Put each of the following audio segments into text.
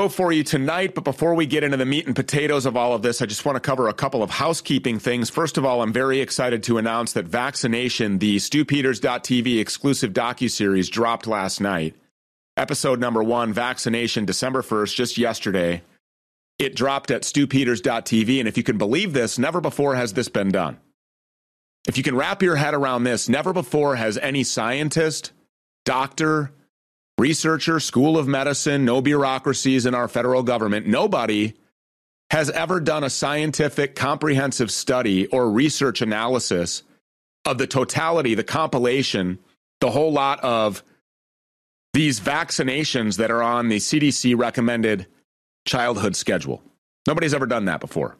show for you tonight, but before we get into the meat and potatoes of all of this, I just want to cover a couple of housekeeping things. First of all, I'm very excited to announce that Vaccination, the StuPeters.tv exclusive docuseries, dropped last night. Episode number 1, Vaccination, December 1st, just yesterday. It dropped at StuPeters.tv, and if you can believe this, never before has this been done. If you can wrap your head around this, never before has any scientist, doctor, researcher, school of medicine, no bureaucracies in our federal government, nobody has ever done a scientific, comprehensive study or research analysis of the totality, the compilation, the whole lot of these vaccinations that are on the CDC recommended childhood schedule. Nobody's ever done that before.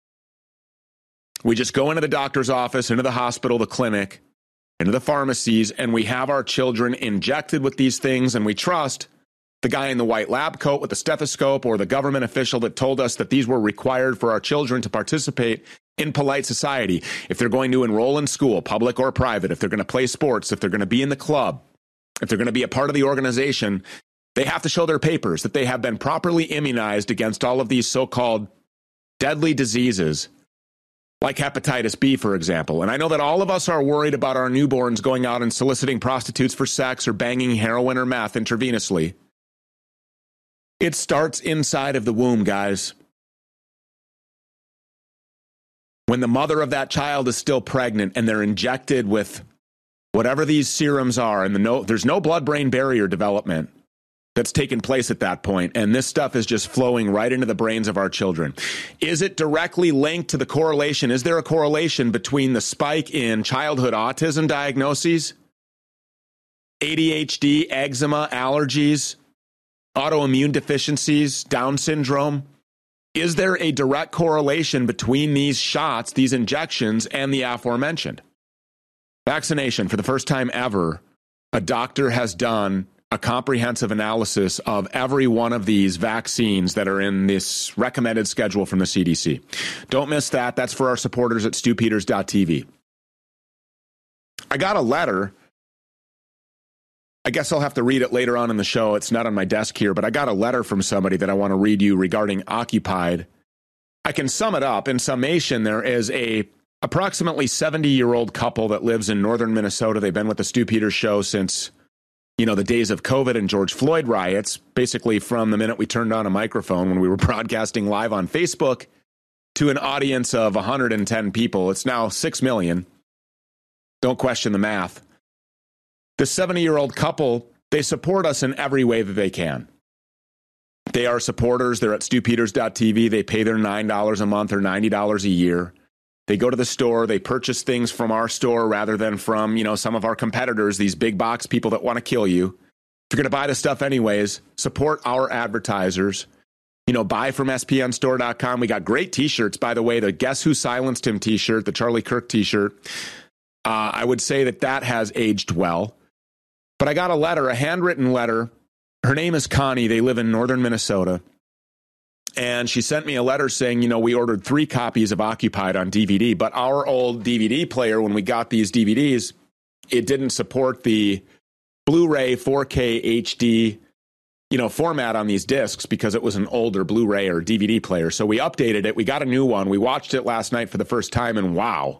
We just go into the doctor's office, into the hospital, the clinic, into the pharmacies, and we have our children injected with these things, and we trust the guy in the white lab coat with the stethoscope or the government official that told us that these were required for our children to participate in polite society. If they're going to enroll in school, public or private, if they're going to play sports, if they're going to be in the club, if they're going to be a part of the organization, they have to show their papers that they have been properly immunized against all of these so-called deadly diseases, like hepatitis B, for example. And I know that all of us are worried about our newborns going out and soliciting prostitutes for sex or banging heroin or meth intravenously. It starts inside of the womb, guys. When the mother of that child is still pregnant and they're injected with whatever these serums are, and there's no blood-brain barrier development that's taken place at that point, and this stuff is just flowing right into the brains of our children. Is it directly linked to the correlation? Is there a correlation between the spike in childhood autism diagnoses, ADHD, eczema, allergies, autoimmune deficiencies, Down syndrome? Is there a direct correlation between these shots, these injections, and the aforementioned? Vaccination, for the first time ever, a doctor has done a comprehensive analysis of every one of these vaccines that are in this recommended schedule from the CDC. Don't miss that. That's for our supporters at StuPeters.tv. I got a letter. I guess I'll have to read it later on in the show. It's not on my desk here, but I got a letter from somebody that I want to read you regarding Occupied. I can sum it up. In summation, there is a approximately 70-year-old couple that lives in northern Minnesota. They've been with the Stu Peters show since the days of COVID and George Floyd riots, basically from the minute we turned on a microphone when we were broadcasting live on Facebook to an audience of 110 people. It's now 6 million. Don't question the math. The 70-year-old couple, they support us in every way that they can. They are supporters. They're at StuPeters.tv. They pay their $9 a month or $90 a year. They go to the store, they purchase things from our store rather than from, some of our competitors, these big box people that want to kill you. If you're going to buy the stuff anyways, support our advertisers. Buy from SPNstore.com. We got great t-shirts, by the way. The Guess Who Silenced Him t-shirt, the Charlie Kirk t-shirt. I would say that has aged well. But I got a letter, a handwritten letter. Her name is Connie. They live in northern Minnesota. And she sent me a letter saying, we ordered 3 copies of Occupied on DVD, but our old DVD player, when we got these DVDs, it didn't support the Blu-ray 4K HD, format on these discs because it was an older Blu-ray or DVD player. So we updated it. We got a new one. We watched it last night for the first time, and wow.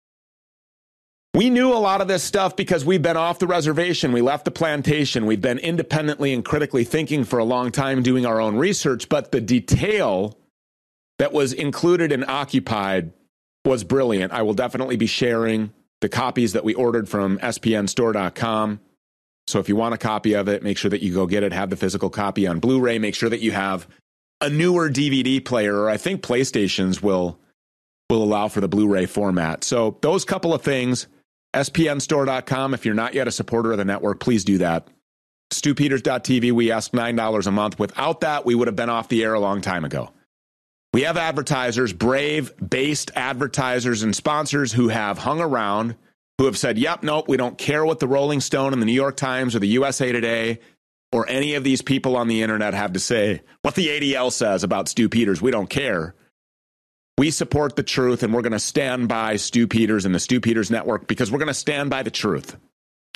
We knew a lot of this stuff because we've been off the reservation. We left the plantation. We've been independently and critically thinking for a long time, doing our own research. But the detail that was included in Occupied was brilliant. I will definitely be sharing the copies that we ordered from SPNstore.com. So if you want a copy of it, make sure that you go get it. Have the physical copy on Blu-ray. Make sure that you have a newer DVD player, or I think PlayStations will allow for the Blu-ray format. So those couple of things. SPNstore.com. If you're not yet a supporter of the network, please do that. StuPeters.tv, we ask $9 a month. Without that, we would have been off the air a long time ago. We have advertisers, brave-based advertisers and sponsors who have hung around, who have said, yep, nope, we don't care what the Rolling Stone and the New York Times or the USA Today or any of these people on the internet have to say. What the ADL says about Stu Peters, we don't care. We support the truth, and we're going to stand by Stu Peters and the Stu Peters Network because we're going to stand by the truth.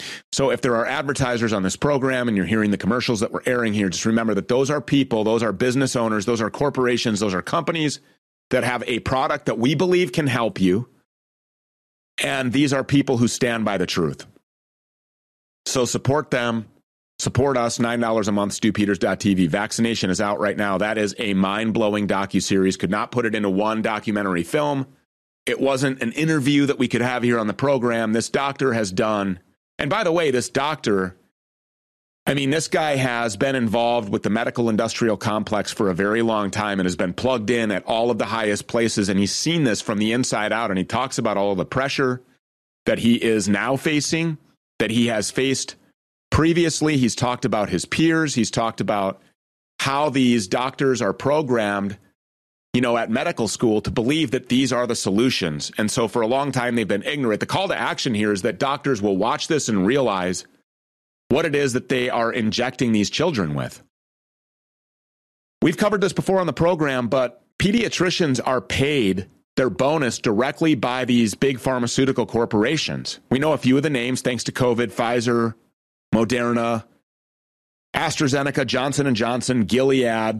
So if there are advertisers on this program and you're hearing the commercials that we're airing here, just remember that those are people, those are business owners, those are corporations, those are companies that have a product that we believe can help you. And these are people who stand by the truth. So support them. Support us, $9 a month, StuPeters.tv. Vaccination is out right now. That is a mind-blowing docuseries. Could not put it into one documentary film. It wasn't an interview that we could have here on the program. This doctor has done, and by the way, this doctor, I mean, this guy has been involved with the medical industrial complex for a very long time and has been plugged in at all of the highest places, and he's seen this from the inside out, and he talks about all of the pressure that he is now facing, that he has faced previously. He's talked about his peers. He's talked about how these doctors are programmed, you know, at medical school to believe that these are the solutions. And so for a long time, they've been ignorant. The call to action here is that doctors will watch this and realize what it is that they are injecting these children with. We've covered this before on the program, but pediatricians are paid their bonus directly by these big pharmaceutical corporations. We know a few of the names thanks to COVID: Pfizer, Moderna, AstraZeneca, Johnson & Johnson, Gilead.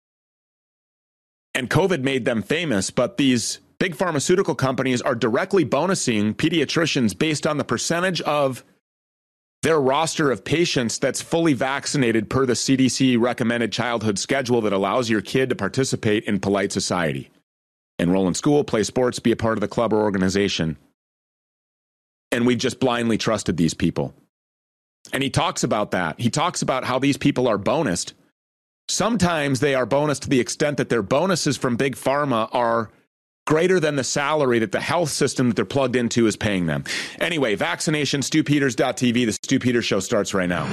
And COVID made them famous, but these big pharmaceutical companies are directly bonusing pediatricians based on the percentage of their roster of patients that's fully vaccinated per the CDC recommended childhood schedule that allows your kid to participate in polite society. Enroll in school, play sports, be a part of the club or organization. And we've just blindly trusted these people. And he talks about that. He talks about how these people are bonused. Sometimes they are bonused to the extent that their bonuses from Big Pharma are greater than the salary that the health system that they're plugged into is paying them. Anyway, vaccination, StuPeters.tv. The Stu Peters Show starts right now.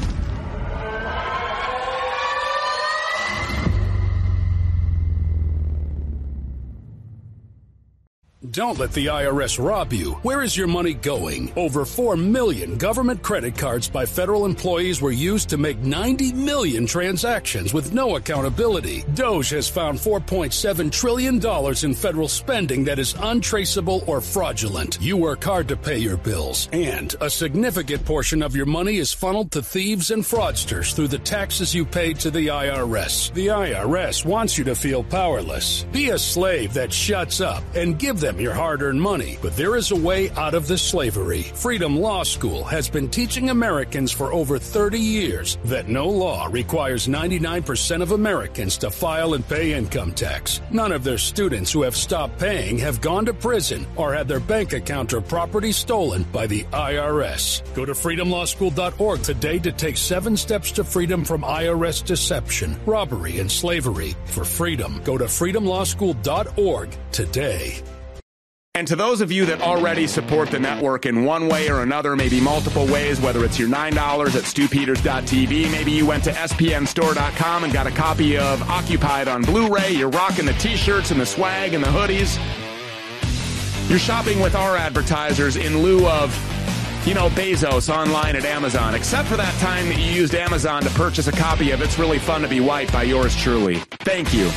Don't let the IRS rob you. Where is your money going? Over 4 million government credit cards by federal employees were used to make 90 million transactions with no accountability. DOJ has found $4.7 trillion in federal spending that is untraceable or fraudulent. You work hard to pay your bills, and a significant portion of your money is funneled to thieves and fraudsters through the taxes you paid to the IRS. The IRS wants you to feel powerless. Be a slave that shuts up and give them your hard-earned money, but there is a way out of this slavery. Freedom Law School has been teaching Americans for over 30 years that no law requires 99% of Americans to file and pay income tax. None of their students who have stopped paying have gone to prison or had their bank account or property stolen by the IRS. Go to freedomlawschool.org today to take 7 steps to freedom from IRS deception, robbery, and slavery. For freedom, go to freedomlawschool.org today. And to those of you that already support the network in one way or another, maybe multiple ways, whether it's your $9 at StuPeters.tv, maybe you went to spnstore.com and got a copy of Occupied on Blu-ray, you're rocking the t-shirts and the swag and the hoodies. You're shopping with our advertisers in lieu of, you know, Bezos online at Amazon, except for that time that you used Amazon to purchase a copy of It's Really Fun to Be White by yours truly. Thank you.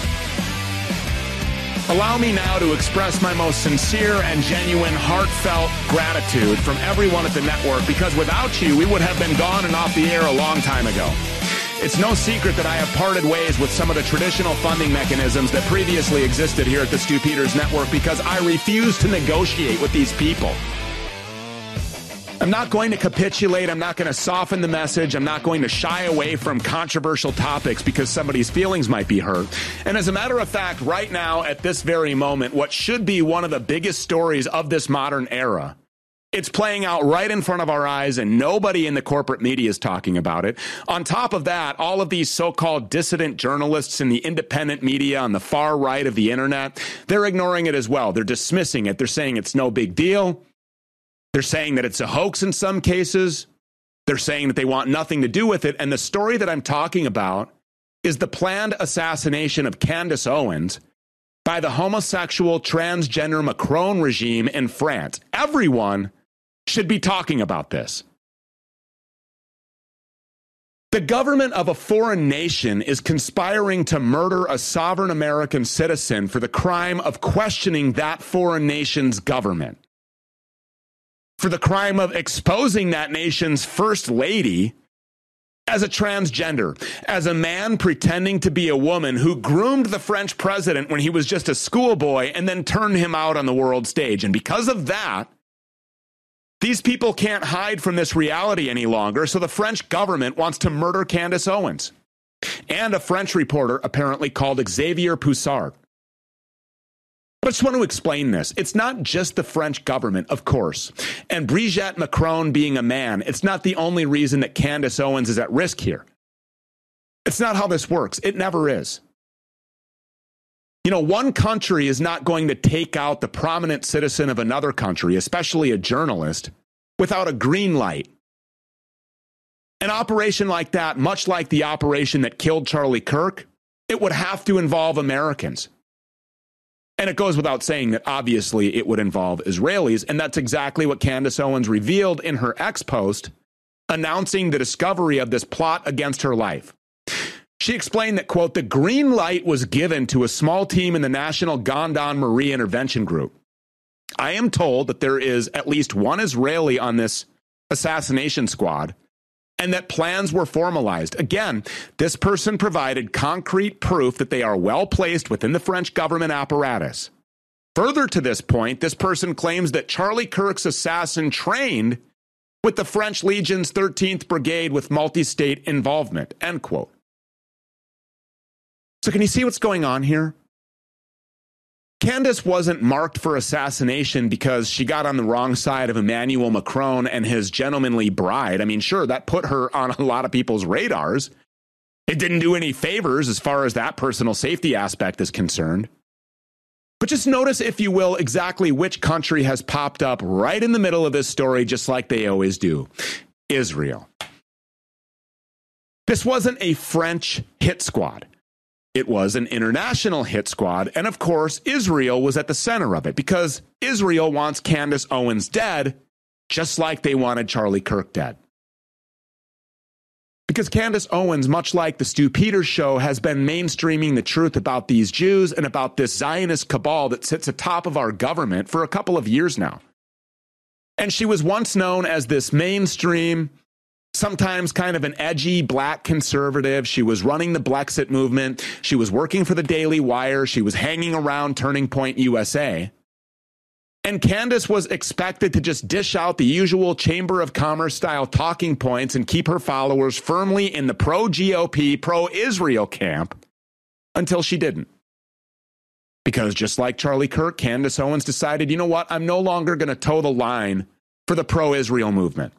Allow me now to express my most sincere and genuine, heartfelt gratitude from everyone at the network, because without you, we would have been gone and off the air a long time ago. It's no secret that I have parted ways with some of the traditional funding mechanisms that previously existed here at the Stu Peters Network because I refuse to negotiate with these people. I'm not going to capitulate. I'm not going to soften the message. I'm not going to shy away from controversial topics because somebody's feelings might be hurt. And as a matter of fact, right now, at this very moment, what should be one of the biggest stories of this modern era, it's playing out right in front of our eyes, and nobody in the corporate media is talking about it. On top of that, all of these so-called dissident journalists in the independent media on the far right of the internet, they're ignoring it as well. They're dismissing it. They're saying it's no big deal. They're saying that it's a hoax in some cases. They're saying that they want nothing to do with it. And the story that I'm talking about is the planned assassination of Candace Owens by the homosexual transgender Macron regime in France. Everyone should be talking about this. The government of a foreign nation is conspiring to murder a sovereign American citizen for the crime of questioning that foreign nation's government. for the crime of exposing that nation's first lady as a transgender, as a man pretending to be a woman who groomed the French president when he was just a schoolboy and then turned him out on the world stage. And because of that, these people can't hide from this reality any longer, so the French government wants to murder Candace Owens. And a French reporter apparently called Xavier Poussard. I just want to explain this. It's not just the French government, of course. And Brigitte Macron being a man, it's not the only reason that Candace Owens is at risk here. It's not how this works. It never is. You know, one country is not going to take out the prominent citizen of another country, especially a journalist, without a green light. An operation like that, much like the operation that killed Charlie Kirk, it would have to involve Americans. And it goes without saying that obviously it would involve Israelis, and that's exactly what Candace Owens revealed in her X post, announcing the discovery of this plot against her life. She explained that, quote, the green light was given to a small team in the National Gendarmerie Intervention Group. I am told that there is at least one Israeli on this assassination squad, and that plans were formalized. Again, this person provided concrete proof that they are well placed within the French government apparatus. Further to this point, this person claims that Charlie Kirk's assassin trained with the French Legion's 13th Brigade with multi-state involvement, end quote. So can you see what's going on here? Candace wasn't marked for assassination because she got on the wrong side of Emmanuel Macron and his gentlemanly bride. I mean, sure, that put her on a lot of people's radars. It didn't do any favors as far as that personal safety aspect is concerned. But just notice, if you will, exactly which country has popped up right in the middle of this story, just like they always do. Israel. This wasn't a French hit squad. It was an international hit squad, and of course, Israel was at the center of it because Israel wants Candace Owens dead, just like they wanted Charlie Kirk dead. Because Candace Owens, much like the Stu Peters show, has been mainstreaming the truth about these Jews and about this Zionist cabal that sits atop of our government for a couple of years now. And she was once known as this mainstream, sometimes kind of an edgy black conservative. She was running the Blexit movement. She was working for the Daily Wire. She was hanging around Turning Point USA. And Candace was expected to just dish out the usual Chamber of Commerce style talking points and keep her followers firmly in the pro-GOP, pro-Israel camp until she didn't. Because just like Charlie Kirk, Candace Owens decided, you know what, I'm no longer going to toe the line for the pro-Israel movement.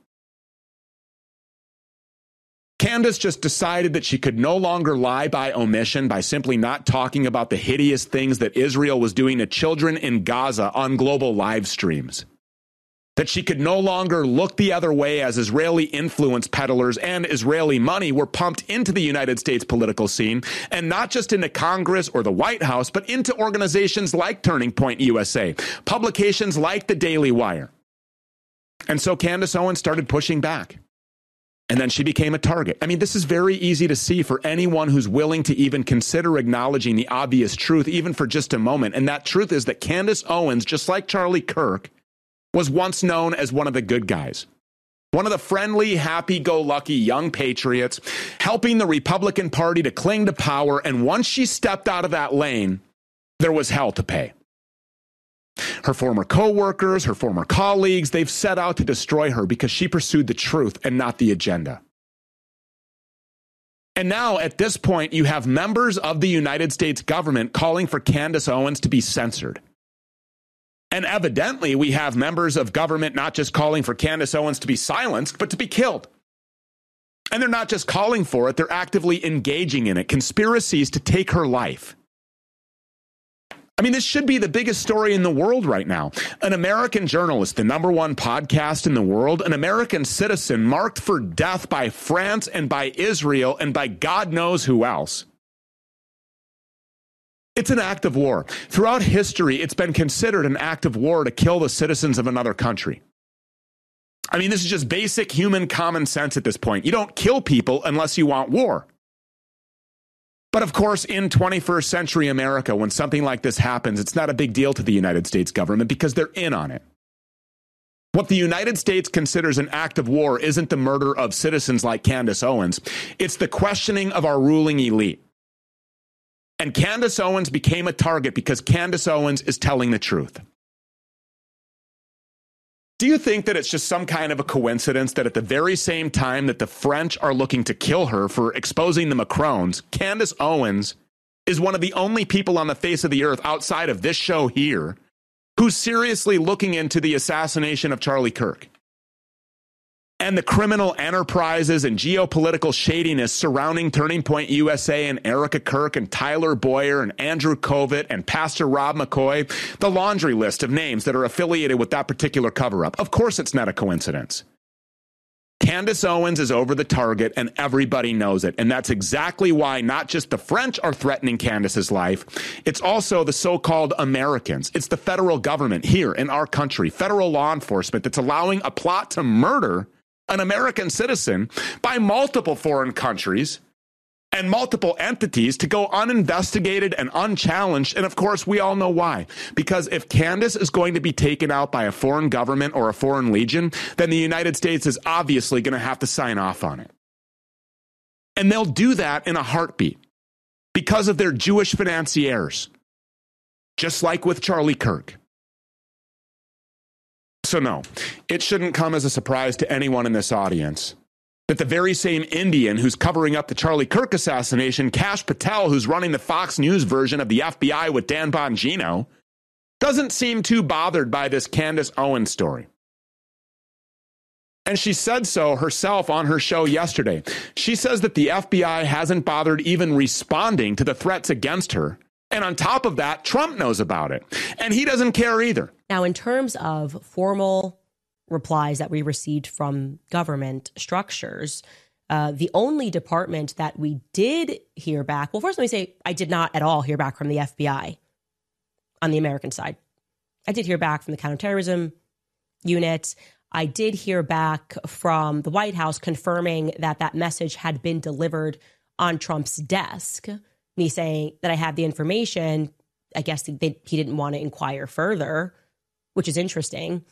Candace just decided that she could no longer lie by omission by simply not talking about the hideous things that Israel was doing to children in Gaza on global live streams. That she could no longer look the other way as Israeli influence peddlers and Israeli money were pumped into the United States political scene, and not just into Congress or the White House, but into organizations like Turning Point USA, publications like the Daily Wire. And so Candace Owens started pushing back. And then she became a target. I mean, this is very easy to see for anyone who's willing to even consider acknowledging the obvious truth, even for just a moment. And that truth is that Candace Owens, just like Charlie Kirk, was once known as one of the good guys. One of the friendly, happy-go-lucky young patriots, helping the Republican Party to cling to power. And once she stepped out of that lane, there was hell to pay. Her former co-workers, her former colleagues, they've set out to destroy her because she pursued the truth and not the agenda. And now, at this point, you have members of the United States government calling for Candace Owens to be censored. And evidently, we have members of government not just calling for Candace Owens to be silenced, but to be killed. And they're not just calling for it, they're actively engaging in it, conspiracies to take her life. I mean, this should be the biggest story in the world right now. An American journalist, the #1 podcast in the world, an American citizen marked for death by France and by Israel and by God knows who else. It's an act of war. Throughout history, it's been considered an act of war to kill the citizens of another country. I mean, this is just basic human common sense at this point. You don't kill people unless you want war. But of course, in 21st century America, when something like this happens, it's not a big deal to the United States government because they're in on it. What the United States considers an act of war isn't the murder of citizens like Candace Owens. It's the questioning of our ruling elite. And Candace Owens became a target because Candace Owens is telling the truth. Do you think that it's just some kind of a coincidence that at the very same time that the French are looking to kill her for exposing the Macrons, Candace Owens is one of the only people on the face of the earth outside of this show here who's seriously looking into the assassination of Charlie Kirk and the criminal enterprises and geopolitical shadiness surrounding Turning Point USA and Erica Kirk and Tyler Boyer and Andrew Kovac and Pastor Rob McCoy, the laundry list of names that are affiliated with that particular cover-up? Of course it's not a coincidence. Candace Owens is over the target and everybody knows it. And that's exactly why not just the French are threatening Candace's life, it's also the so-called Americans. It's the federal government here in our country, federal law enforcement that's allowing a plot to murder an American citizen by multiple foreign countries and multiple entities to go uninvestigated and unchallenged. And of course, we all know why. Because if Candace is going to be taken out by a foreign government or a foreign legion, then the United States is obviously going to have to sign off on it. And they'll do that in a heartbeat because of their Jewish financiers, just like with Charlie Kirk. So no, it shouldn't come as a surprise to anyone in this audience that the very same Indian who's covering up the Charlie Kirk assassination, Kash Patel, who's running the Fox News version of the FBI with Dan Bongino, doesn't seem too bothered by this Candace Owens story. And she said so herself on her show yesterday. She says that the FBI hasn't bothered even responding to the threats against her. And on top of that, Trump knows about it. And he doesn't care either. Now, in terms of formal replies that we received from government structures, the only department that we did hear back, well, first let me say I did not at all hear back from the FBI on the American side. I did hear back from the counterterrorism unit. I did hear back from the White House confirming that that message had been delivered on Trump's desk, me saying that I had the information. I guess he didn't want to inquire further, which is interesting.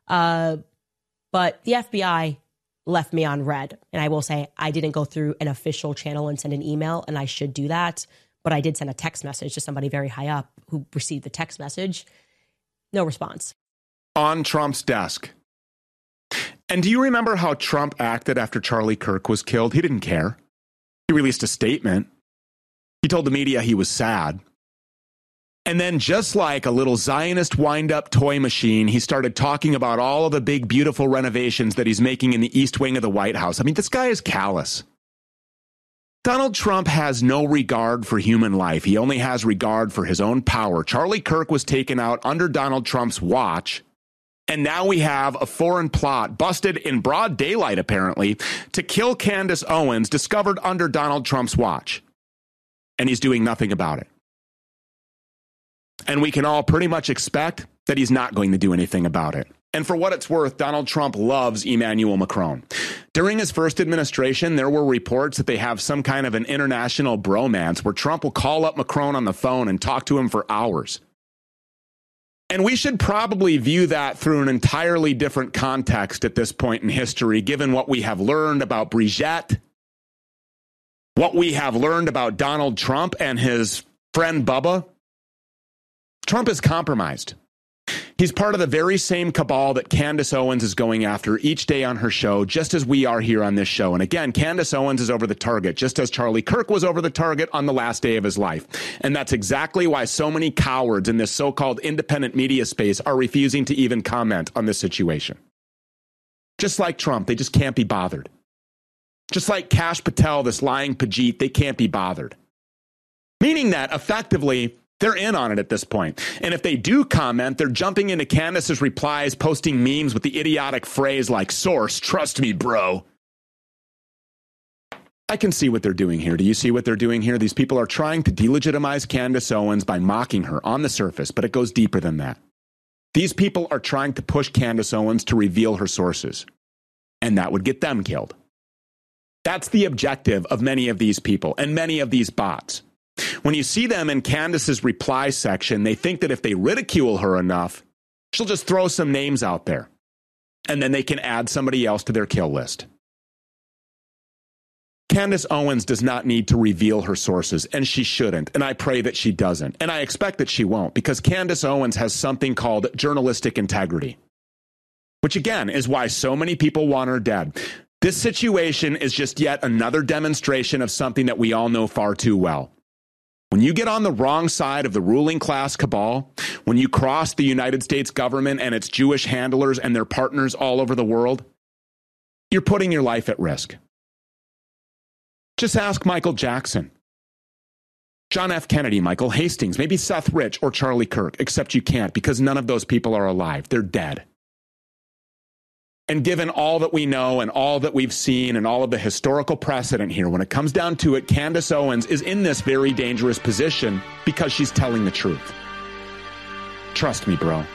But the FBI left me on red. And I will say I didn't go through an official channel and send an email, and I should do that. But I did send a text message to somebody very high up who received the text message. No response. On Trump's desk. And do you remember how Trump acted after Charlie Kirk was killed? He didn't care. He released a statement. He told the media he was sad. And then just like a little Zionist wind-up toy machine, he started talking about all of the big, beautiful renovations that he's making in the East Wing of the White House. I mean, this guy is callous. Donald Trump has no regard for human life. He only has regard for his own power. Charlie Kirk was taken out under Donald Trump's watch. And now we have a foreign plot busted in broad daylight, apparently, to kill Candace Owens, discovered under Donald Trump's watch. And he's doing nothing about it. And we can all pretty much expect that he's not going to do anything about it. And for what it's worth, Donald Trump loves Emmanuel Macron. During his first administration, there were reports that they have some kind of an international bromance where Trump will call up Macron on the phone and talk to him for hours. And we should probably view that through an entirely different context at this point in history, given what we have learned about Brigitte, what we have learned about Donald Trump and his friend Bubba. Trump is compromised. He's part of the very same cabal that Candace Owens is going after each day on her show, just as we are here on this show. And again, Candace Owens is over the target, just as Charlie Kirk was over the target on the last day of his life. And that's exactly why so many cowards in this so-called independent media space are refusing to even comment on this situation. Just like Trump, they just can't be bothered. Just like Kash Patel, this lying Pajit, they can't be bothered. Meaning that, effectively, they're in on it at this point. And if they do comment, they're jumping into Candace's replies, posting memes with the idiotic phrase like, source, trust me, bro. I can see what they're doing here. Do you see what they're doing here? These people are trying to delegitimize Candace Owens by mocking her on the surface, but it goes deeper than that. These people are trying to push Candace Owens to reveal her sources, and that would get them killed. That's the objective of many of these people and many of these bots. When you see them in Candace's reply section, they think that if they ridicule her enough, she'll just throw some names out there. and then they can add somebody else to their kill list. Candace Owens does not need to reveal her sources, and she shouldn't, and I pray that she doesn't, and I expect that she won't, because Candace Owens has something called journalistic integrity, which again is why so many people want her dead. This situation is just yet another demonstration of something that we all know far too well. When you get on the wrong side of the ruling class cabal, when you cross the United States government and its Jewish handlers and their partners all over the world, you're putting your life at risk. Just ask Michael Jackson, John F. Kennedy, Michael Hastings, maybe Seth Rich or Charlie Kirk, except you can't because none of those people are alive. They're dead. And given all that we know and all that we've seen and all of the historical precedent here, when it comes down to it, Candace Owens is in this very dangerous position because she's telling the truth. Trust me, bro.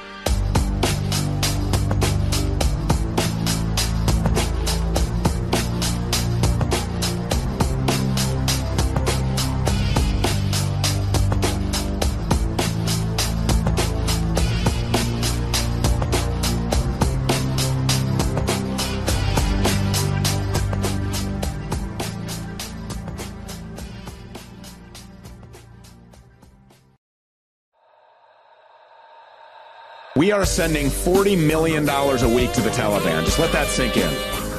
We are sending $40 million a week to the Taliban. Just let that sink in.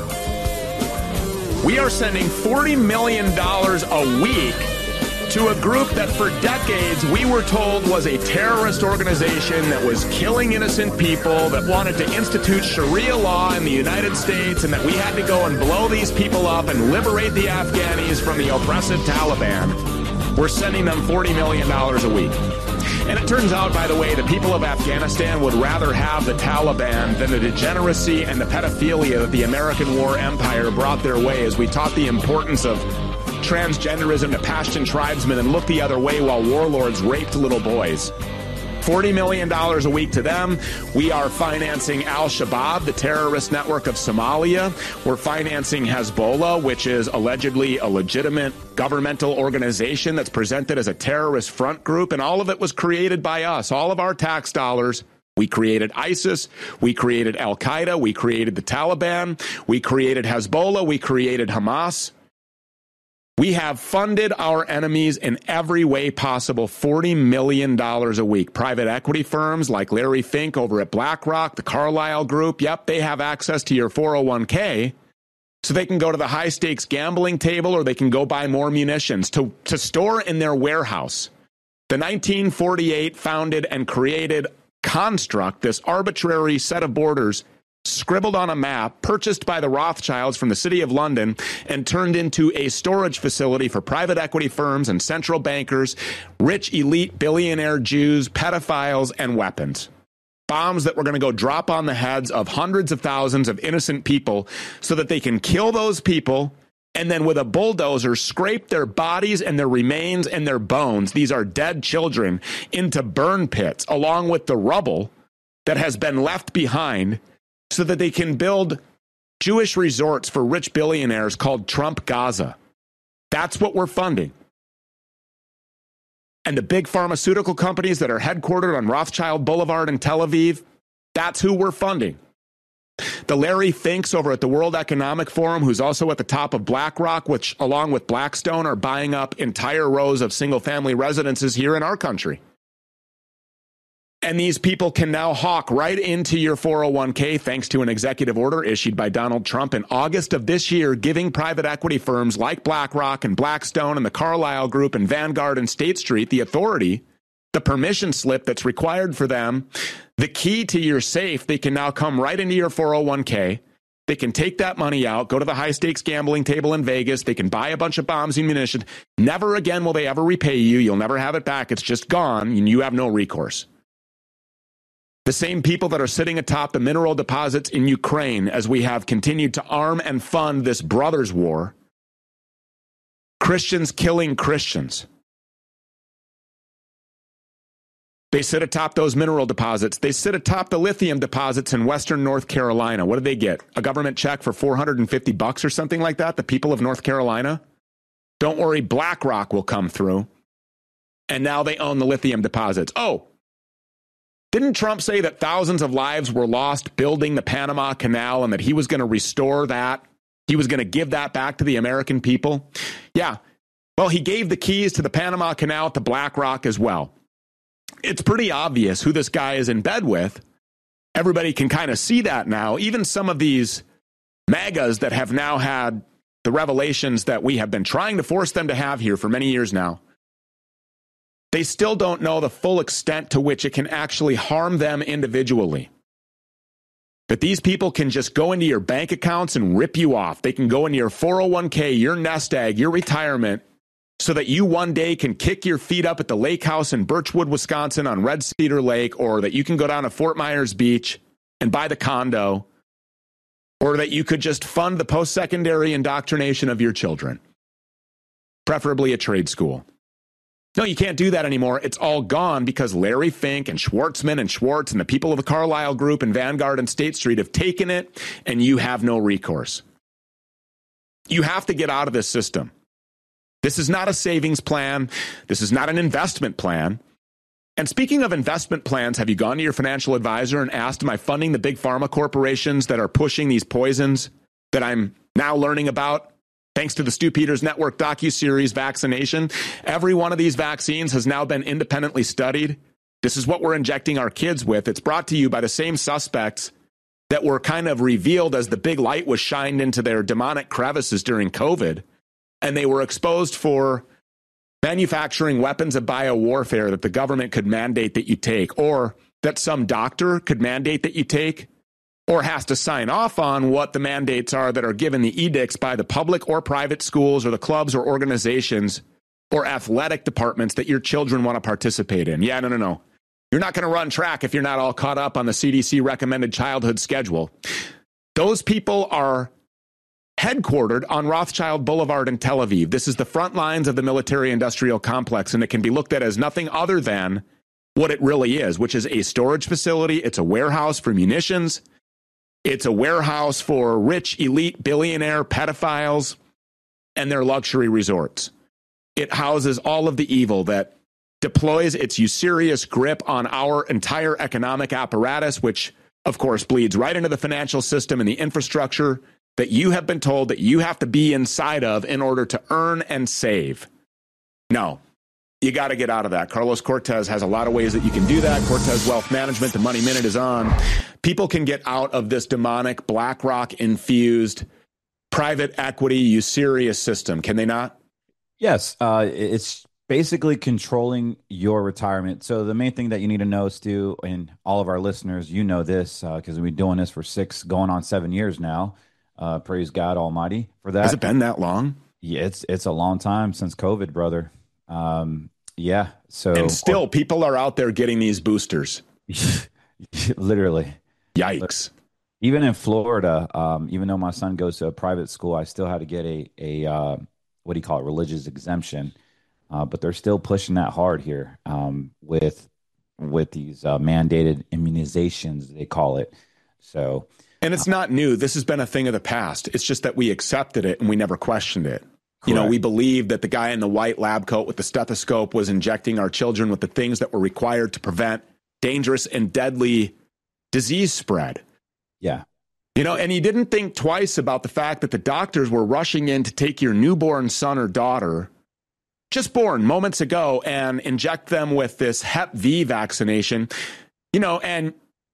We are sending $40 million a week to a group that for decades we were told was a terrorist organization that was killing innocent people, that wanted to institute Sharia law in the United States, and that we had to go and blow these people up and liberate the Afghanis from the oppressive Taliban. We're sending them $40 million a week. And it turns out, by the way, the people of Afghanistan would rather have the Taliban than the degeneracy and the pedophilia that the American war empire brought their way as we taught the importance of transgenderism to Pashtun tribesmen and looked the other way while warlords raped little boys. $40 million a week to them. We are financing Al-Shabaab, the terrorist network of Somalia. We're financing Hezbollah, which is allegedly a legitimate governmental organization that's presented as a terrorist front group, and all of it was created by us, all of our tax dollars. We created ISIS, we created Al-Qaeda, we created the Taliban, we created Hezbollah, we created Hamas. We have funded our enemies in every way possible, $40 million a week. Private equity firms like Larry Fink over at BlackRock, the Carlyle Group, yep, they have access to your 401k, so they can go to the high-stakes gambling table or they can go buy more munitions to store in their warehouse. The 1948 founded and created construct, this arbitrary set of borders, scribbled on a map, purchased by the Rothschilds from the city of London, and turned into a storage facility for private equity firms and central bankers, rich elite billionaire Jews, pedophiles, and weapons. Bombs that were going to go drop on the heads of hundreds of thousands of innocent people so that they can kill those people and then with a bulldozer scrape their bodies and their remains and their bones, these are dead children, into burn pits along with the rubble that has been left behind, so that they can build Jewish resorts for rich billionaires called Trump Gaza. That's what we're funding. And the big pharmaceutical companies that are headquartered on Rothschild Boulevard in Tel Aviv, that's who we're funding. The Larry Finks over at the World Economic Forum, who's also at the top of BlackRock, which along with Blackstone are buying up entire rows of single-family residences here in our country. And these people can now hawk right into your 401k thanks to an executive order issued by Donald Trump in August of this year, giving private equity firms like BlackRock and Blackstone and the Carlyle Group and Vanguard and State Street the authority, the permission slip that's required for them, the key to your safe. They can now come right into your 401k. They can take that money out, go to the high-stakes gambling table in Vegas. They can buy a bunch of bombs and munitions. Never again will they ever repay you. You'll never have it back. It's just gone, and you have no recourse. The same people that are sitting atop the mineral deposits in Ukraine as we have continued to arm and fund this brothers' war. Christians killing Christians. They sit atop those mineral deposits. They sit atop the lithium deposits in western North Carolina. What do they get? A government check for $450 or something like that? The people of North Carolina? Don't worry, BlackRock will come through. And now they own the lithium deposits. Oh, Didn't Trump say that thousands of lives were lost building the Panama Canal and that he was going to restore that? He was going to give that back to the American people? Yeah. Well, he gave the keys to the Panama Canal to BlackRock as well. It's pretty obvious who this guy is in bed with. Everybody can kind of see that now. Even some of these MAGAs that have now had the revelations that we have been trying to force them to have here for many years now, they still don't know the full extent to which it can actually harm them individually. That these people can just go into your bank accounts and rip you off. They can go into your 401k, your nest egg, your retirement, so that you one day can kick your feet up at the lake house in Birchwood, Wisconsin on Red Cedar Lake, or that you can go down to Fort Myers Beach and buy the condo, or that you could just fund the post-secondary indoctrination of your children, preferably a trade school. No, you can't do that anymore. It's all gone because Larry Fink and Schwartzman and Schwartz and the people of the Carlyle Group and Vanguard and State Street have taken it, and you have no recourse. You have to get out of this system. This is not a savings plan. This is not an investment plan. And speaking of investment plans, have you gone to your financial advisor and asked, am I funding the big pharma corporations that are pushing these poisons that I'm now learning about? Thanks to the Stu Peters Network docuseries Vaccination, every one of these vaccines has now been independently studied. This is what we're injecting our kids with. It's brought to you by the same suspects that were kind of revealed as the big light was shined into their demonic crevices during COVID. And they were exposed for manufacturing weapons of biowarfare that the government could mandate that you take, or that some doctor could mandate that you take, or has to sign off on what the mandates are that are given the edicts by the public or private schools or the clubs or organizations or athletic departments that your children want to participate in. Yeah, no. You're not going to run track if you're not all caught up on the CDC recommended childhood schedule. Those people are headquartered on Rothschild Boulevard in Tel Aviv. This is the front lines of the military-industrial complex, and it can be looked at as nothing other than what it really is, which is a storage facility. It's a warehouse for munitions. It's a warehouse for rich, elite, billionaire pedophiles and their luxury resorts. It houses all of the evil that deploys its usurious grip on our entire economic apparatus, which, of course, bleeds right into the financial system and the infrastructure that you have been told that you have to be inside of in order to earn and save. No, you got to get out of that. Carlos Cortez has a lot of ways that you can do that. Cortez Wealth Management, the Money Minute is on. People can get out of this demonic BlackRock-infused private equity usurious system, can they not? Yes, it's basically controlling your retirement. So the main thing that you need to know, Stu, and all of our listeners, you know this because we've been doing this for 6, going on 7 years now. Praise God Almighty for that. Has it been that long? Yeah, it's a long time since COVID, brother. Yeah. So and still, people are out there getting these boosters. Literally. Yikes. Even in Florida, even though my son goes to a private school, I still had to get a what do you call it, religious exemption. But they're still pushing that hard here with these mandated immunizations, they call it. So, and it's not new. This has been a thing of the past. It's just that we accepted it and we never questioned it. Correct. You know, we believed that the guy in the white lab coat with the stethoscope was injecting our children with the things that were required to prevent dangerous and deadly disease spread. Yeah. You know, and he didn't think twice about the fact that the doctors were rushing in to take your newborn son or daughter, just born moments ago, and inject them with this Hep V vaccination. You know, and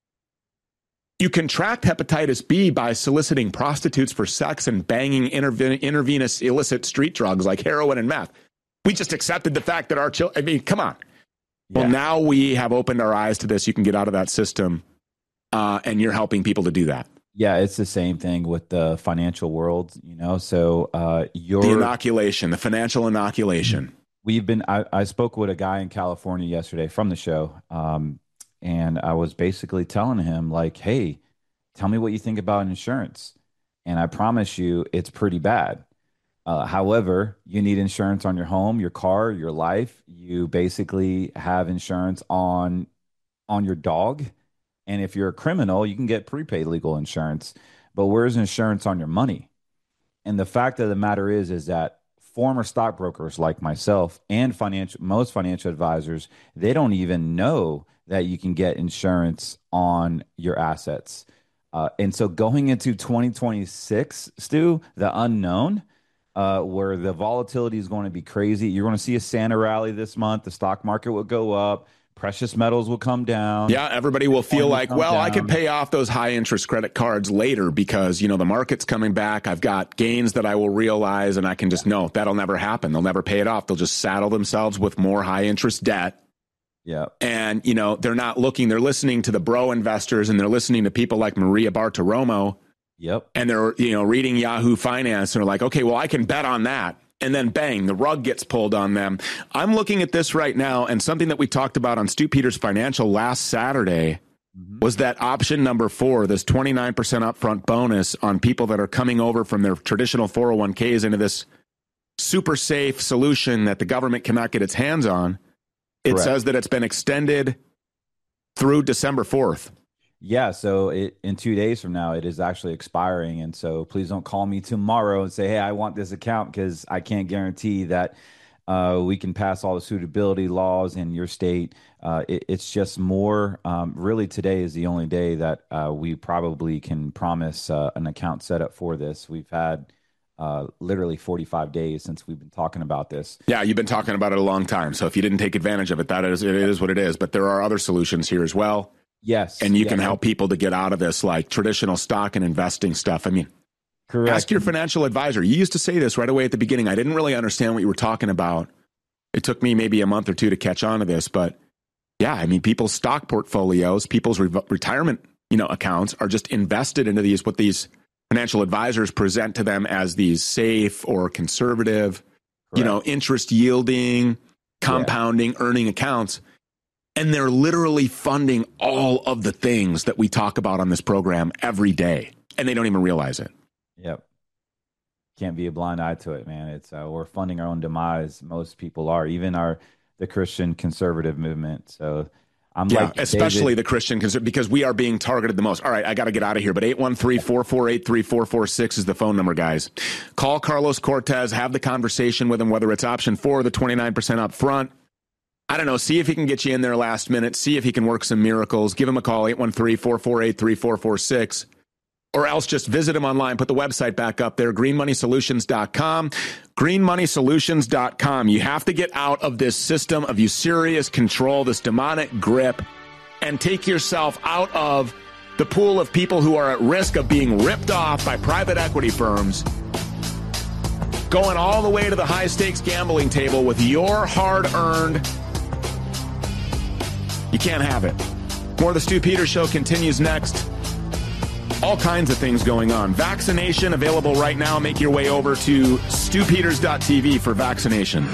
you contract hepatitis B by soliciting prostitutes for sex and banging intravenous illicit street drugs like heroin and meth. We just accepted the fact that our children, I mean, come on. Yeah. Well, now we have opened our eyes to this. You can get out of that system, and you're helping people to do that. Yeah, it's the same thing with the financial world, you know. So the inoculation, the financial inoculation. I spoke with a guy in California yesterday from the show, and I was basically telling him, like, hey, tell me what you think about insurance. And I promise you, it's pretty bad. However, you need insurance on your home, your car, your life. You basically have insurance on your dog. And if you're a criminal, you can get prepaid legal insurance. But where's insurance on your money? And the fact of the matter is that former stockbrokers like myself and most financial advisors, they don't even know that you can get insurance on your assets. And so going into 2026, Stu, the unknown, where the volatility is going to be crazy. You're going to see a Santa rally this month. The stock market will go up. Precious metals will come down. Yeah, everybody will feel like, well, I could pay off those high interest credit cards later because, the market's coming back. I've got gains that I will realize, and I can just know that'll never happen. They'll never pay it off. They'll just saddle themselves with more high interest debt. Yeah. And, they're not looking, they're listening to the bro investors, and they're listening to people like Maria Bartiromo. Yep. And they're, reading Yahoo Finance, and they're like, okay, well, I can bet on that. And then bang, the rug gets pulled on them. I'm looking at this right now, and something that we talked about on Stu Peters Financial last Saturday was that option number 4, this 29% upfront bonus on people that are coming over from their traditional 401ks into this super safe solution that the government cannot get its hands on. It Correct. says that it's been extended through December 4th. Yeah, so in 2 days from now, it is actually expiring. And so please don't call me tomorrow and say, hey, I want this account, because I can't guarantee that we can pass all the suitability laws in your state. It's just more, really today is the only day that we probably can promise an account setup for this. We've had literally 45 days since we've been talking about this. Yeah, you've been talking about it a long time. So if you didn't take advantage of it, it is what it is. But there are other solutions here as well. Yes. And you can help people to get out of this, like traditional stock and investing stuff. I mean, correct. Ask your financial advisor. You used to say this right away at the beginning. I didn't really understand what you were talking about. It took me maybe a month or two to catch on to this. But yeah, I mean, people's stock portfolios, people's retirement, accounts are just invested into what these financial advisors present to them as these safe or conservative, Correct. Interest yielding, compounding, earning accounts. And they're literally funding all of the things that we talk about on this program every day. And they don't even realize it. Yep. Can't be a blind eye to it, man. It's we're funding our own demise. Most people are, even the Christian conservative movement. So I'm like, especially David, the Christian conservative, because we are being targeted the most. All right, I got to get out of here. But 813-448-3446 is the phone number, guys. Call Carlos Cortez, have the conversation with him, whether it's option 4, the 29% up front. I don't know. See if he can get you in there last minute. See if he can work some miracles. Give him a call, 813-448-3446. Or else just visit him online. Put the website back up there, greenmoneysolutions.com. Greenmoneysolutions.com. You have to get out of this system of usurious control, this demonic grip, and take yourself out of the pool of people who are at risk of being ripped off by private equity firms, going all the way to the high-stakes gambling table with your hard-earned. You can't have it. More of the Stu Peters Show continues next. All kinds of things going on. Vaccination available right now. Make your way over to stupeters.tv for vaccination.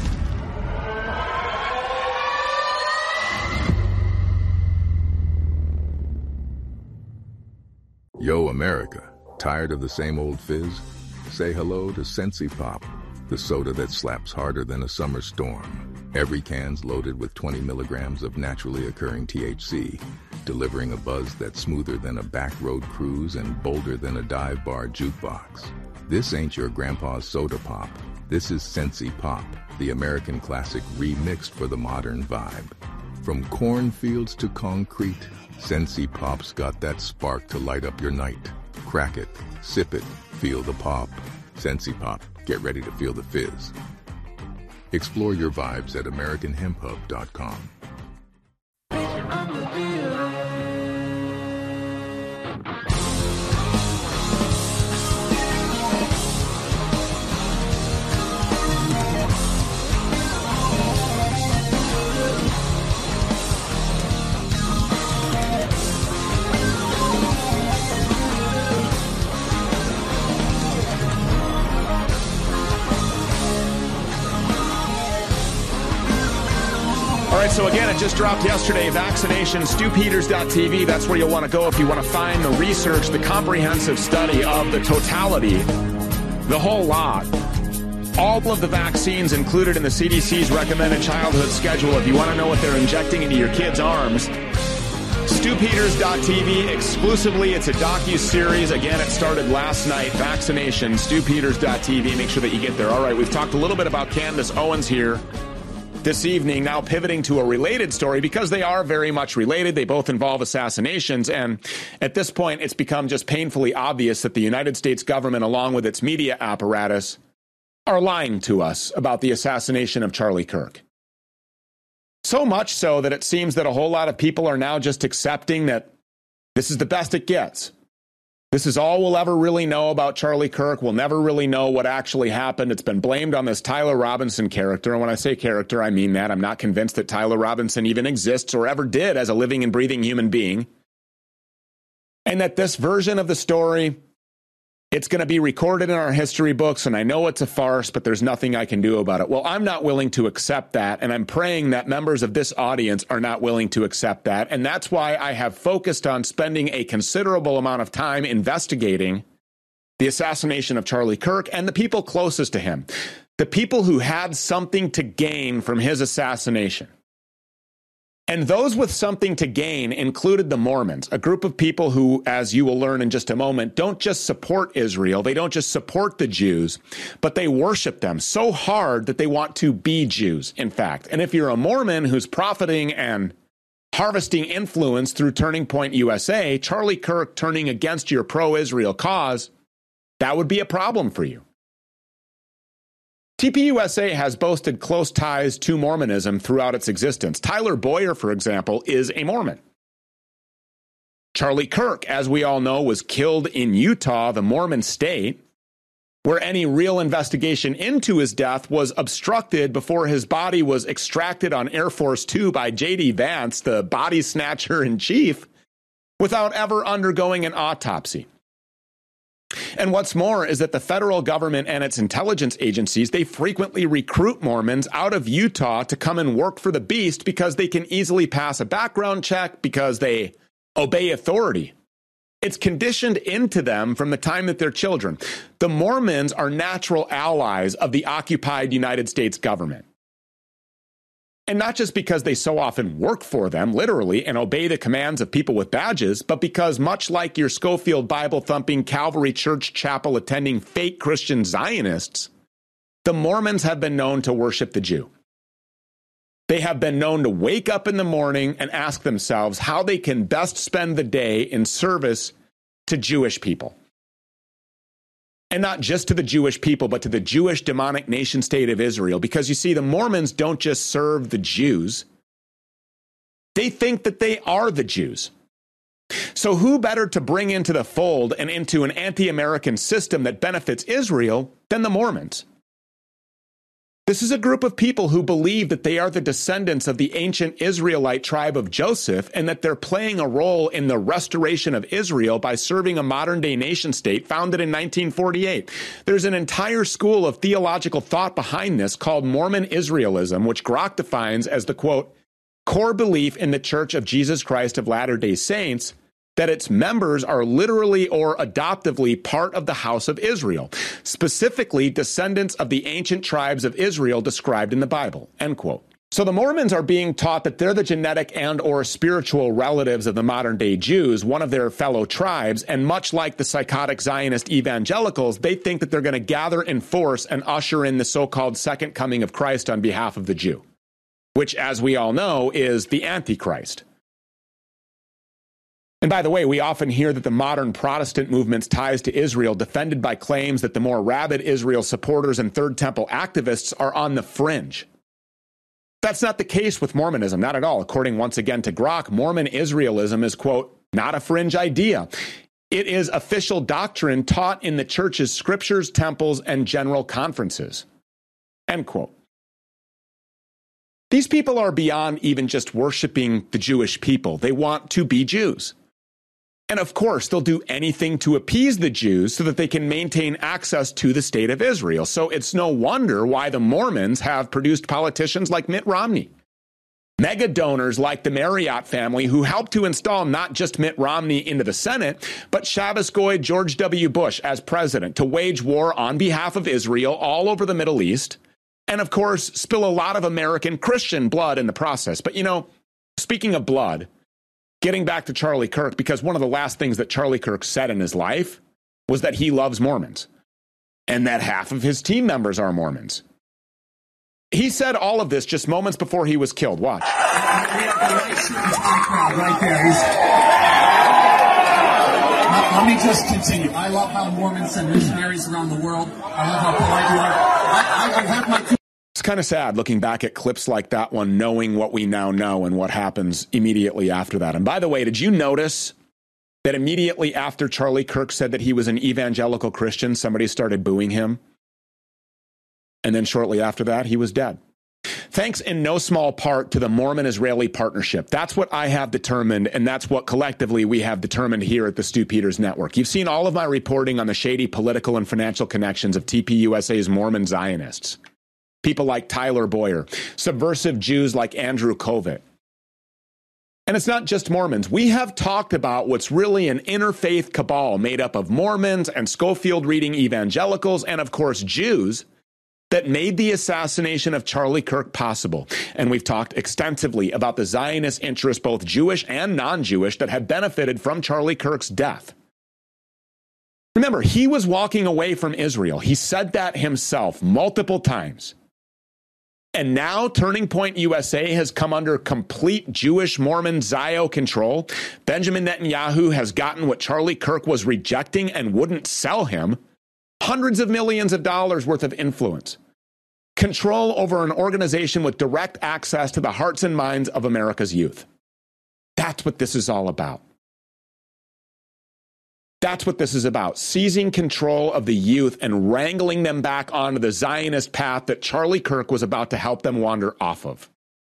Yo, America. Tired of the same old fizz? Say hello to Sensi Pop, the soda that slaps harder than a summer storm. Every can's loaded with 20 milligrams of naturally occurring THC, delivering a buzz that's smoother than a back road cruise and bolder than a dive bar jukebox. This ain't your grandpa's soda pop. This is Sensi Pop, the American classic remixed for the modern vibe. From cornfields to concrete, Sensi Pop's got that spark to light up your night. Crack it, sip it, feel the pop. Sensi Pop, get ready to feel the fizz. Explore your vibes at AmericanHempHub.com. All right, so again, it just dropped yesterday, vaccination, stupeters.tv. That's where you'll want to go if you want to find the research, the comprehensive study of the totality, the whole lot. All of the vaccines included in the CDC's recommended childhood schedule. If you want to know what they're injecting into your kids' arms, StuPeters.tv exclusively. It's a docu-series. Again, it started last night. Vaccination. StuPeters.tv. Make sure that you get there. All right, we've talked a little bit about Candace Owens here this evening, now pivoting to a related story because they are very much related. They both involve assassinations. And at this point, it's become just painfully obvious that the United States government, along with its media apparatus, are lying to us about the assassination of Charlie Kirk. So much so that it seems that a whole lot of people are now just accepting that this is the best it gets. This is all we'll ever really know about Charlie Kirk. We'll never really know what actually happened. It's been blamed on this Tyler Robinson character. And when I say character, I mean that. I'm not convinced that Tyler Robinson even exists or ever did as a living and breathing human being. And that this version of the story, it's going to be recorded in our history books, and I know it's a farce, but there's nothing I can do about it. Well, I'm not willing to accept that, and I'm praying that members of this audience are not willing to accept that, and that's why I have focused on spending a considerable amount of time investigating the assassination of Charlie Kirk and the people closest to him, the people who had something to gain from his assassination. And those with something to gain included the Mormons, a group of people who, as you will learn in just a moment, don't just support Israel, they don't just support the Jews, but they worship them so hard that they want to be Jews, in fact. And if you're a Mormon who's profiting and harvesting influence through Turning Point USA, Charlie Kirk turning against your pro-Israel cause, that would be a problem for you. TPUSA has boasted close ties to Mormonism throughout its existence. Tyler Boyer, for example, is a Mormon. Charlie Kirk, as we all know, was killed in Utah, the Mormon state, where any real investigation into his death was obstructed before his body was extracted on Air Force Two by J.D. Vance, the body snatcher in chief, without ever undergoing an autopsy. And what's more is that the federal government and its intelligence agencies, they frequently recruit Mormons out of Utah to come and work for the beast because they can easily pass a background check, because they obey authority. It's conditioned into them from the time that they're children. The Mormons are natural allies of the occupied United States government. And not just because they so often work for them, literally, and obey the commands of people with badges, but because much like your Schofield Bible-thumping, Calvary Church chapel-attending fake Christian Zionists, the Mormons have been known to worship the Jew. They have been known to wake up in the morning and ask themselves how they can best spend the day in service to Jewish people. And not just to the Jewish people, but to the Jewish demonic nation state of Israel. Because you see, the Mormons don't just serve the Jews. They think that they are the Jews. So who better to bring into the fold and into an anti-American system that benefits Israel than the Mormons? This is a group of people who believe that they are the descendants of the ancient Israelite tribe of Joseph, and that they're playing a role in the restoration of Israel by serving a modern-day nation state founded in 1948. There's an entire school of theological thought behind this called Mormon Israelism, which Grok defines as the, quote, core belief in the Church of Jesus Christ of Latter-day Saints that its members are literally or adoptively part of the house of Israel, specifically descendants of the ancient tribes of Israel described in the Bible, end quote. So the Mormons are being taught that they're the genetic and or spiritual relatives of the modern-day Jews, one of their fellow tribes, and much like the psychotic Zionist evangelicals, they think that they're going to gather in force and usher in the so-called second coming of Christ on behalf of the Jew, which, as we all know, is the Antichrist. And by the way, we often hear that the modern Protestant movement's ties to Israel defended by claims that the more rabid Israel supporters and Third Temple activists are on the fringe. That's not the case with Mormonism, not at all. According once again to Grok, Mormon Israelism is, quote, not a fringe idea. It is official doctrine taught in the church's scriptures, temples, and general conferences, end quote. These people are beyond even just worshiping the Jewish people. They want to be Jews. And of course, they'll do anything to appease the Jews so that they can maintain access to the state of Israel. So it's no wonder why the Mormons have produced politicians like Mitt Romney, mega donors like the Marriott family who helped to install not just Mitt Romney into the Senate, but Shabbos Goy George W. Bush as president to wage war on behalf of Israel all over the Middle East. And of course, spill a lot of American Christian blood in the process. But you know, speaking of blood, Getting back to Charlie Kirk, because one of the last things that Charlie Kirk said in his life was that he loves Mormons and that half of his team members are Mormons. He said all of this just moments before he was killed. Watch. Right there. Let me just continue. I love how Mormons send missionaries around the world. I love how polite you are. I have my... It's kind of sad looking back at clips like that one, knowing what we now know and what happens immediately after that. And by the way, did you notice that immediately after Charlie Kirk said that he was an evangelical Christian, somebody started booing him? And then shortly after that, he was dead. Thanks in no small part to the Mormon-Israeli partnership. That's what I have determined, and that's what collectively we have determined here at the Stu Peters Network. You've seen all of my reporting on the shady political and financial connections of TPUSA's Mormon Zionists. People like Tyler Boyer, subversive Jews like Andrew Kovic. And it's not just Mormons. We have talked about what's really an interfaith cabal made up of Mormons and Schofield-reading evangelicals and, of course, Jews that made the assassination of Charlie Kirk possible. And we've talked extensively about the Zionist interests, both Jewish and non-Jewish, that have benefited from Charlie Kirk's death. Remember, he was walking away from Israel. He said that himself multiple times. And now Turning Point USA has come under complete Jewish Mormon Zio control. Benjamin Netanyahu has gotten what Charlie Kirk was rejecting and wouldn't sell him. Hundreds of millions of dollars worth of influence. Control over an organization with direct access to the hearts and minds of America's youth. That's what this is all about. That's what this is about. Seizing control of the youth and wrangling them back onto the Zionist path that Charlie Kirk was about to help them wander off of.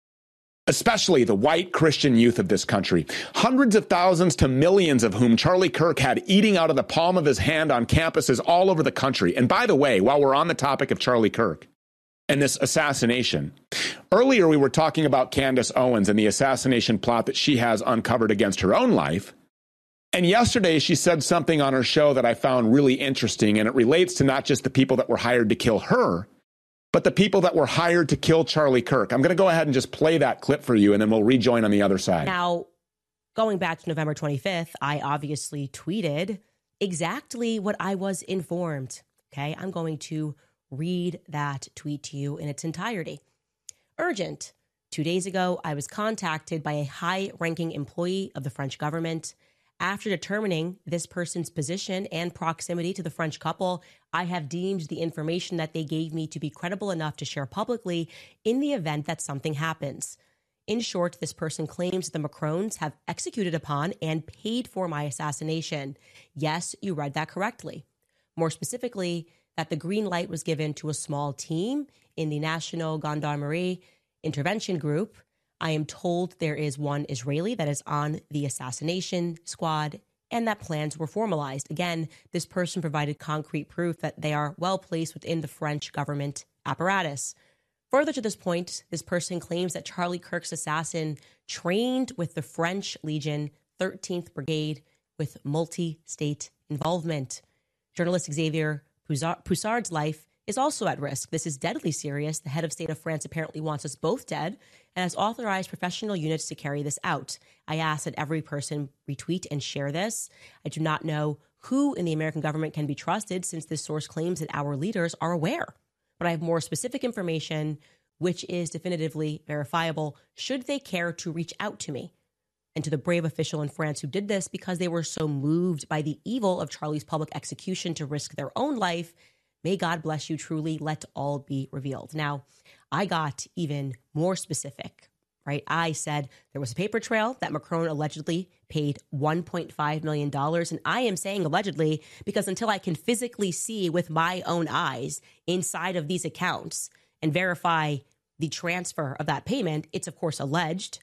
Especially the white Christian youth of this country, hundreds of thousands to millions of whom Charlie Kirk had eating out of the palm of his hand on campuses all over the country. And by the way, while we're on the topic of Charlie Kirk and this assassination, earlier we were talking about Candace Owens and the assassination plot that she has uncovered against her own life. And yesterday she said something on her show that I found really interesting, and it relates to not just the people that were hired to kill her, but the people that were hired to kill Charlie Kirk. I'm going to go ahead and just play that clip for you, and then we'll rejoin on the other side. Now, going back to November 25th, I obviously tweeted exactly what I was informed. Okay, I'm going to read that tweet to you in its entirety. Urgent. 2 days ago, I was contacted by a high-ranking employee of the French government. After determining this person's position and proximity to the French couple, I have deemed the information that they gave me to be credible enough to share publicly in the event that something happens. In short, this person claims the Macrons have executed upon and paid for my assassination. Yes, you read that correctly. More specifically, that the green light was given to a small team in the National Gendarmerie Intervention Group. I am told there is one Israeli that is on the assassination squad and that plans were formalized. Again, this person provided concrete proof that they are well placed within the French government apparatus. Further to this point, this person claims that Charlie Kirk's assassin trained with the French Legion 13th Brigade with multi-state involvement. Journalist Xavier Poussard's life is also at risk. This is deadly serious. The head of state of France apparently wants us both dead and has authorized professional units to carry this out. I ask that every person retweet and share this. I do not know who in the American government can be trusted since this source claims that our leaders are aware. But I have more specific information, which is definitively verifiable, should they care to reach out to me. And to the brave official in France who did this because they were so moved by the evil of Charlie's public execution to risk their own life, may God bless you truly. Let all be revealed. Now, I got even more specific, right? I said there was a paper trail that Macron allegedly paid $1.5 million. And I am saying allegedly because until I can physically see with my own eyes inside of these accounts and verify the transfer of that payment, it's of course alleged.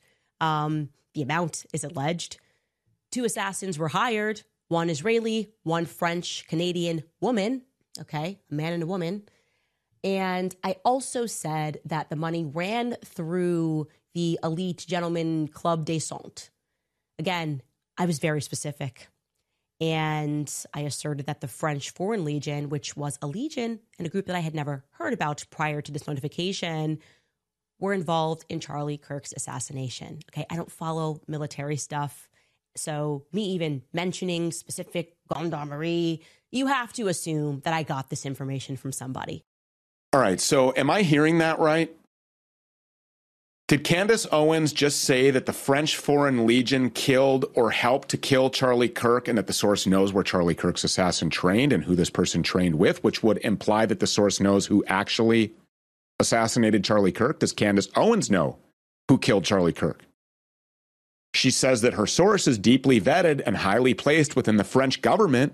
The amount is alleged. 2 assassins were hired, one Israeli, one French-Canadian woman. Okay, a man and a woman. And I also said that the money ran through the Elite Gentlemen Club des Saints. Again, I was very specific. And I asserted that the French Foreign Legion, which was a legion and a group that I had never heard about prior to this notification, were involved in Charlie Kirk's assassination. Okay, I don't follow military stuff. So me even mentioning specific gendarmerie, you have to assume that I got this information from somebody. All right. So am I hearing that right? Did Candace Owens just say that the French Foreign Legion killed or helped to kill Charlie Kirk, and that the source knows where Charlie Kirk's assassin trained and who this person trained with, which would imply that the source knows who actually assassinated Charlie Kirk? Does Candace Owens know who killed Charlie Kirk? She says that her source is deeply vetted and highly placed within the French government,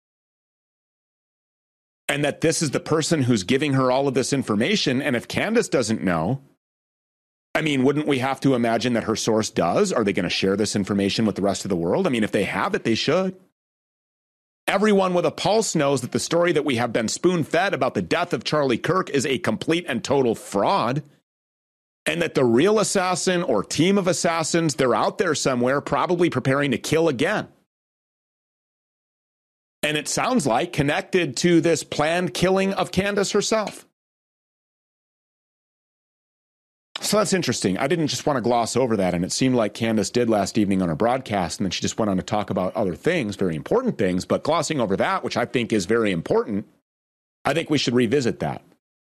and that this is the person who's giving her all of this information. And if Candace doesn't know, I mean, wouldn't we have to imagine that her source does? Are they going to share this information with the rest of the world? I mean, if they have it, they should. Everyone with a pulse knows that the story that we have been spoon-fed about the death of Charlie Kirk is a complete and total fraud, and that the real assassin or team of assassins, they're out there somewhere probably preparing to kill again. And it sounds like connected to this planned killing of Candace herself. So that's interesting. I didn't just want to gloss over that, and it seemed like Candace did last evening on her broadcast, and then she just went on to talk about other things, very important things, but glossing over that, which I think is very important, I think we should revisit that.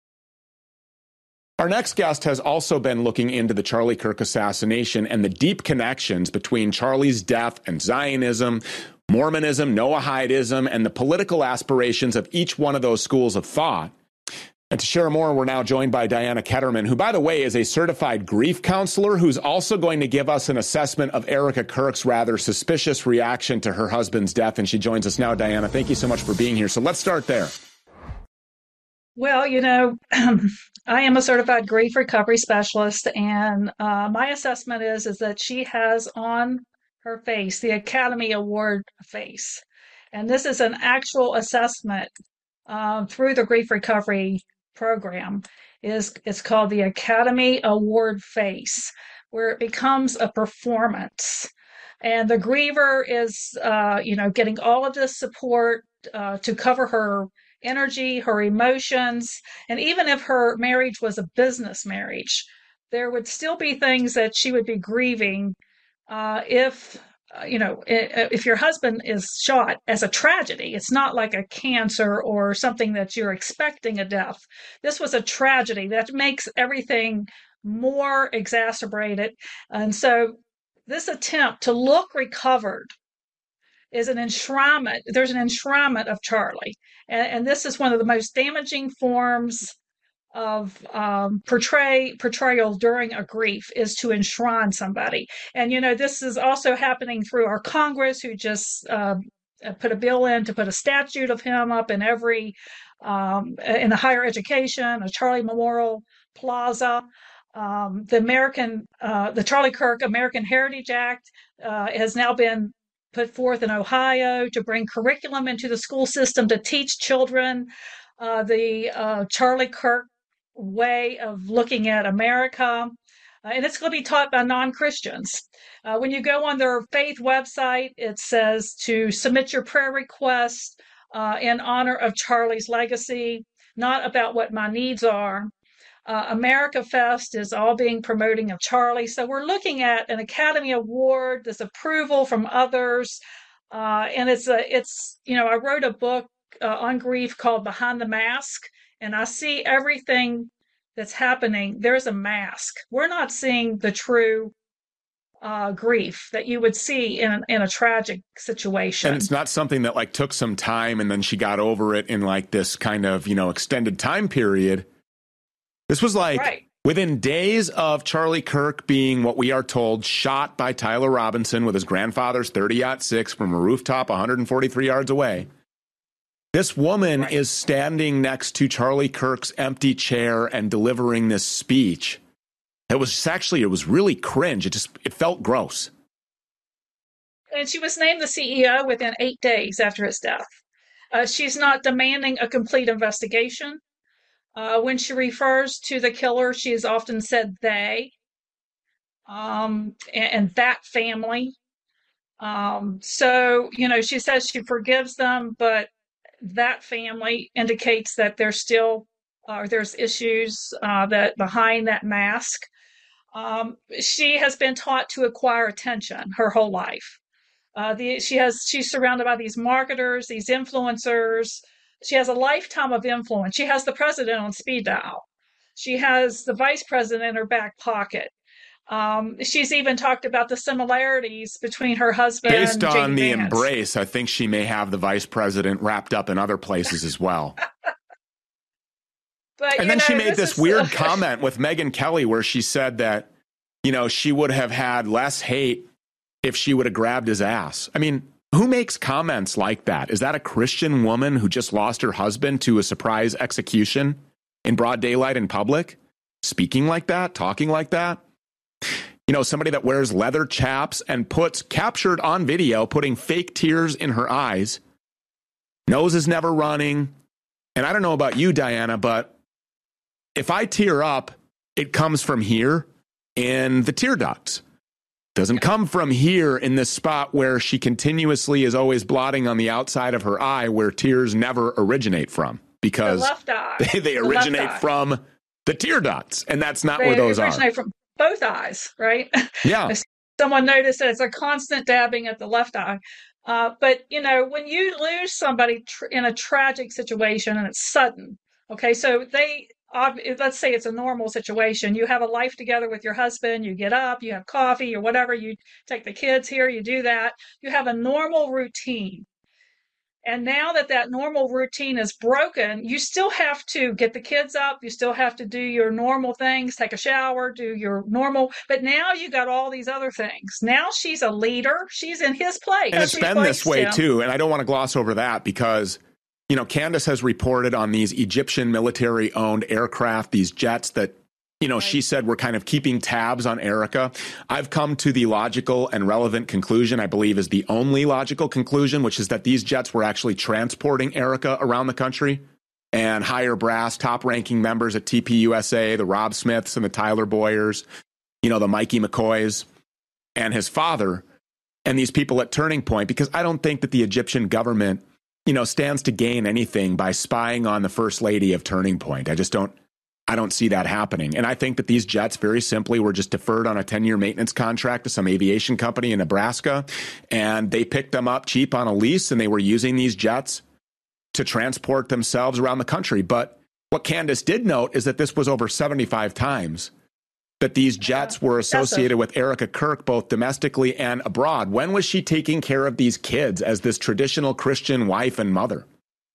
Our next guest has also been looking into the Charlie Kirk assassination and the deep connections between Charlie's death and Zionism, Mormonism, Noahidism, and the political aspirations of each one of those schools of thought. And to share more, we're now joined by Diana Ketterman, who, by the way, is a certified grief counselor who's also going to give us an assessment of Erica Kirk's rather suspicious reaction to her husband's death. And she joins us now. Diana, thank you so much for being here. So let's start there. Well, I am a certified grief recovery specialist, and my assessment is that she has on her face the Academy Award face. And this is an actual assessment through the grief recovery program. It's called the Academy Award face, where it becomes a performance. And the griever is, getting all of this support to cover her energy, her emotions, and even if her marriage was a business marriage, there would still be things that she would be grieving if your husband is shot as a tragedy. It's not like a cancer or something that you're expecting a death. This was a tragedy that makes everything more exacerbated. And so this attempt to look recovered is an enshrinement. There's an enshrinement of Charlie. And this is one of the most damaging forms of portrayal during a grief, is to enshrine somebody. And, this is also happening through our Congress, who just put a bill in to put a statue of him up in every, in the higher education, a Charlie Memorial Plaza. The Charlie Kirk American Heritage Act has now been put forth in Ohio to bring curriculum into the school system to teach children the Charlie Kirk way of looking at America. And it's going to be taught by non-Christians. When you go on their faith website, it says to submit your prayer request in honor of Charlie's legacy, not about what my needs are. America Fest is all being promoting of Charlie. So we're looking at an Academy Award, this approval from others. And I wrote a book on grief called Behind the Mask, and I see everything that's happening. There's a mask. We're not seeing the true grief that you would see in a tragic situation. And it's not something that took some time and then she got over it in this kind of, extended time period. This was right. Within days of Charlie Kirk being, what we are told, shot by Tyler Robinson with his grandfather's 30-06 from a rooftop 143 yards away. This woman is standing next to Charlie Kirk's empty chair and delivering this speech. It was really cringe. It felt gross. And she was named the CEO within 8 days after his death. She's not demanding a complete investigation. When she refers to the killer, she has often said they, and that family. She says she forgives them, but that family indicates that there's issues that behind that mask. She has been taught to acquire attention her whole life. She's surrounded by these marketers, these influencers. She has a lifetime of influence. She has the president on speed dial. She has the vice president in her back pocket. She's even talked about the similarities between her husband Based and on J.D. the Vance. embrace, I think she may have the vice president wrapped up in other places as well. But, and then she made this weird comment with Megyn Kelly where she said that, she would have had less hate if she would have grabbed his ass. I mean, who makes comments like that? Is that a Christian woman who just lost her husband to a surprise execution in broad daylight in public? Speaking like that? Talking like that? Somebody that wears leather chaps and captured on video, putting fake tears in her eyes. Nose is never running. And I don't know about you, Diana, but if I tear up, it comes from here in the tear ducts. Doesn't come from here in this spot where she continuously is always blotting on the outside of her eye where tears never originate from, because the left eye. they originate from the tear ducts, and that's not where those are. They originate from both eyes, right? Yeah. Someone noticed that it's a constant dabbing at the left eye. But, when you lose somebody in a tragic situation and it's sudden, okay, so let's say it's a normal situation. You have a life together with your husband. You get up, you have coffee or whatever. You take the kids here, you do that. You have a normal routine. And now that normal routine is broken, you still have to get the kids up. You still have to do your normal things, take a shower, do your normal. But now you got all these other things. Now she's a leader. She's in his place. And it's been this way too. And I don't want to gloss over that because, Candace has reported on these Egyptian military-owned aircraft, these jets that, she said were kind of keeping tabs on Erica. I've come to the logical and relevant conclusion, I believe is the only logical conclusion, which is that these jets were actually transporting Erica around the country, and higher brass, top-ranking members at TPUSA, the Rob Smiths and the Tyler Boyers, the Mikey McCoys, and his father, and these people at Turning Point, because I don't think that the Egyptian government, stands to gain anything by spying on the First Lady of Turning Point. I don't see that happening. And I think that these jets very simply were just deferred on a 10-year maintenance contract to some aviation company in Nebraska. And they picked them up cheap on a lease, and they were using these jets to transport themselves around the country. But what Candace did note is that this was over 75 times that these jets were associated with Erica Kirk, both domestically and abroad. When was she taking care of these kids as this traditional Christian wife and mother?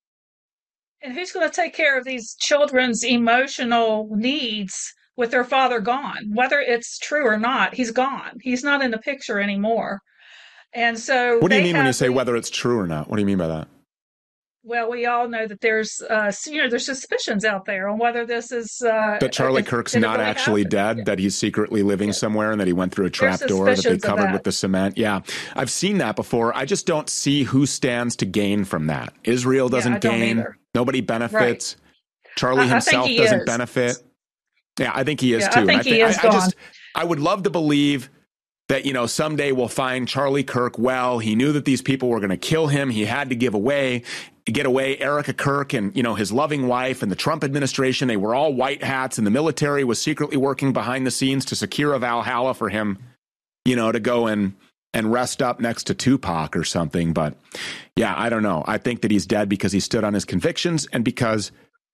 And who's going to take care of these children's emotional needs with their father gone? Whether it's true or not, he's gone. He's not in the picture anymore. And so what do you mean when you say whether it's true or not? What do you mean by that? Well, we all know that there's suspicions out there on whether this is that Charlie Kirk's not really actually dead, that he's secretly living somewhere, and that he went through a trap door that they covered with the cement. Yeah, I've seen that before. I just don't see who stands to gain from that. Israel doesn't gain. Nobody benefits. Right. Charlie himself doesn't benefit. Yeah, I think he is too. I think he is gone. I would love to believe that, someday we'll find Charlie Kirk well. He knew that these people were going to kill him. He had to get away. Erica Kirk and, his loving wife and the Trump administration, they were all white hats, and the military was secretly working behind the scenes to secure a Valhalla for him, to go and rest up next to Tupac or something. But yeah, I don't know. I think that he's dead because he stood on his convictions, and because,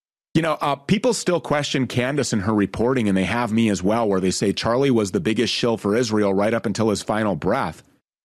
people still question Candace and her reporting, and they have me as well, where they say Charlie was the biggest shill for Israel right up until his final breath.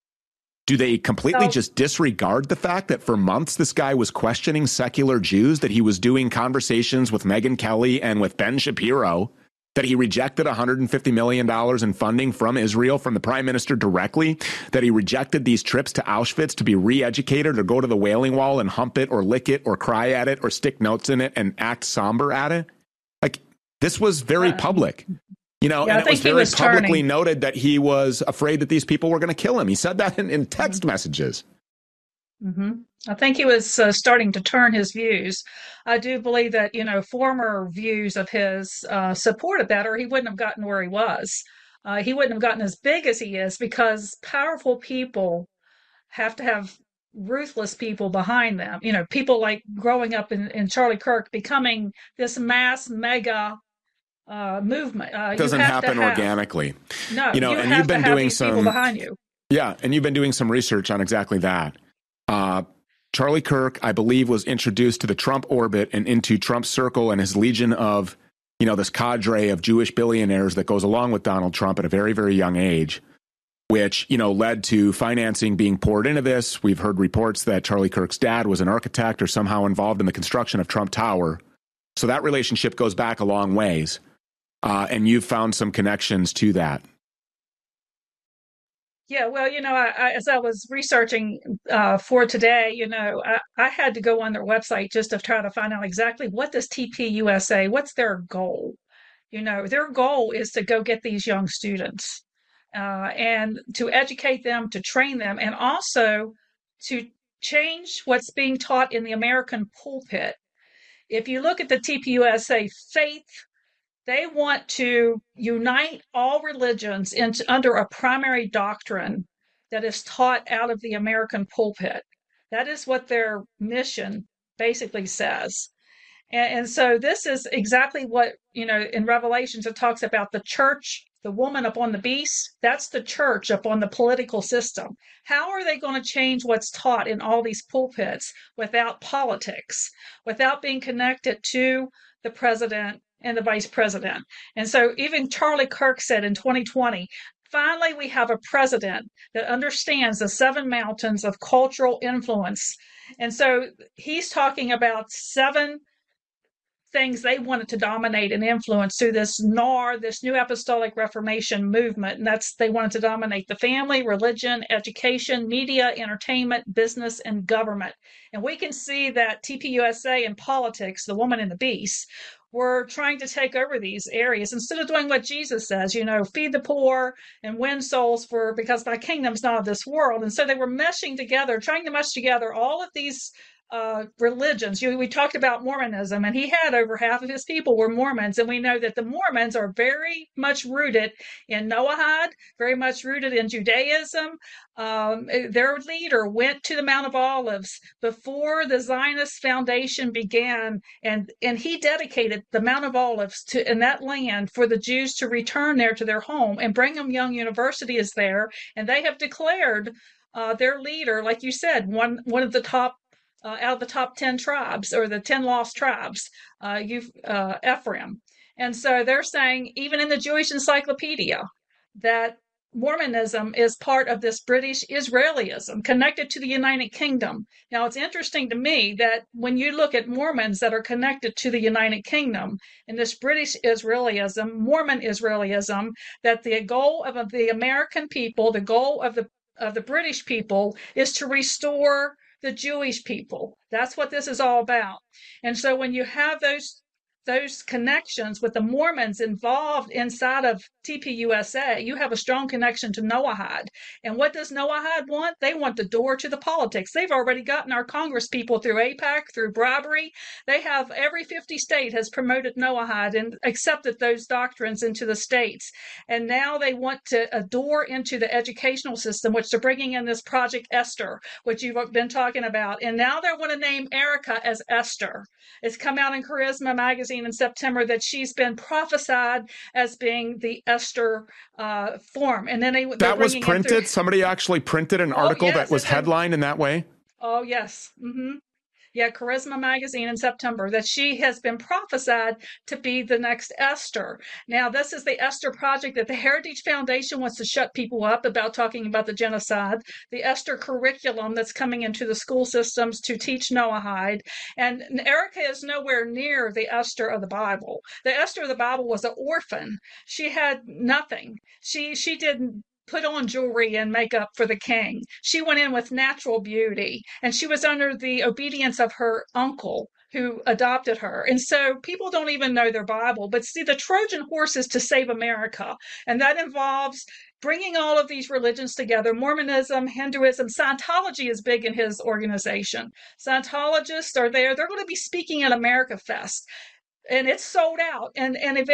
Do they completely just disregard the fact that for months this guy was questioning secular Jews, that he was doing conversations with Megyn Kelly and with Ben Shapiro, that he rejected $150 million in funding from Israel, from the prime minister directly, that he rejected these trips to Auschwitz to be re-educated or go to the Wailing Wall and hump it or lick it or cry at it or stick notes in it and act somber at it? Like, this was very public. And it was very publicly noted that he was afraid that these people were going to kill him. He said that in text messages. Mm-hmm. I think he was starting to turn his views. I do believe that, former views of his supported that, or he wouldn't have gotten where he was. He wouldn't have gotten as big as he is, because powerful people have to have ruthless people behind them. People like growing up in Charlie Kirk becoming this mass mega movement. It doesn't happen organically. No, and you've been doing some people behind you. Yeah, and you've been doing some research on exactly that. Charlie Kirk, I believe, was introduced to the Trump orbit and into Trump's circle and his legion of, this cadre of Jewish billionaires that goes along with Donald Trump at a very, very young age, which, led to financing being poured into this. We've heard reports that Charlie Kirk's dad was an architect or somehow involved in the construction of Trump Tower. So that relationship goes back a long ways. And you've found some connections to that. Yeah, well, as I was researching for today, I had to go on their website just to try to find out exactly what does TPUSA, what's their goal? Their goal is to go get these young students and to educate them, to train them, and also to change what's being taught in the American pulpit. If you look at the TPUSA faith, they want to unite all religions under a primary doctrine that is taught out of the American pulpit. That is what their mission basically says. And so this is exactly what, in Revelations, it talks about the church, the woman upon the beast. That's the church upon the political system. How are they going to change what's taught in all these pulpits without politics, without being connected to the president and the vice president? And so even Charlie Kirk said in 2020, finally, we have a president that understands the 7 mountains of cultural influence. And so he's talking about 7 things they wanted to dominate and influence through this NAR, this New Apostolic Reformation movement. And they wanted to dominate the family, religion, education, media, entertainment, business, and government. And we can see that TPUSA and politics, the woman and the beast, were trying to take over these areas instead of doing what Jesus says, feed the poor and win souls because my kingdom's not of this world. And so they were meshing together, trying to mesh together all of these religions. We talked about Mormonism, and he had over half of his people were Mormons, and we know that the Mormons are very much rooted in Noahide, very much rooted in Judaism. Their leader went to the Mount of Olives before the Zionist Foundation began, and he dedicated the Mount of Olives in that land for the Jews to return there to their home. And Brigham Young University is there, and they have declared their leader, like you said, one of the top out of the top 10 tribes, or the 10 lost tribes, Ephraim. And so they're saying, even in the Jewish Encyclopedia, that Mormonism is part of this British Israelism connected to the United Kingdom. Now, it's interesting to me that when you look at Mormons that are connected to the United Kingdom in this British Israelism, Mormon Israelism, that the goal of the American people, the goal of the British people, is to restore the Jewish people. That's what this is all about. And so when you have those connections with the Mormons involved inside of TPUSA, you have a strong connection to Noahide. And what does Noahide want? They want the door to the politics. They've already gotten our Congress people through AIPAC, through bribery. They have, every 50 state has promoted Noahide and accepted those doctrines into the states. And now they want a door into the educational system, which they're bringing in this Project Esther, which you've been talking about. And now they want to name Erica as Esther. It's come out in Charisma magazine in September that she's been prophesied as being the Esther form. And then that was printed. Somebody actually printed an article that was headlined in that way. Oh, yes. Mm-hmm. Yeah, Charisma magazine in September, that she has been prophesied to be the next Esther. Now, this is the Esther project that the Heritage Foundation wants to shut people up about talking about the genocide, the Esther curriculum that's coming into the school systems to teach Noahide. And Erica is nowhere near the Esther of the Bible. The Esther of the Bible was an orphan. She had nothing. She didn't put on jewelry and makeup for the king. She went in with natural beauty, and she was under the obedience of her uncle who adopted her. And so people don't even know their Bible. But see, the Trojan horse is to save America, and that involves bringing all of these religions together. Mormonism, Hinduism, Scientology is big in his organization. Scientologists are there. They're going to be speaking at America Fest. and it's sold out. And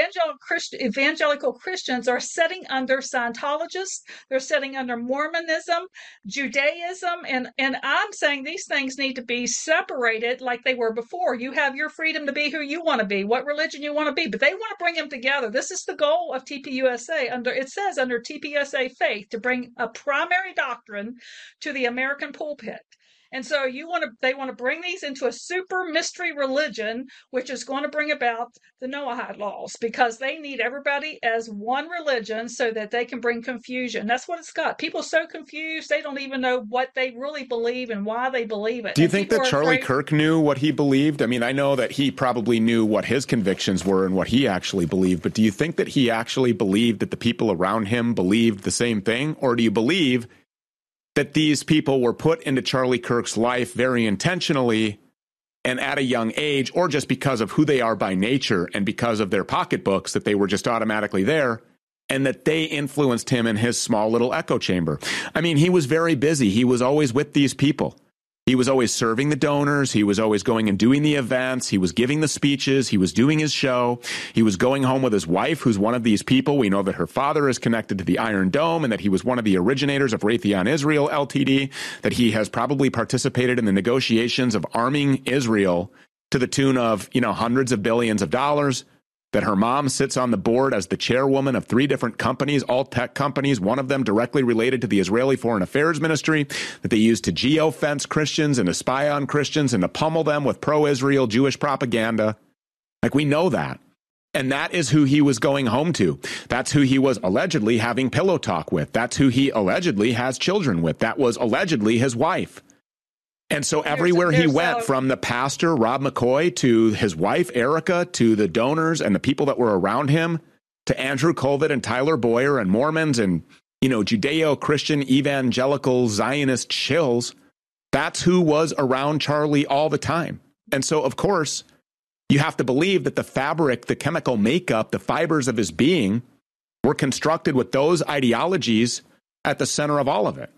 evangelical Christians are sitting under Scientologists. They're sitting under Mormonism, Judaism, and I'm saying these things need to be separated like they were before. You have your freedom to be who you want to be, what religion you want to be, but they want to bring them together. This is the goal of TPUSA. It says under TPUSA faith to bring a primary doctrine to the American pulpit. And so they want to bring these into a super mystery religion, which is going to bring about the Noahide laws, because they need everybody as one religion so that they can bring confusion. That's what it's got. People so confused, they don't even know what they really believe and why they believe it. Do you think that Charlie Kirk knew what he believed? I mean, I know that he probably knew what his convictions were and what he actually believed, but do you think that he actually believed that the people around him believed the same thing? Or do you believe that these people were put into Charlie Kirk's life very intentionally and at a young age, or just because of who they are by nature and because of their pocketbooks, that they were just automatically there and that they influenced him in his small little echo chamber? I mean, he was very busy. He was always with these people. He was always serving the donors. He was always going and doing the events. He was giving the speeches. He was doing his show. He was going home with his wife, who's one of these people. We know that her father is connected to the Iron Dome and that he was one of the originators of Raytheon Israel Ltd., that he has probably participated in the negotiations of arming Israel to the tune of, hundreds of billions of dollars, that her mom sits on the board as the chairwoman of 3 different companies, all tech companies, one of them directly related to the Israeli Foreign Affairs Ministry, that they use to geofence Christians and to spy on Christians and to pummel them with pro-Israel Jewish propaganda. Like, we know that. And that is who he was going home to. That's who he was allegedly having pillow talk with. That's who he allegedly has children with. That was allegedly his wife. And so everywhere he went, from the pastor, Rob McCoy, to his wife, Erica, to the donors and the people that were around him, to Andrew Colvin and Tyler Boyer and Mormons and, Judeo-Christian evangelical Zionist shills, that's who was around Charlie all the time. And so, of course, you have to believe that the fabric, the chemical makeup, the fibers of his being were constructed with those ideologies at the center of all of it.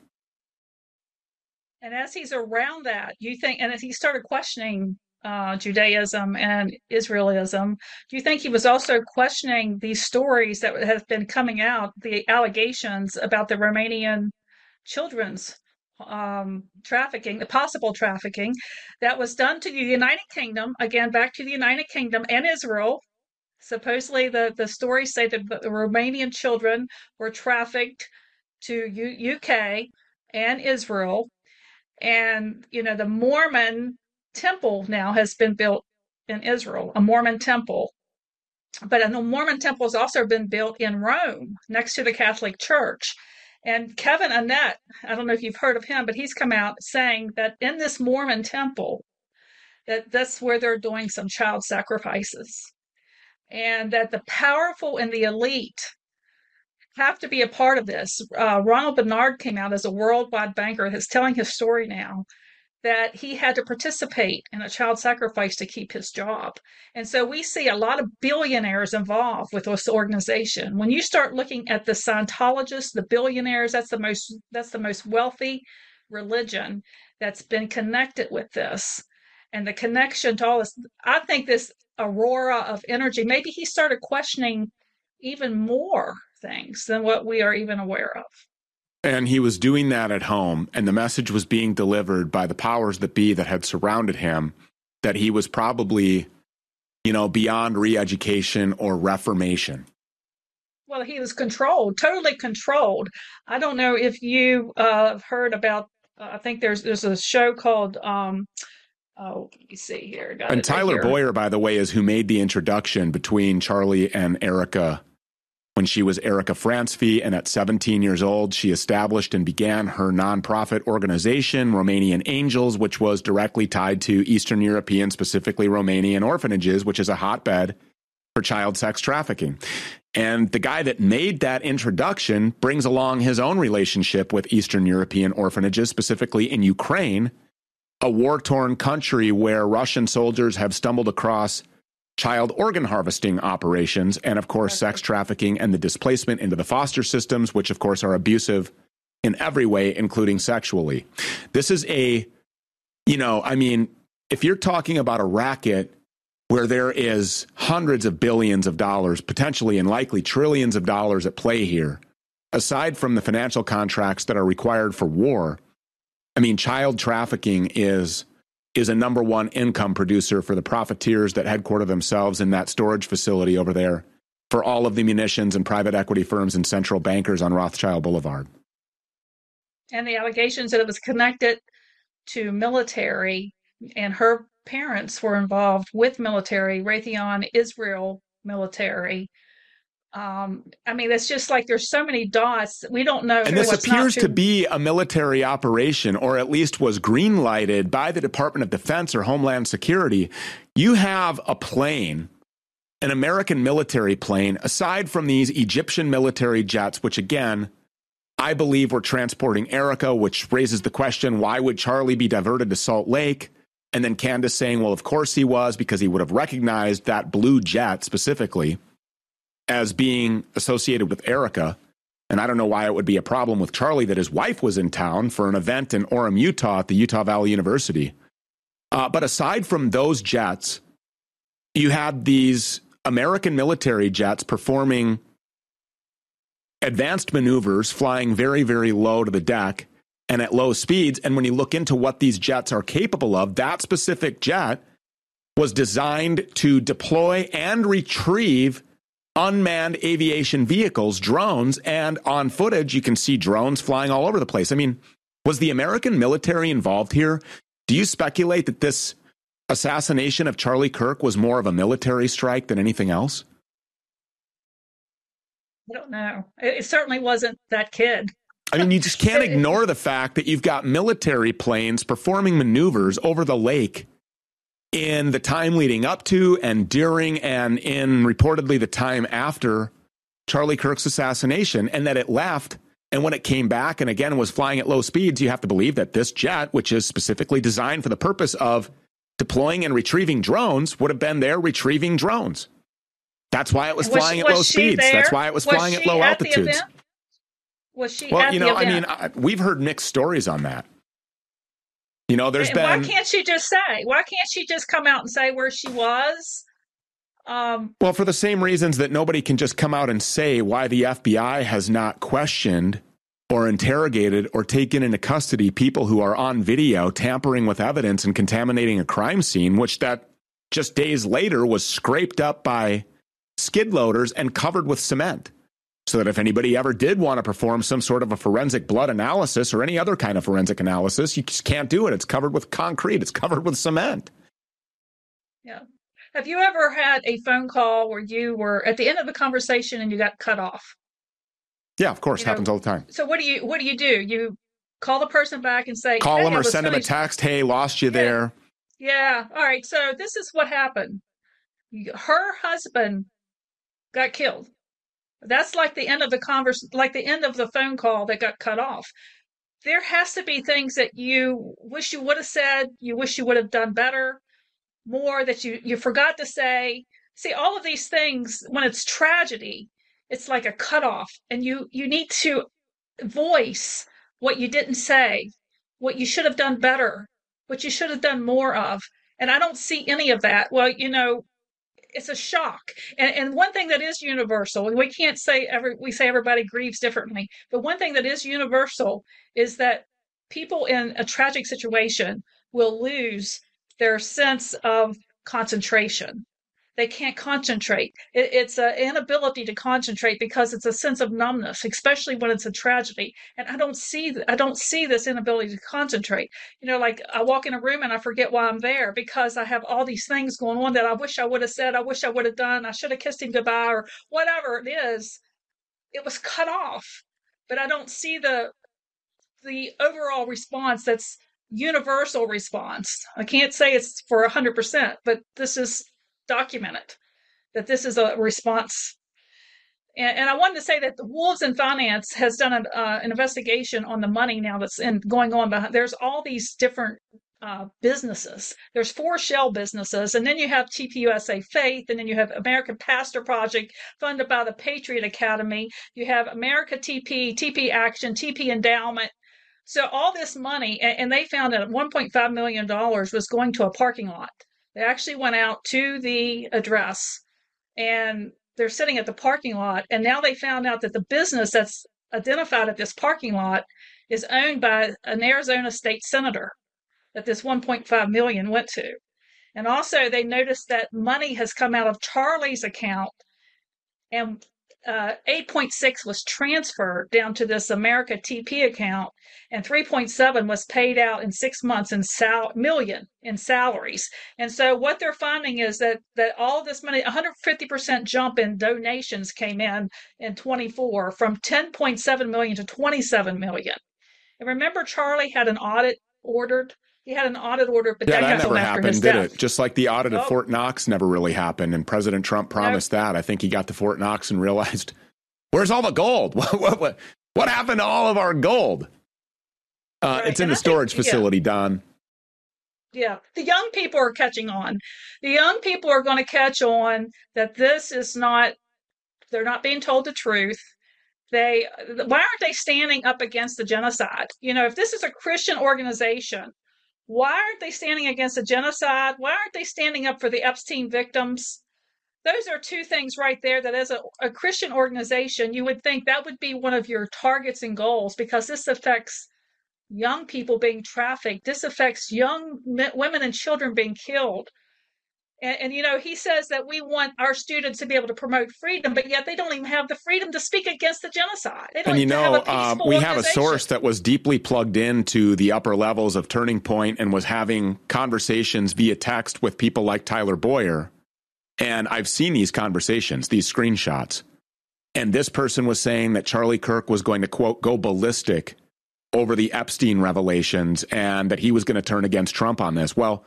And as he's around that, and as he started questioning Judaism and Israelism, do you think he was also questioning these stories that have been coming out, the allegations about the Romanian children's trafficking, the possible trafficking that was done to the United Kingdom, again, back to the United Kingdom and Israel? Supposedly the stories say that the Romanian children were trafficked to UK and Israel. And, the Mormon temple now has been built in Israel, a Mormon temple. But the Mormon temple has also been built in Rome, next to the Catholic Church. And Kevin Annett, I don't know if you've heard of him, but he's come out saying that in this Mormon temple, that's where they're doing some child sacrifices. And that the powerful and the elite have to be a part of this. Ronald Bernard came out as a worldwide banker that's telling his story now, that he had to participate in a child sacrifice to keep his job. And so we see a lot of billionaires involved with this organization. When you start looking at the Scientologists, the billionaires, that's the most wealthy religion that's been connected with this. And the connection to all this, I think this aurora of energy, maybe he started questioning even more things than what we are even aware of. And he was doing that at home, and the message was being delivered by the powers that be that had surrounded him, that he was probably, beyond re-education or reformation. Well, he was controlled, totally controlled. I don't know if you have heard about, I think there's a show called, let me see here. And Tyler Boyer, by the way, is who made the introduction between Charlie and Erica when she was Erica Francevy, and at 17 years old, she established and began her nonprofit organization, Romanian Angels, which was directly tied to Eastern European, specifically Romanian orphanages, which is a hotbed for child sex trafficking. And the guy that made that introduction brings along his own relationship with Eastern European orphanages, specifically in Ukraine, a war-torn country where Russian soldiers have stumbled across child organ harvesting operations, and of course, sex trafficking and the displacement into the foster systems, which of course are abusive in every way, including sexually. This is if you're talking about a racket where there is hundreds of billions of dollars, potentially and likely trillions of dollars at play here, aside from the financial contracts that are required for war, I mean, child trafficking is a number one income producer for the profiteers that headquarter themselves in that storage facility over there for all of the munitions and private equity firms and central bankers on Rothschild Boulevard. And the allegations that it was connected to military, and her parents were involved with military, Raytheon Israel military. I mean, it's just like there's so many dots. We don't know. And this appears to be a military operation, or at least was green lighted by the Department of Defense or Homeland Security. You have a plane, an American military plane, aside from these Egyptian military jets, which again, I believe were transporting Erica, which raises the question, why would Charlie be diverted to Salt Lake? And then Candace saying, well, of course he was, because he would have recognized that blue jet specifically as being associated with Erica. And I don't know why it would be a problem with Charlie that his wife was in town for an event in Orem, Utah at the Utah Valley University. But aside from those jets, you had these American military jets performing advanced maneuvers, flying very, very low to the deck and at low speeds. And when you look into what these jets are capable of, that specific jet was designed to deploy and retrieve unmanned aviation vehicles, drones, and on footage, you can see drones flying all over the place. I mean, was the American military involved here? Do you speculate that this assassination of Charlie Kirk was more of a military strike than anything else? I don't know. It certainly wasn't that kid. I mean, you just can't ignore the fact that you've got military planes performing maneuvers over the lake in the time leading up to and during and in reportedly the time after Charlie Kirk's assassination, and that it left. And when it came back and again was flying at low speeds, you have to believe that this jet, which is specifically designed for the purpose of deploying and retrieving drones, would have been there retrieving drones. That's why it was flying at low speeds. That's why it was flying at low altitudes. Was she at the event? I mean, we've heard mixed stories on that. You know, there's been. Why can't she just say? Why can't she just come out and say where she was? Well, for the same reasons that nobody can just come out and say why the FBI has not questioned or interrogated or taken into custody people who are on video tampering with evidence and contaminating a crime scene, which that just days later was scraped up by skid loaders and covered with cement. So that if anybody ever did want to perform some sort of a forensic blood analysis or any other kind of forensic analysis, you just can't do it. It's covered with concrete. It's covered with cement. Yeah. Have you ever had a phone call where you were at the end of the conversation and you got cut off? Yeah, of course. Happens all the time. So what do you do? You call the person back and say, call them or send them a text. Hey, lost you there. Yeah. All right. So this is what happened. Her husband got killed. That's like the end of the like the end of the phone call that got cut off. There has to be things that you wish you would have said, you wish you would have done better, more that you forgot to say. See, all of these things, when it's tragedy, it's like a cutoff, and you need to voice what you didn't say, what you should have done better, what you should have done more of. And I don't see any of that. Well, it's a shock. And one thing that is universal, we can't say we say everybody grieves differently, but one thing that is universal is that people in a tragic situation will lose their sense of concentration. They can't concentrate. It's an inability to concentrate because it's a sense of numbness, especially when it's a tragedy. And I don't see this inability to concentrate. Like I walk in a room and I forget why I'm there because I have all these things going on that I wish I would have said, I wish I would have done, I should have kissed him goodbye, or whatever it is. It was cut off. But I don't see the overall response that's universal response. I can't say it's for 100%, but this is documented that this is a response. And I wanted to say that the Wolves in Finance has done an investigation on the money now that's going on behind. There's all these different businesses. There's 4 shell businesses, and then you have TPUSA Faith, and then you have American Pastor Project funded by the Patriot Academy. You have America TP Action, TP Endowment. So all this money, and they found that $1.5 million was going to a parking lot. They actually went out to the address, and they're sitting at the parking lot. And now they found out that the business that's identified at this parking lot is owned by an Arizona state senator that this 1.5 million went to. And also they noticed that money has come out of Charlie's account, and 8.6 was transferred down to this America TP account, and 3.7 was paid out in 6 months in million in salaries. And so what they're finding is that all this money, 150% jump in donations came in 24 from 10.7 million to 27 million. And remember, Charlie had an audit ordered. He had an audit order, but yeah, that never happened, did it? Just like the audit of Fort Knox never really happened, and President Trump promised that. I think he got to Fort Knox and realized, where's all the gold? What happened to all of our gold? Right. It's in the storage facility, Don. Yeah, the young people are catching on. The young people are going to catch on that this is not, they're not being told the truth. Why aren't they standing up against the genocide? You know, if this is a Christian organization, why aren't they standing against the genocide? Why aren't they standing up for the Epstein victims? Those are two things right there that as a Christian organization, you would think that would be one of your targets and goals, because this affects young people being trafficked. This affects young women and children being killed. And, you know, he says that we want our students to be able to promote freedom, but yet they don't even have the freedom to speak against the genocide. They don't and, you know, have we have a source that was deeply plugged into the upper levels of Turning Point and was having conversations via text with people like Tyler Boyer. And I've seen these conversations, these screenshots. And this person was saying that Charlie Kirk was going to, quote, go ballistic over the Epstein revelations and that he was going to turn against Trump on this. Well,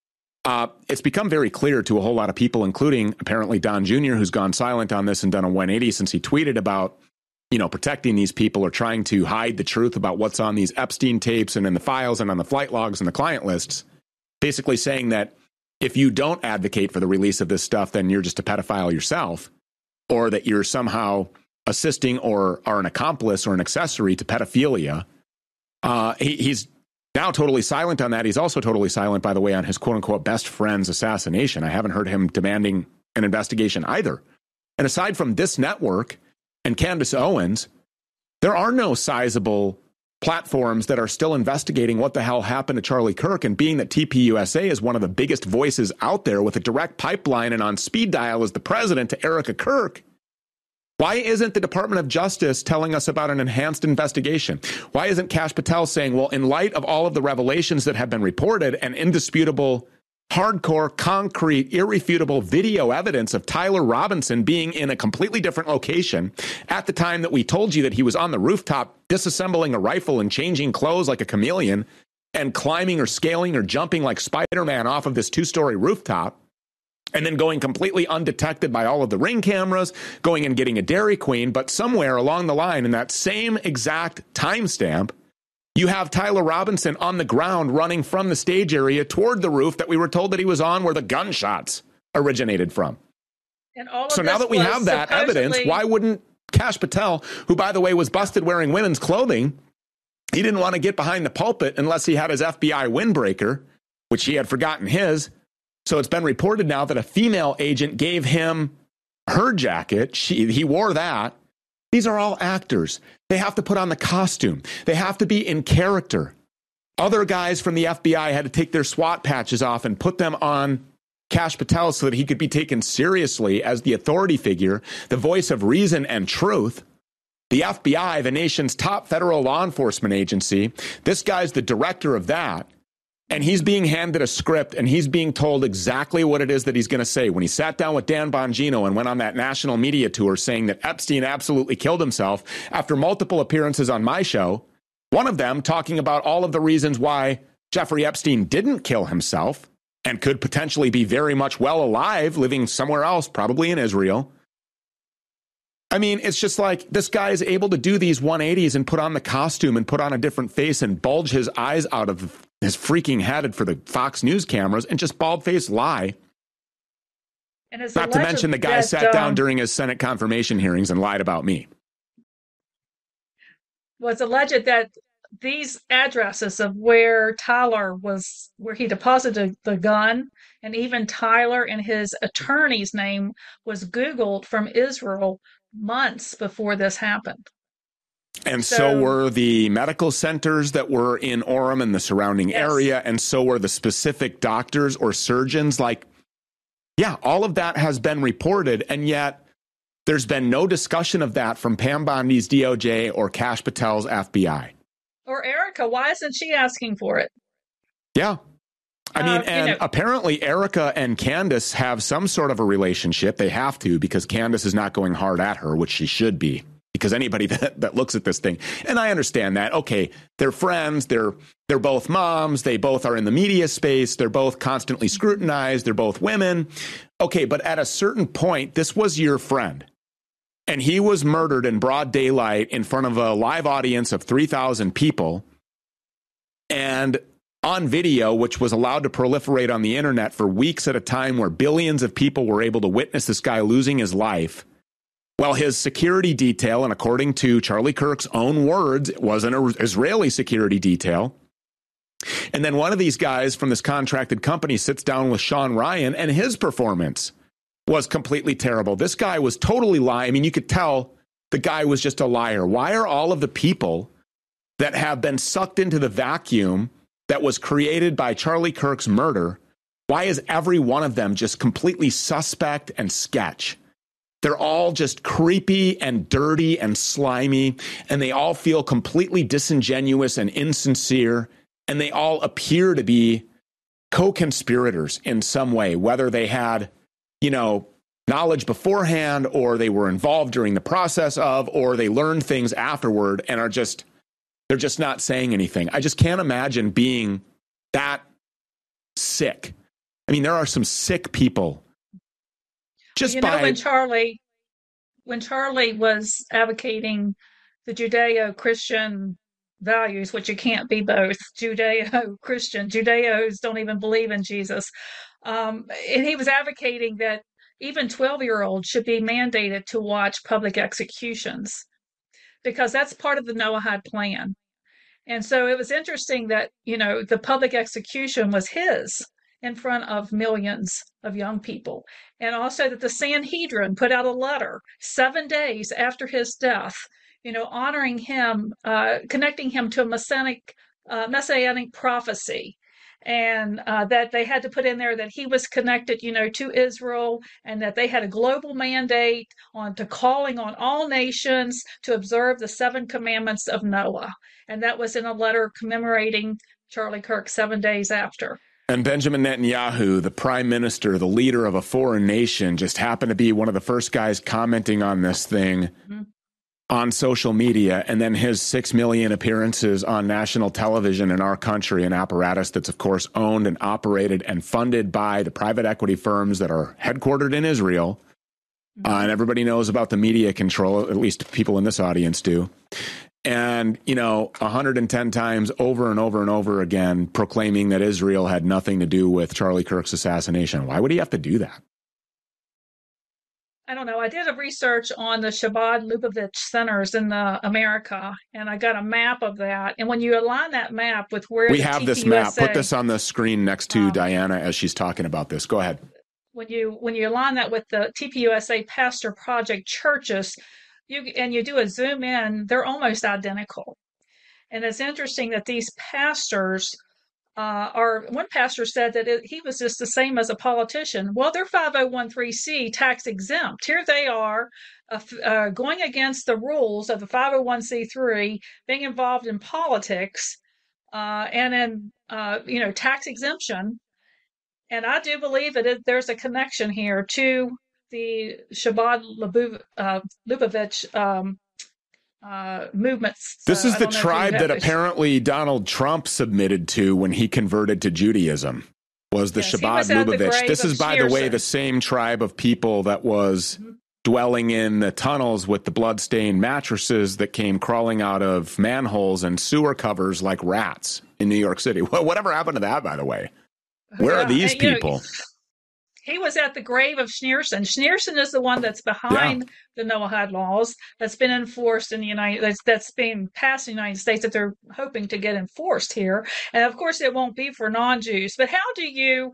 it's become very clear to a whole lot of people, including apparently Don Jr., who's gone silent on this and done a 180 since he tweeted about, you know, protecting these people or trying to hide the truth about what's on these Epstein tapes and in the files and on the flight logs and the client lists, basically saying that if you don't advocate for the release of this stuff, then you're just a pedophile yourself, or that you're somehow assisting or are an accomplice or an accessory to pedophilia. He's now totally silent on that. He's also totally silent, by the way, on his quote-unquote best friend's assassination. I haven't heard him demanding an investigation either. And aside from this network and Candace Owens, there are no sizable platforms that are still investigating what the hell happened to Charlie Kirk. And being that TPUSA is one of the biggest voices out there with a direct pipeline and on speed dial as the president to Erica Kirk, why isn't the Department of Justice telling us about an enhanced investigation? Why isn't Kash Patel saying, well, in light of all of the revelations that have been reported and indisputable, hardcore, concrete, irrefutable video evidence of Tyler Robinson being in a completely different location at the time that we told you that he was on the rooftop disassembling a rifle and changing clothes like a chameleon and climbing or scaling or jumping like Spider-Man off of this 2-story rooftop, and then going completely undetected by all of the Ring cameras, going and getting a Dairy Queen. But somewhere along the line in that same exact timestamp, you have Tyler Robinson on the ground running from the stage area toward the roof that we were told that he was on, where the gunshots originated from. And all of so now that we have that evidence, why wouldn't Kash Patel, who, by the way, was busted wearing women's clothing, he didn't want to get behind the pulpit unless he had his FBI windbreaker, which he had forgotten his. So it's been reported now that a female agent gave him her jacket. He wore that. These are all actors. They have to put on the costume. They have to be in character. Other guys from the FBI had to take their SWAT patches off and put them on Kash Patel so that he could be taken seriously as the authority figure, the voice of reason and truth. The FBI, the nation's top federal law enforcement agency, this guy's the director of that. And he's being handed a script, and he's being told exactly what it is that he's going to say. When he sat down with Dan Bongino and went on that national media tour saying that Epstein absolutely killed himself after multiple appearances on my show, one of them talking about all of the reasons why Jeffrey Epstein didn't kill himself and could potentially be very much well alive, living somewhere else, probably in Israel. I mean, it's just like this guy is able to do these 180s and put on the costume and put on a different face and bulge his eyes out of his freaking head for the Fox News cameras and just bald-faced lie. And not to mention the guy sat down during his Senate confirmation hearings and lied about me. Well, it's alleged that these addresses of where Tyler was, where he deposited the gun, and even Tyler and his attorney's name was Googled from Israel months before this happened. And so were the medical centers that were in Orem and the surrounding area, and so were the specific doctors or surgeons. Like, yeah, all of that has been reported, and yet there's been no discussion of that from Pam Bondi's DOJ or Kash Patel's FBI. Or Erica, why isn't she asking for it? Yeah. I mean, and apparently Erica and Candace have some sort of a relationship. They have to, because Candace is not going hard at her, which she should be. Because anybody that looks at this thing, and I understand that, okay, they're friends, they're both moms, they both are in the media space, they're both constantly scrutinized, they're both women. Okay, but at a certain point, this was your friend. And he was murdered in broad daylight in front of a live audience of 3,000 people. And on video, which was allowed to proliferate on the internet for weeks at a time, where billions of people were able to witness this guy losing his life. Well, his security detail, and according to Charlie Kirk's own words, it was an Israeli security detail. And then one of these guys from this contracted company sits down with Sean Ryan, and his performance was completely terrible. This guy was totally lying. I mean, you could tell the guy was just a liar. Why are all of the people that have been sucked into the vacuum that was created by Charlie Kirk's murder, why is every one of them just completely suspect and sketch? They're all just creepy and dirty and slimy, and they all feel completely disingenuous and insincere, and they all appear to be co-conspirators in some way, whether they had, knowledge beforehand, or they were involved during the process of, or they learned things afterward and they're just not saying anything. I just can't imagine being that sick. I mean, there are some sick people. When Charlie was advocating the Judeo-Christian values, which you can't be both Judeo-Christian, Judeos don't even believe in Jesus, and he was advocating that even 12-year-olds should be mandated to watch public executions, because that's part of the Noahide plan. And so it was interesting that, the public execution was his in front of millions of young people. And also that the Sanhedrin put out a letter 7 days after his death, honoring him, connecting him to a messianic prophecy. And that they had to put in there that he was connected, to Israel, and that they had a global mandate to calling on all nations to observe the 7 commandments of Noah. And that was in a letter commemorating Charlie Kirk 7 days after. And Benjamin Netanyahu, the prime minister, the leader of a foreign nation, just happened to be one of the first guys commenting on this thing on social media. And then his 6 million appearances on national television in our country, an apparatus that's, of course, owned and operated and funded by the private equity firms that are headquartered in Israel. And everybody knows about the media control, at least people in this audience do. And, 110 times over and over and over again, proclaiming that Israel had nothing to do with Charlie Kirk's assassination. Why would he have to do that? I don't know. I did a research on the Chabad Lubavitch centers in America, and I got a map of that. And when you align that map with where we have this map, put this on the screen next to Diana as she's talking about this. Go ahead. When you align that with the TPUSA Pastor Project churches, you do a zoom in, they're almost identical. And it's interesting that these pastors one pastor said that he was just the same as a politician. Well, they're 501c tax exempt. Here they are going against the rules of the 501c3, being involved in politics and in, tax exemption. And I do believe that there's a connection here to the Chabad Lubavitch movements. This is the tribe that apparently Donald Trump submitted to when he converted to Judaism, was the Chabad Lubavitch. This is, by the way, the same tribe of people that was dwelling in the tunnels with the bloodstained mattresses that came crawling out of manholes and sewer covers like rats in New York City. Whatever happened to that, by the way? Where are these people? He was at the grave of Schneerson. Schneerson is the one that's behind the Noahide laws that's been enforced in the that's being passed in the United States that they're hoping to get enforced here. And of course, it won't be for non-Jews. But how do you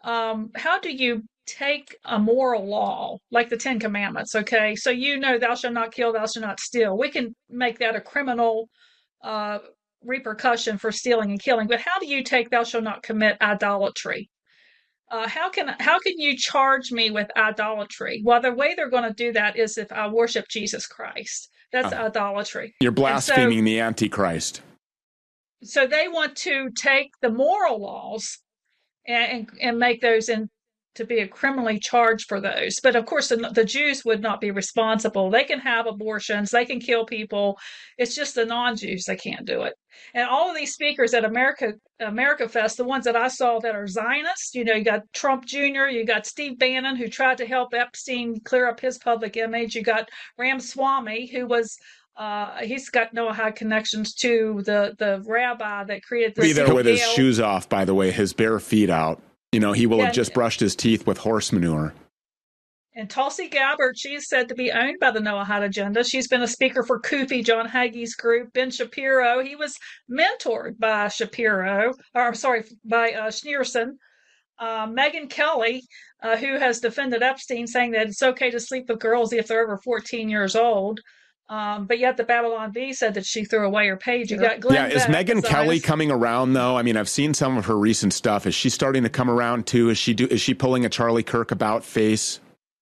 take a moral law like the Ten Commandments? Okay, so thou shalt not kill, thou shalt not steal. We can make that a criminal repercussion for stealing and killing. But how do you take thou shalt not commit idolatry? How can you charge me with idolatry? Well, the way they're going to do that is if I worship Jesus Christ. That's idolatry. You're blaspheming the Antichrist. So they want to take the moral laws and make those to be criminally charged for those. But of course, the Jews would not be responsible. They can have abortions. They can kill people. It's just the non-Jews that can't do it. And all of these speakers at America Fest, the ones that I saw that are Zionists, you got Trump Jr., you got Steve Bannon, who tried to help Epstein clear up his public image. You got Ramaswamy, who was he's got Noahide connections to the rabbi that created this. Be there with his shoes off, by the way, his bare feet out. He will have just brushed his teeth with horse manure. And Tulsi Gabbard, she is said to be owned by the Noahide agenda. She's been a speaker for Kufi, John Hagee's group. Ben Shapiro, he was mentored by Schneerson. Megyn Kelly, who has defended Epstein, saying that it's okay to sleep with girls if they're over 14 years old. But yet the Babylon Bee said that she threw away her page. You got Glenn Beck, is Megyn Kelly coming around though? I mean, I've seen some of her recent stuff. Is she starting to come around too? Is she pulling a Charlie Kirk about face?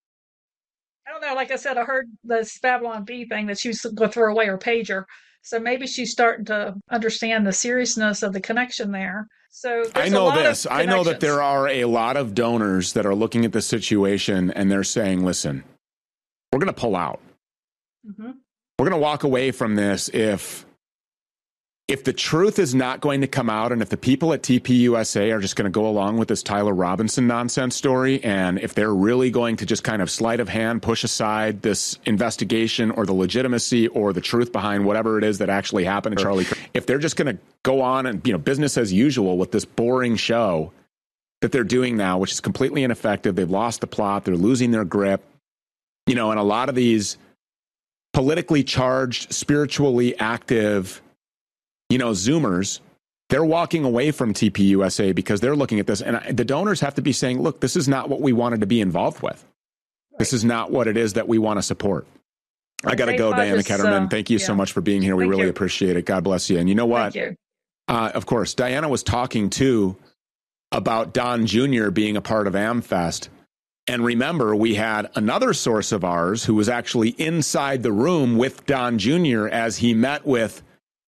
I don't know. Like I said, I heard this Babylon Bee thing that she was going to throw away her pager. So maybe she's starting to understand the seriousness of the connection there. So I know this. I know that there are a lot of donors that are looking at the situation and they're saying, listen, we're going to pull out. Mm-hmm. We're going to walk away from this if the truth is not going to come out, and if the people at TPUSA are just going to go along with this Tyler Robinson nonsense story, and if they're really going to just kind of sleight of hand push aside this investigation or the legitimacy or the truth behind whatever it is that actually happened to Charlie Kirk, if they're just going to go on and business as usual with this boring show that they're doing now, which is completely ineffective, they've lost the plot, they're losing their grip, and a lot of these politically charged, spiritually active, Zoomers, they're walking away from TPUSA because they're looking at this. And the donors have to be saying, look, this is not what we wanted to be involved with. Right. This is not what it is that we want to support. I got to go, Diana Ketterman. Thank you so much for being here. We really appreciate it. God bless you. And you know what? Thank you. Of course, Diana was talking too about Don Jr. being a part of AmFest. And remember, we had another source of ours who was actually inside the room with Don Jr. as he met with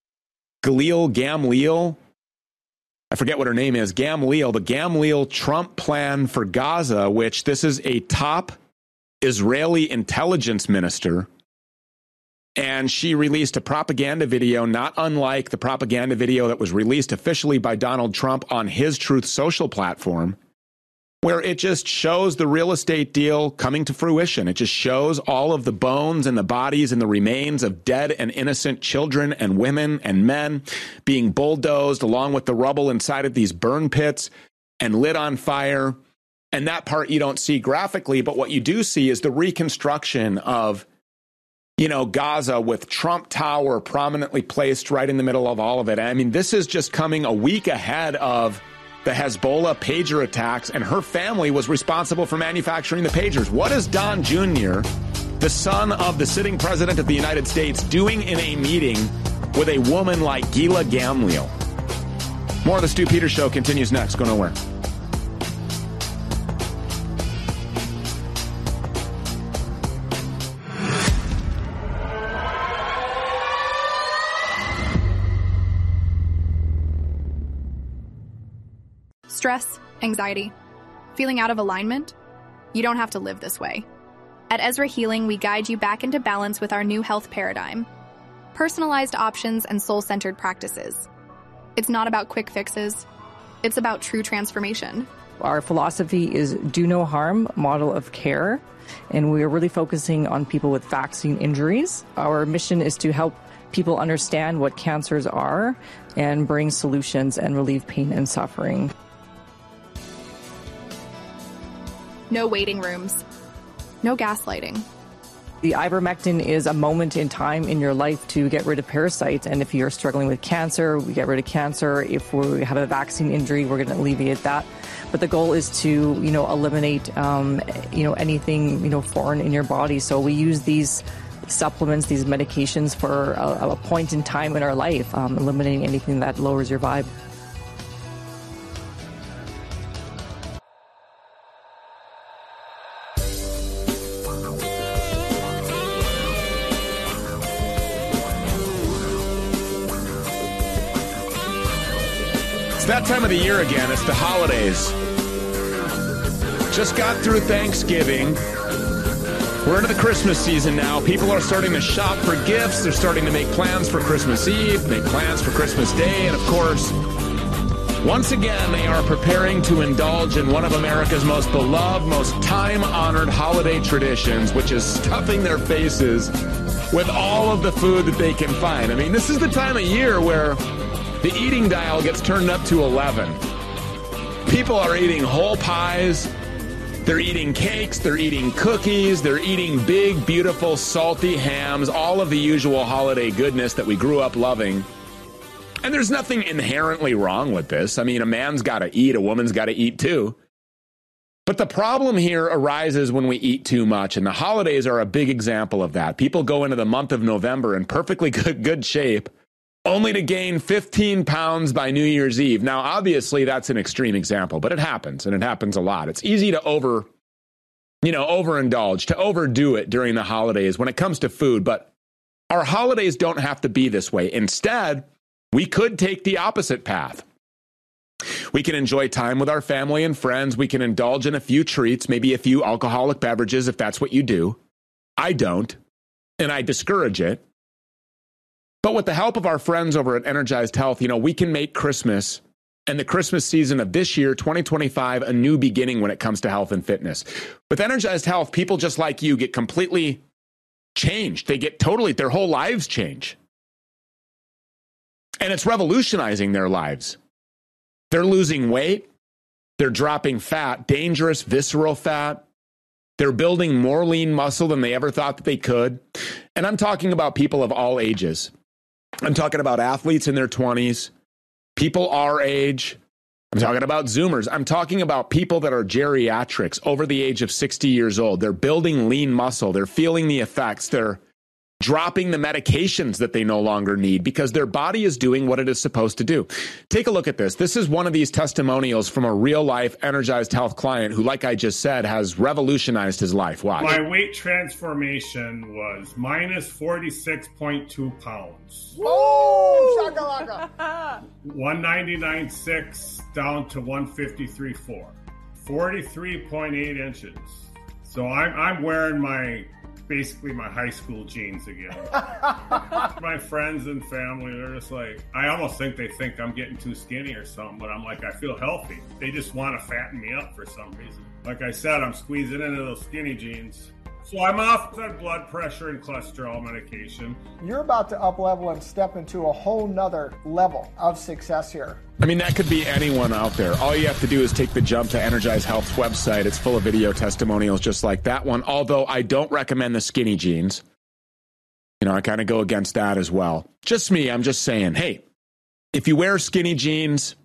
Gamliel. I forget what her name is. Gamliel, the Gamliel Trump plan for Gaza, which this is a top Israeli intelligence minister. And she released a propaganda video, not unlike the propaganda video that was released officially by Donald Trump on his Truth Social platform, where it just shows the real estate deal coming to fruition. It just shows all of the bones and the bodies and the remains of dead and innocent children and women and men being bulldozed along with the rubble inside of these burn pits and lit on fire. And that part you don't see graphically, but what you do see is the reconstruction of, Gaza with Trump Tower prominently placed right in the middle of all of it. I mean, this is just coming a week ahead of the Hezbollah pager attacks, and her family was responsible for manufacturing the pagers. What is Don Jr., the son of the sitting president of the United States, doing in a meeting with a woman like Gila Gamliel? More of the Stu Peters Show continues next. Go nowhere. Stress, anxiety, feeling out of alignment? You don't have to live this way. At Ezra Healing, we guide you back into balance with our new health paradigm. Personalized options and soul-centered practices. It's not about quick fixes. It's about true transformation. Our philosophy is do no harm, model of care, and we are really focusing on people with vaccine injuries. Our mission is to help people understand what cancers are and bring solutions and relieve pain and suffering. No waiting rooms. No gaslighting. The ivermectin is a moment in time in your life to get rid of parasites. And if you're struggling with cancer, we get rid of cancer. If we have a vaccine injury, we're going to alleviate that. But the goal is to, eliminate, anything, foreign in your body. So we use these supplements, these medications for a point in time in our life, eliminating anything that lowers your vibe. It's that time of the year again. It's the holidays. Just got through Thanksgiving. We're into the Christmas season now. People are starting to shop for gifts. They're starting to make plans for Christmas Eve, make plans for Christmas Day, and of course, once again, they are preparing to indulge in one of America's most beloved, most time-honored holiday traditions, which is stuffing their faces with all of the food that they can find. I mean, this is the time of year where the eating dial gets turned up to 11. People are eating whole pies. They're eating cakes. They're eating cookies. They're eating big, beautiful, salty hams, all of the usual holiday goodness that we grew up loving. And there's nothing inherently wrong with this. I mean, a man's got to eat. A woman's got to eat too. But the problem here arises when we eat too much, and the holidays are a big example of that. People go into the month of November in perfectly good shape, only to gain 15 pounds by New Year's Eve. Now, obviously, that's an extreme example, but it happens, and it happens a lot. It's easy to overindulge, to overdo it during the holidays when it comes to food, but our holidays don't have to be this way. Instead, we could take the opposite path. We can enjoy time with our family and friends. We can indulge in a few treats, maybe a few alcoholic beverages if that's what you do. I don't, and I discourage it. But with the help of our friends over at Energized Health, we can make Christmas and the Christmas season of this year, 2025, a new beginning when it comes to health and fitness. With Energized Health, people just like you get completely changed. They get their whole lives change. And it's revolutionizing their lives. They're losing weight. They're dropping fat, dangerous visceral fat. They're building more lean muscle than they ever thought that they could. And I'm talking about people of all ages. I'm talking about athletes in their 20s, people our age. I'm talking about Zoomers. I'm talking about people that are geriatrics over the age of 60 years old. They're building lean muscle. They're feeling the effects. They're dropping the medications that they no longer need because their body is doing what it is supposed to do. Take a look at this. This is one of these testimonials from a real-life Energized Health client who, like I just said, has revolutionized his life. Watch. My weight transformation was minus 46.2 pounds. Whoa! Shakalaka! 199.6 down to 153.4. 43.8 inches. So I'm wearing basically my high school jeans again. My friends and family, they're just like, I almost think they think I'm getting too skinny or something, but I'm like, I feel healthy. They just want to fatten me up for some reason. Like I said, I'm squeezing into those skinny jeans. So I'm off that blood pressure and cholesterol medication. You're about to up level and step into a whole nother level of success here. I mean, that could be anyone out there. All you have to do is take the jump to Energize Health's website. It's full of video testimonials just like that one, although I don't recommend the skinny jeans. I kind of go against that as well. Just me, I'm just saying, hey, if you wear skinny jeans,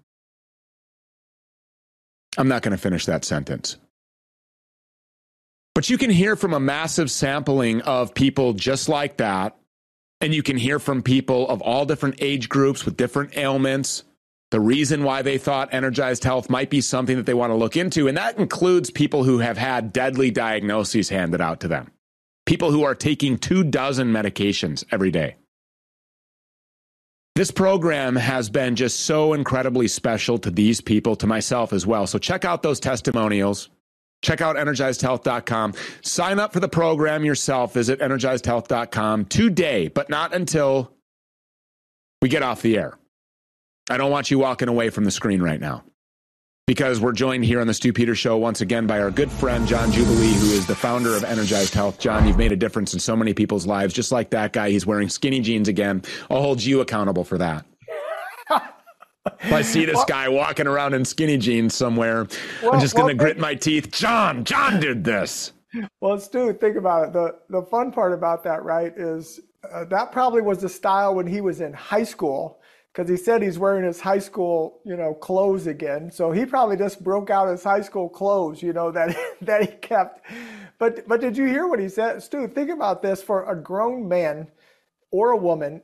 I'm not going to finish that sentence. But you can hear from a massive sampling of people just like that, and you can hear from people of all different age groups with different ailments, the reason why they thought Energized Health might be something that they want to look into, and that includes people who have had deadly diagnoses handed out to them, people who are taking 24 medications every day. This program has been just so incredibly special to these people, to myself as well. So check out those testimonials. Check out EnergizedHealth.com. Sign up for the program yourself. Visit EnergizedHealth.com today, but not until we get off the air. I don't want you walking away from the screen right now because we're joined here on the Stu Peters Show once again by our good friend, John Jubilee, who is the founder of Energized Health. John, you've made a difference in so many people's lives. Just like that guy, he's wearing skinny jeans again. I'll hold you accountable for that. If I see this guy walking around in skinny jeans somewhere, I'm just going to grit my teeth. John did this. Well, Stu, think about it. The fun part about that, right, is that probably was the style when he was in high school, because he said he's wearing his high school, clothes again. So he probably just broke out his high school clothes, that he kept. But did you hear what he said? Stu, think about this. For a grown man or a woman,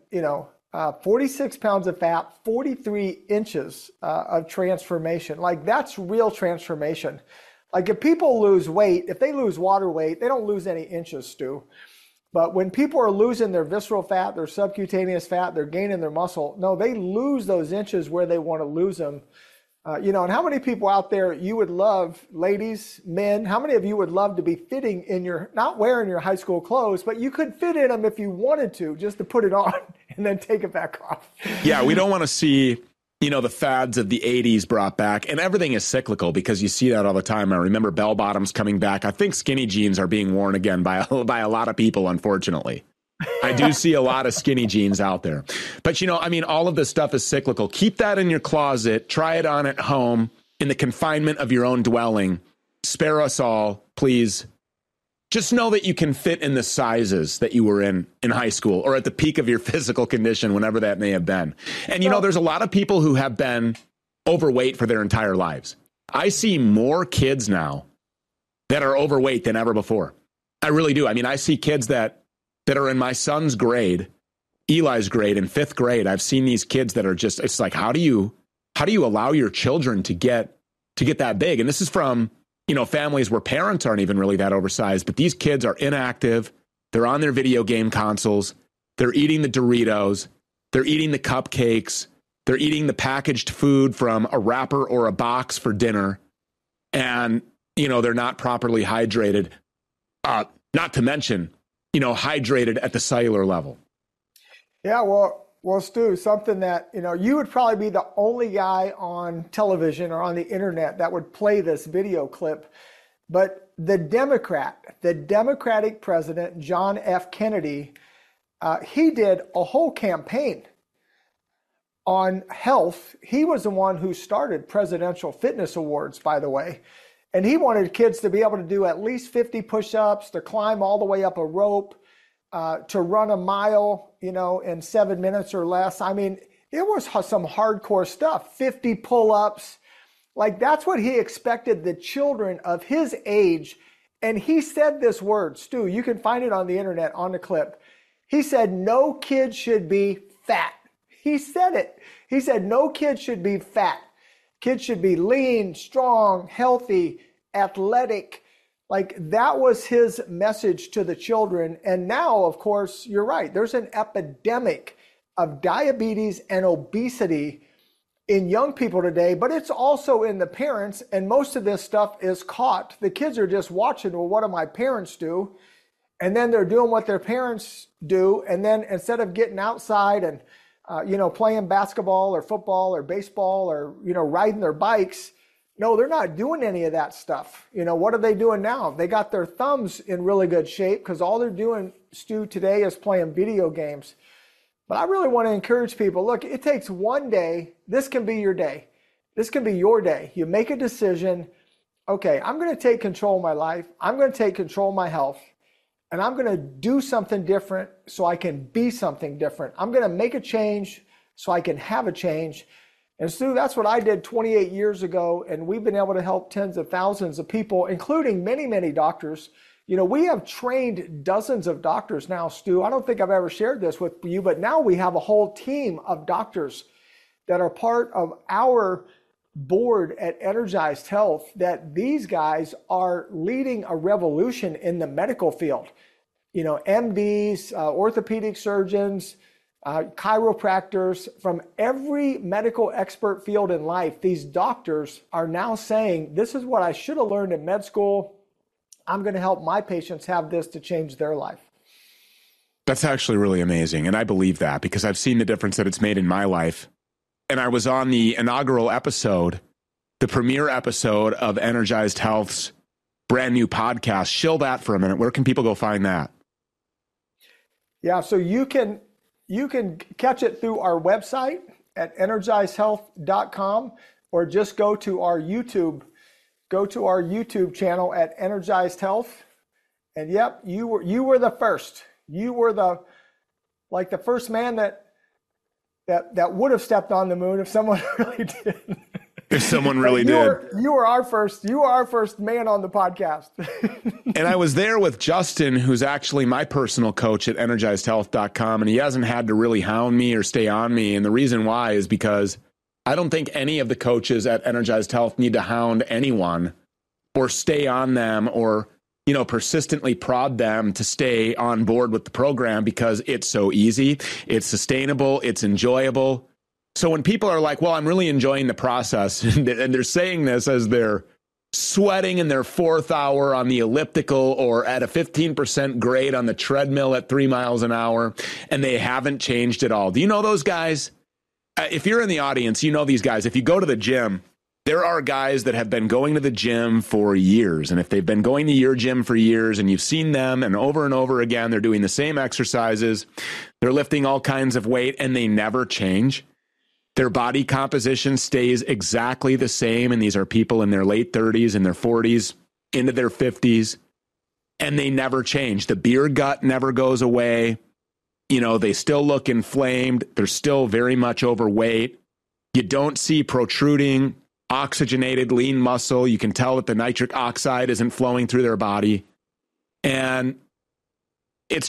46 pounds of fat, 43 inches of transformation. Like, that's real transformation. Like, if people lose weight, if they lose water weight, they don't lose any inches, Stu. But when people are losing their visceral fat, their subcutaneous fat, they're gaining their muscle. No, they lose those inches where they want to lose them. And how many people out there you would love, ladies, men, how many of you would love to be fitting in not wearing your high school clothes, but you could fit in them if you wanted to, just to put it on and then take it back off. Yeah, we don't want to see, the fads of the 80s brought back, and everything is cyclical because you see that all the time. I remember bell bottoms coming back. I think skinny jeans are being worn again by a lot of people, unfortunately. I do see a lot of skinny jeans out there. But, all of this stuff is cyclical. Keep that in your closet. Try it on at home in the confinement of your own dwelling. Spare us all, please. Just know that you can fit in the sizes that you were in high school or at the peak of your physical condition, whenever that may have been. And, there's a lot of people who have been overweight for their entire lives. I see more kids now that are overweight than ever before. I really do. I see kids that are in my son's grade, Eli's grade, in 5th grade. I've seen these kids that are just, it's like, how do you allow your children to get that big? And this is from, families where parents aren't even really that oversized, but these kids are inactive. They're on their video game consoles. They're eating the Doritos. They're eating the cupcakes. They're eating the packaged food from a wrapper or a box for dinner. And, they're not properly hydrated. Not to mention, hydrated at the cellular level. Yeah, well, Stu, something that, you would probably be the only guy on television or on the internet that would play this video clip. But the Democratic president, John F. Kennedy, he did a whole campaign on health. He was the one who started Presidential Fitness Awards, by the way. And he wanted kids to be able to do at least 50 push-ups, to climb all the way up a rope, to run a mile, in 7 minutes or less. It was some hardcore stuff, 50 pull-ups. Like, that's what he expected the children of his age. And he said this word, Stu, you can find it on the internet on the clip. He said, no kid should be fat. He said it. He said, no kid should be fat. Kids should be lean, strong, healthy, athletic. Like, that was his message to the children. And now, of course, you're right. There's an epidemic of diabetes and obesity in young people today, but it's also in the parents. And most of this stuff is caught. The kids are just watching, well, what do my parents do? And then they're doing what their parents do. And then instead of getting outside and, playing basketball or football or baseball or, riding their bikes, no, they're not doing any of that stuff. What are they doing now? They got their thumbs in really good shape because all they're doing, Stu, today is playing video games. But I really want to encourage people, look, it takes one day. This can be your day. This can be your day. You make a decision. Okay, I'm going to take control of my life. I'm going to take control of my health. And I'm going to do something different so I can be something different. I'm going to make a change so I can have a change. And Stu, that's what I did 28 years ago. And we've been able to help tens of thousands of people, including many, many doctors. We have trained dozens of doctors now, Stu. I don't think I've ever shared this with you, but now we have a whole team of doctors that are part of our board at Energized Health, that these guys are leading a revolution in the medical field. MDs, orthopedic surgeons, chiropractors, from every medical expert field in life. These doctors are now saying, this is what I should have learned in med school. I'm going to help my patients have this to change their life. That's actually really amazing. And I believe that because I've seen the difference that it's made in my life. And I was on the inaugural episode, the premiere episode of Energized Health's brand new podcast. Shill that for a minute. Where can people go find that? Yeah, so you can catch it through our website, at energizedhealth.com, or just go to our YouTube channel at Energized Health. And yep, you were the first. You were the first man that would have stepped on the moon if someone really did. If someone really did. You were our first man on the podcast. And I was there with Justin, who's actually my personal coach at energizedhealth.com, and he hasn't had to really hound me or stay on me. And the reason why is because I don't think any of the coaches at Energized Health need to hound anyone or stay on them or, persistently prod them to stay on board with the program, because it's so easy, it's sustainable, it's enjoyable. So when people are like, well, I'm really enjoying the process, and they're saying this as they're sweating in their 4th hour on the elliptical or at a 15% grade on the treadmill at 3 miles an hour, and they haven't changed at all. Do you know those guys? If you're in the audience, you know these guys. If you go to the gym, there are guys that have been going to the gym for years. And if they've been going to your gym for years and you've seen them and over again, they're doing the same exercises, they're lifting all kinds of weight, and they never change. Their body composition stays exactly the same. And these are people in their late 30s and their 40s into their 50s, and they never change. The beer gut never goes away. They still look inflamed. They're still very much overweight. You don't see protruding, oxygenated, lean muscle. You can tell that the nitric oxide isn't flowing through their body. And it's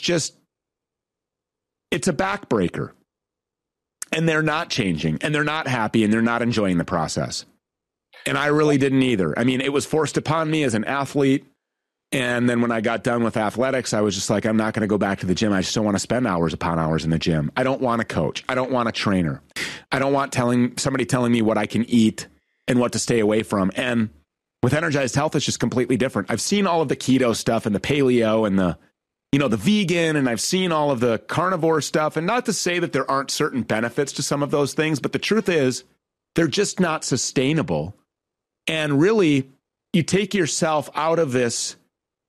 a backbreaker. And they're not changing, and they're not happy, and they're not enjoying the process. And I really didn't either. I mean, it was forced upon me as an athlete. And then when I got done with athletics, I was just like, I'm not going to go back to the gym. I just don't want to spend hours upon hours in the gym. I don't want a coach. I don't want a trainer. I don't want somebody telling me what I can eat and what to stay away from. And with Energized Health, it's just completely different. I've seen all of the keto stuff and the paleo and the vegan, and I've seen all of the carnivore stuff. And not to say that there aren't certain benefits to some of those things, but the truth is they're just not sustainable. And really, you take yourself out of this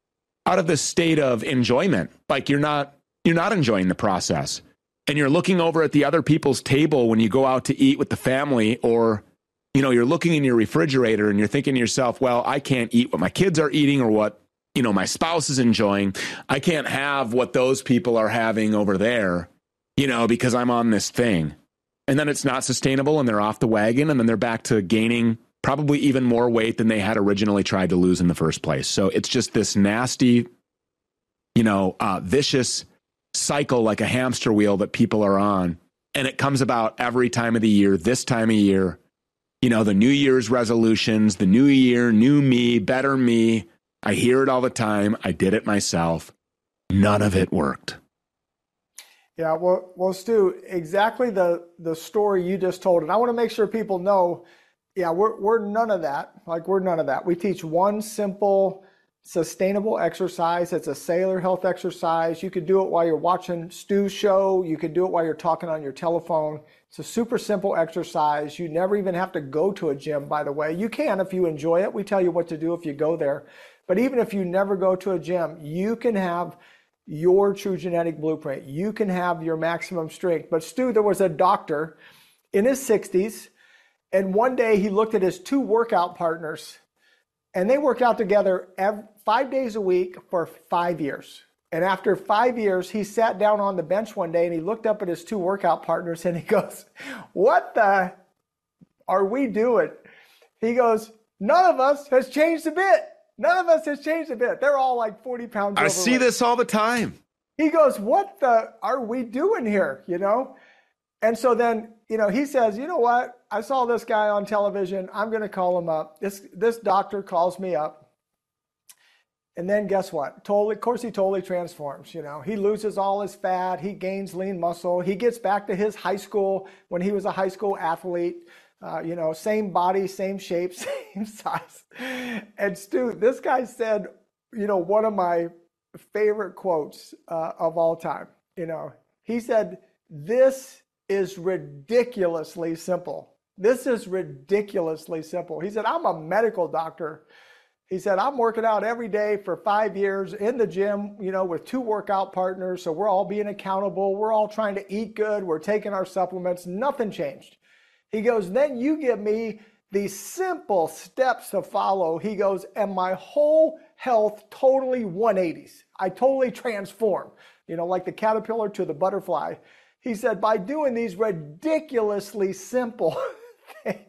state of enjoyment. Like you're not enjoying the process, and you're looking over at the other people's table when you go out to eat with the family, or, you're looking in your refrigerator and you're thinking to yourself, well, I can't eat what my kids are eating or what, my spouse is enjoying. I can't have what those people are having over there, because I'm on this thing. And then it's not sustainable, and they're off the wagon, and then they're back to gaining probably even more weight than they had originally tried to lose in the first place. So it's just this nasty, vicious cycle, like a hamster wheel that people are on. And it comes about every time of the year, this time of year, the New Year's resolutions, the new year, new me, better me. I hear it all the time. I did it myself. None of it worked. Yeah, well, Stu, exactly the story you just told. And I want to make sure people know, yeah, we're none of that. We're none of that. We teach one simple, sustainable exercise. It's a cellular health exercise. You could do it while you're watching Stu's show. You could do it while you're talking on your telephone. It's a super simple exercise. You never even have to go to a gym, by the way. You can if you enjoy it. We tell you what to do if you go there. But even if you never go to a gym, you can have your true genetic blueprint. You can have your maximum strength. But Stu, there was a doctor in his 60s, and one day he looked at his 2 workout partners, and they work out together 5 days a week for 5 years. And after 5 years, he sat down on the bench one day and he looked up at his 2 workout partners and he goes, what the are we doing? He goes, none of us has changed a bit. None of us has changed a bit. They're all like 40 pounds overweight. I see this all the time. He goes, what the are we doing here? And so then, he says, you know what? I saw this guy on television. I'm going to call him up. This doctor calls me up. And then guess what? Of course, he totally transforms. He loses all his fat. He gains lean muscle. He gets back to his high school when he was a high school athlete. Same body, same shape, same size. And Stu, this guy said, one of my favorite quotes of all time. He said, this is ridiculously simple. This is ridiculously simple. He said, I'm a medical doctor. He said, I'm working out every day for 5 years in the gym, with 2 workout partners. So we're all being accountable. We're all trying to eat good. We're taking our supplements. Nothing changed. He goes, then you give me these simple steps to follow. He goes, and my whole health totally 180s. I totally transform, like the caterpillar to the butterfly. He said, by doing these ridiculously simple things.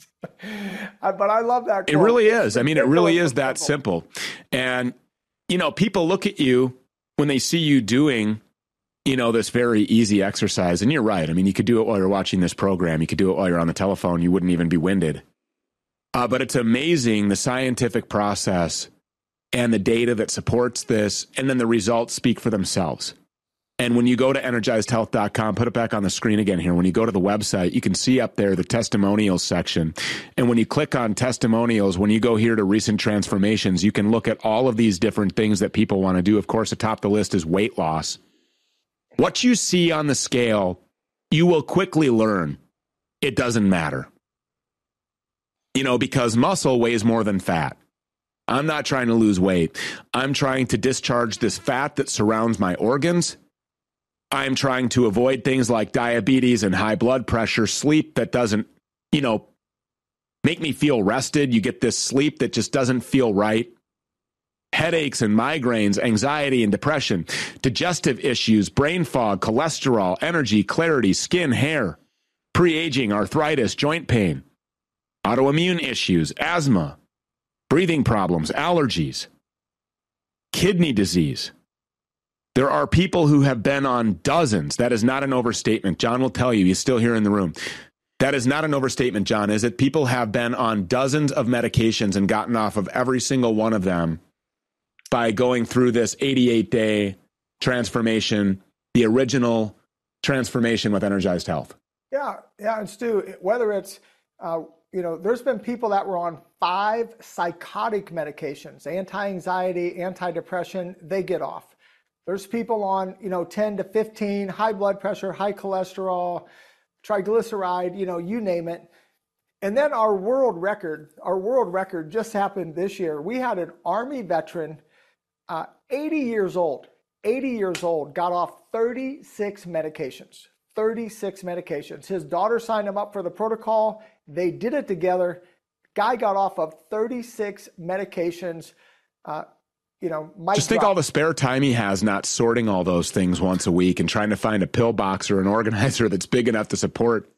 But I love that quote. It really is. I mean, it really is that simple. And, people look at you when they see you doing, this very easy exercise. And you're right. I mean, you could do it while you're watching this program. You could do it while you're on the telephone. You wouldn't even be winded. But it's amazing the scientific process and the data that supports this. And then the results speak for themselves. And when you go to energizedhealth.com, put it back on the screen again here. When you go to the website, you can see up there the testimonials section. And when you click on testimonials, when you go here to recent transformations, you can look at all of these different things that people want to do. Of course, atop the list is weight loss. What you see on the scale, you will quickly learn it doesn't matter. Because muscle weighs more than fat. I'm not trying to lose weight. I'm trying to discharge this fat that surrounds my organs. I'm trying to avoid things like diabetes and high blood pressure, sleep that doesn't, make me feel rested. You get this sleep that just doesn't feel right. Headaches and migraines, anxiety and depression, digestive issues, brain fog, cholesterol, energy, clarity, skin, hair, pre-aging, arthritis, joint pain, autoimmune issues, asthma, breathing problems, allergies, kidney disease. There are people who have been on dozens. That is not an overstatement. John will tell you. He's still here in the room. That is not an overstatement, John, is it? People have been on dozens of medications and gotten off of every single one of them by going through this 88-day transformation, the original transformation with Energized Health. Yeah. And Stu, whether it's, there's been people that were on 5 psychotic medications, anti-anxiety, anti-depression, they get off. There's people on, 10 to 15, high blood pressure, high cholesterol, triglyceride, you name it. And then our world record just happened this year. We had an Army veteran, 80 years old, got off 36 medications. His daughter signed him up for the protocol. They did it together. Guy got off of 36 medications. Just think all the spare time he has not sorting all those things once a week and trying to find a pill box or an organizer that's big enough to support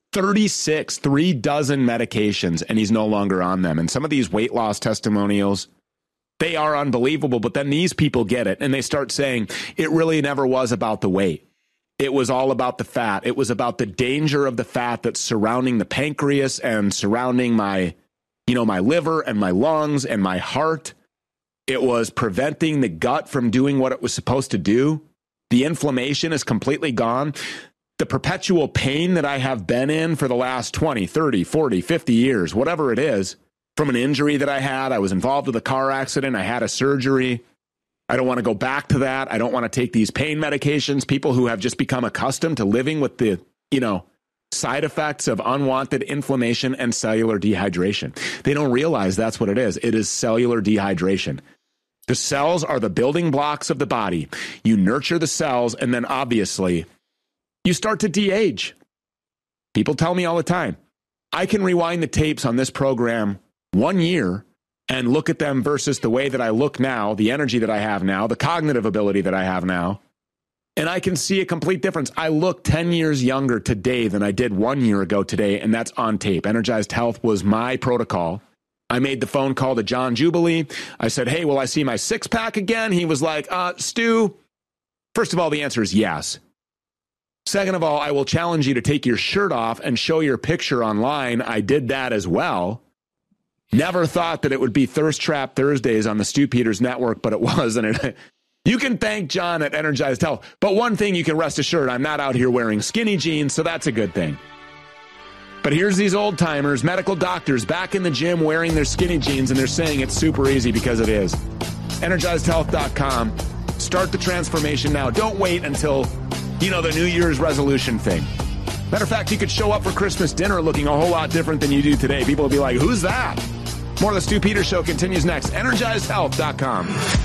36, 3 dozen medications, and he's no longer on them. And some of these weight loss testimonials, they are unbelievable, but then these people get it and they start saying it really never was about the weight. It was all about the fat. It was about the danger of the fat that's surrounding the pancreas and surrounding my liver and my lungs and my heart. It was preventing the gut from doing what it was supposed to do. The inflammation is completely gone. The perpetual pain that I have been in for the last 20, 30, 40, 50 years, whatever it is, from an injury that I had, I was involved with a car accident, I had a surgery. I don't want to go back to that. I don't want to take these pain medications. People who have just become accustomed to living with the, side effects of unwanted inflammation and cellular dehydration. They don't realize that's what it is. It is cellular dehydration. The cells are the building blocks of the body. You nurture the cells, and then obviously you start to de-age. People tell me all the time, I can rewind the tapes on this program 1 year and look at them versus the way that I look now, the energy that I have now, the cognitive ability that I have now, and I can see a complete difference. I look 10 years younger today than I did 1 year ago today, and that's on tape. Energized Health was my protocol. I made the phone call to John Jubilee. I said, hey, will I see my 6-pack again? He was like, Stu, first of all, the answer is yes. Second of all, I will challenge you to take your shirt off and show your picture online. I did that as well. Never thought that it would be Thirst Trap Thursdays on the Stu Peters Network, but it was. And you can thank John at Energized Health. But one thing you can rest assured, I'm not out here wearing skinny jeans, so that's a good thing. But here's these old timers, medical doctors back in the gym wearing their skinny jeans, and they're saying it's super easy because it is. EnergizedHealth.com. Start the transformation now. Don't wait until, the New Year's resolution thing. Matter of fact, you could show up for Christmas dinner looking a whole lot different than you do today. People will be like, who's that? More of the Stu Peters Show continues next. EnergizedHealth.com.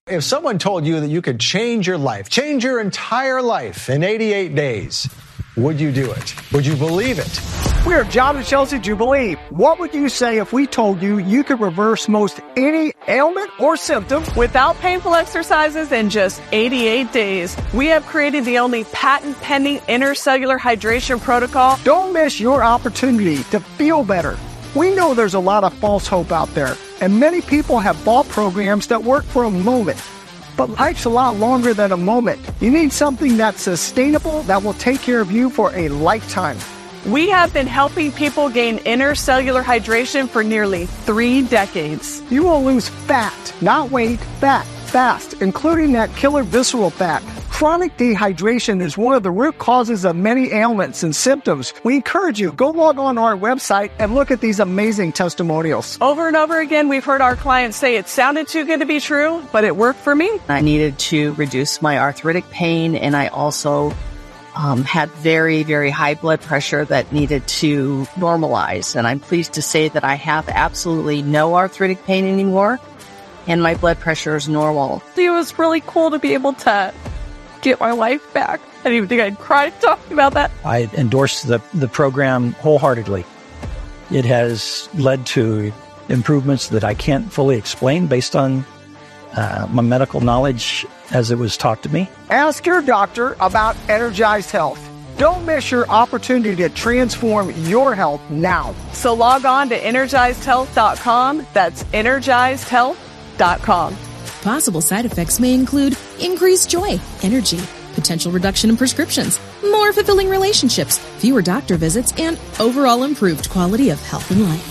If someone told you that you could change your life, change your entire life in 88 days, would you do it? Would you believe it? We're John and Chelsea Jubilee. What would you say if we told you you could reverse most any ailment or symptom without painful exercises in just 88 days? We have created the only patent-pending intercellular hydration protocol. Don't miss your opportunity to feel better. We know there's a lot of false hope out there, and many people have bought programs that work for a moment. But life's a lot longer than a moment. You need something that's sustainable, that will take care of you for a lifetime. We have been helping people gain intercellular hydration for nearly 3 decades. You will lose fat, not weight, fat, fast, including that killer visceral fat. Chronic dehydration is one of the root causes of many ailments and symptoms. We encourage you, go log on our website and look at these amazing testimonials. Over and over again, we've heard our clients say it sounded too good to be true, but it worked for me. I needed to reduce my arthritic pain, and I also had very, very high blood pressure that needed to normalize. And I'm pleased to say that I have absolutely no arthritic pain anymore, and my blood pressure is normal. It was really cool to be able to get my life back. I didn't even think I'd cry talking about that. I endorse the program wholeheartedly. It has led to improvements that I can't fully explain based on my medical knowledge as it was taught to me. Ask your doctor about Energized Health. Don't miss your opportunity to transform your health now. So log on to EnergizedHealth.com. That's EnergizedHealth.com. Possible side effects may include increased joy, energy, potential reduction in prescriptions, more fulfilling relationships, fewer doctor visits, and overall improved quality of health and life.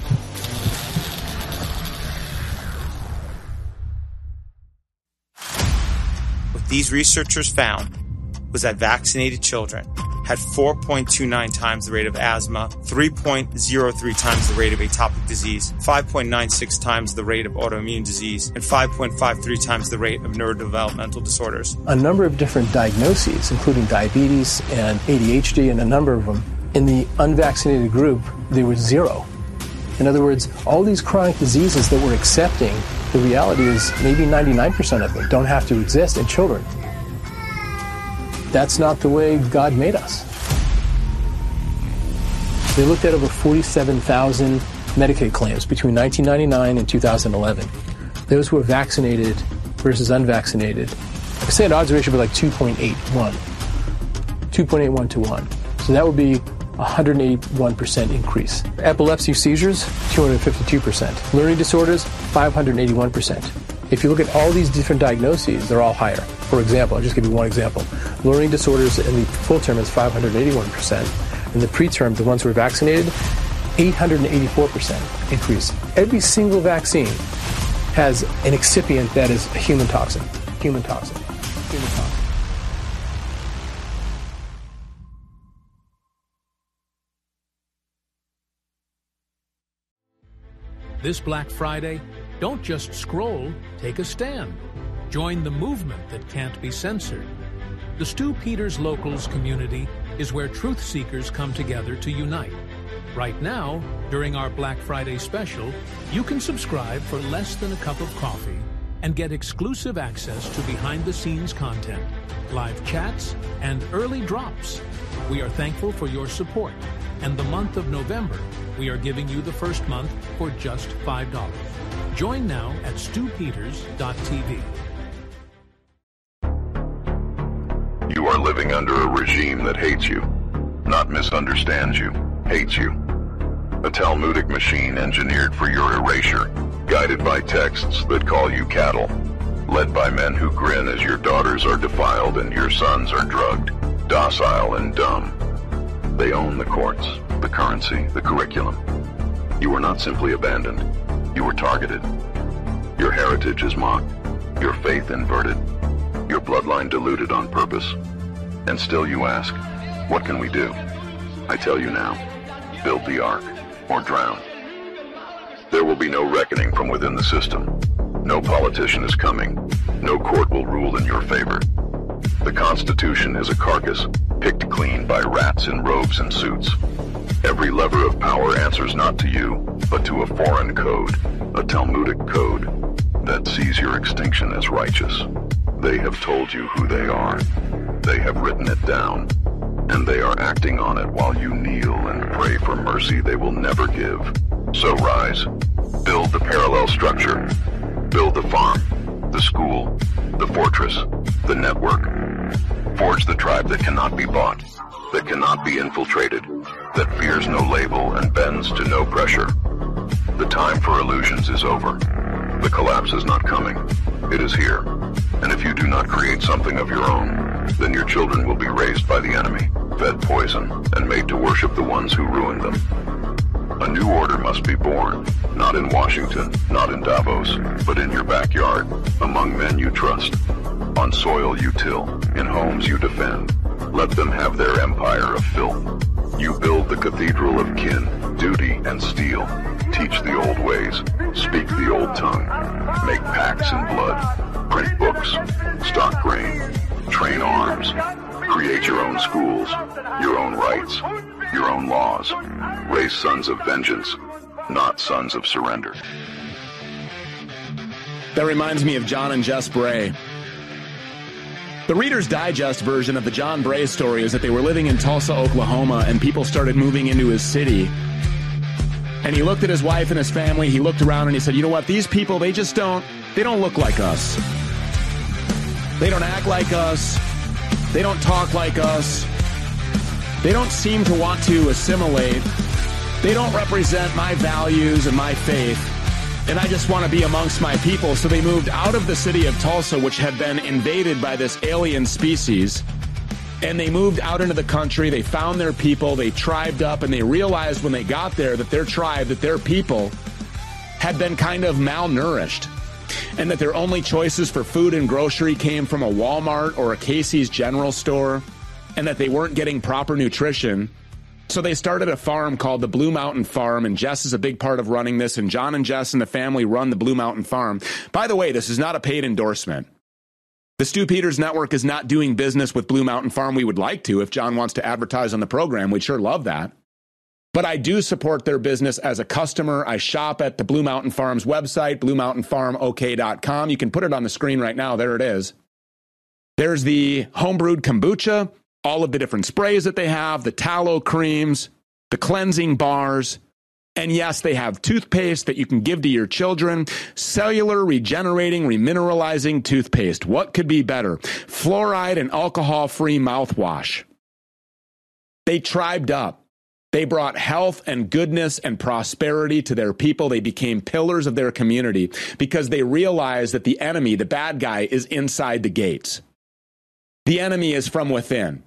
What these researchers found was that vaccinated children had 4.29 times the rate of asthma, 3.03 times the rate of atopic disease, 5.96 times the rate of autoimmune disease, and 5.53 times the rate of neurodevelopmental disorders. A number of different diagnoses, including diabetes and ADHD, and a number of them. In the unvaccinated group, there was 0. In other words, all these chronic diseases that we're accepting, the reality is maybe 99% of them don't have to exist in children. That's not the way God made us. They looked at over 47,000 Medicaid claims between 1999 and 2011. Those who were vaccinated versus unvaccinated, I say an odds ratio would be like 2.81 to 1. So that would be 181% increase. Epilepsy seizures, 252%. Learning disorders, 581%. If you look at all these different diagnoses, they're all higher. For example, I'll just give you one example. Learning disorders in the full term is 581%. In the preterm, the ones who are vaccinated, 884% increase. Every single vaccine has an excipient that is a human toxin. Human toxin. Human toxin. This Black Friday, don't just scroll, take a stand. Join the movement that can't be censored. The Stu Peters Locals community is where truth seekers come together to unite. Right now, during our Black Friday special, you can subscribe for less than a cup of coffee and get exclusive access to behind-the-scenes content, live chats, and early drops. We are thankful for your support. And the month of November, we are giving you the first month for just $5. Join now at stupeters.tv. You are living under a regime that hates you, not misunderstands you, hates you. A Talmudic machine engineered for your erasure, guided by texts that call you cattle, led by men who grin as your daughters are defiled and your sons are drugged, docile and dumb. They own the courts, the currency, the curriculum. You were not simply abandoned. You were targeted. Your heritage is mocked, your faith inverted, your bloodline diluted on purpose. And still you ask, what can we do? I tell you now, build the ark or drown. There will be no reckoning from within the system. No politician is coming. No court will rule in your favor. The Constitution is a carcass picked clean by rats in robes and suits. Every lever of power answers not to you, but to a foreign code, a Talmudic code. that sees your extinction as righteous. They have told you who they are. They have written it down, and they are acting on it while you kneel and pray for mercy they will never give. So rise, build the parallel structure, build the farm, the school, the fortress, the network. Forge the tribe that cannot be bought, that cannot be infiltrated, that fears no label and bends to no pressure. The time for illusions is over. The collapse is not coming. It is here. And if you do not create something of your own, then your children will be raised by the enemy, fed poison, and made to worship the ones who ruined them. A new order must be born, not in Washington, not in Davos, but in your backyard, among men you trust, on soil you till, in homes you defend. Let them have their empire of filth. You build the cathedral of kin, duty, and steel. Teach the old ways, speak the old tongue, make pacts in blood, print books, stock grain, train arms, create your own schools, your own rights, your own laws. Raise sons of vengeance, not sons of surrender. That reminds me of John and Jess Bray. The Reader's Digest version of the John Bray story is that they were living in Tulsa, Oklahoma, and people started moving into his city. And he looked at his wife and his family, he looked around and he said, you know what, these people, they don't look like us. They don't act like us. They don't talk like us. They don't seem to want to assimilate. They don't represent my values and my faith. And I just want to be amongst my people. So they moved out of the city of Tulsa, which had been invaded by this alien species. And they moved out into the country. They found their people. They tribed up. And they realized when they got there that their tribe, that their people had been kind of malnourished. And that their only choices for food and grocery came from a Walmart or a Casey's General Store. And that they weren't getting proper nutrition. So they started a farm called the Blue Mountain Farm, and Jess is a big part of running this, and John and Jess and the family run the Blue Mountain Farm. By the way, this is not a paid endorsement. The Stu Peters Network is not doing business with Blue Mountain Farm. We would like to. If John wants to advertise on the program, we'd sure love that. But I do support their business as a customer. I shop at the Blue Mountain Farm's website, bluemountainfarmok.com. You can put it on the screen right now. There it is. There's the homebrewed kombucha, all of the different sprays that they have, the tallow creams, the cleansing bars. And yes, they have toothpaste that you can give to your children. Cellular, regenerating, remineralizing toothpaste. What could be better? Fluoride and alcohol-free mouthwash. They tribed up. They brought health and goodness and prosperity to their people. They became pillars of their community because they realized that the enemy, the bad guy, is inside the gates. The enemy is from within.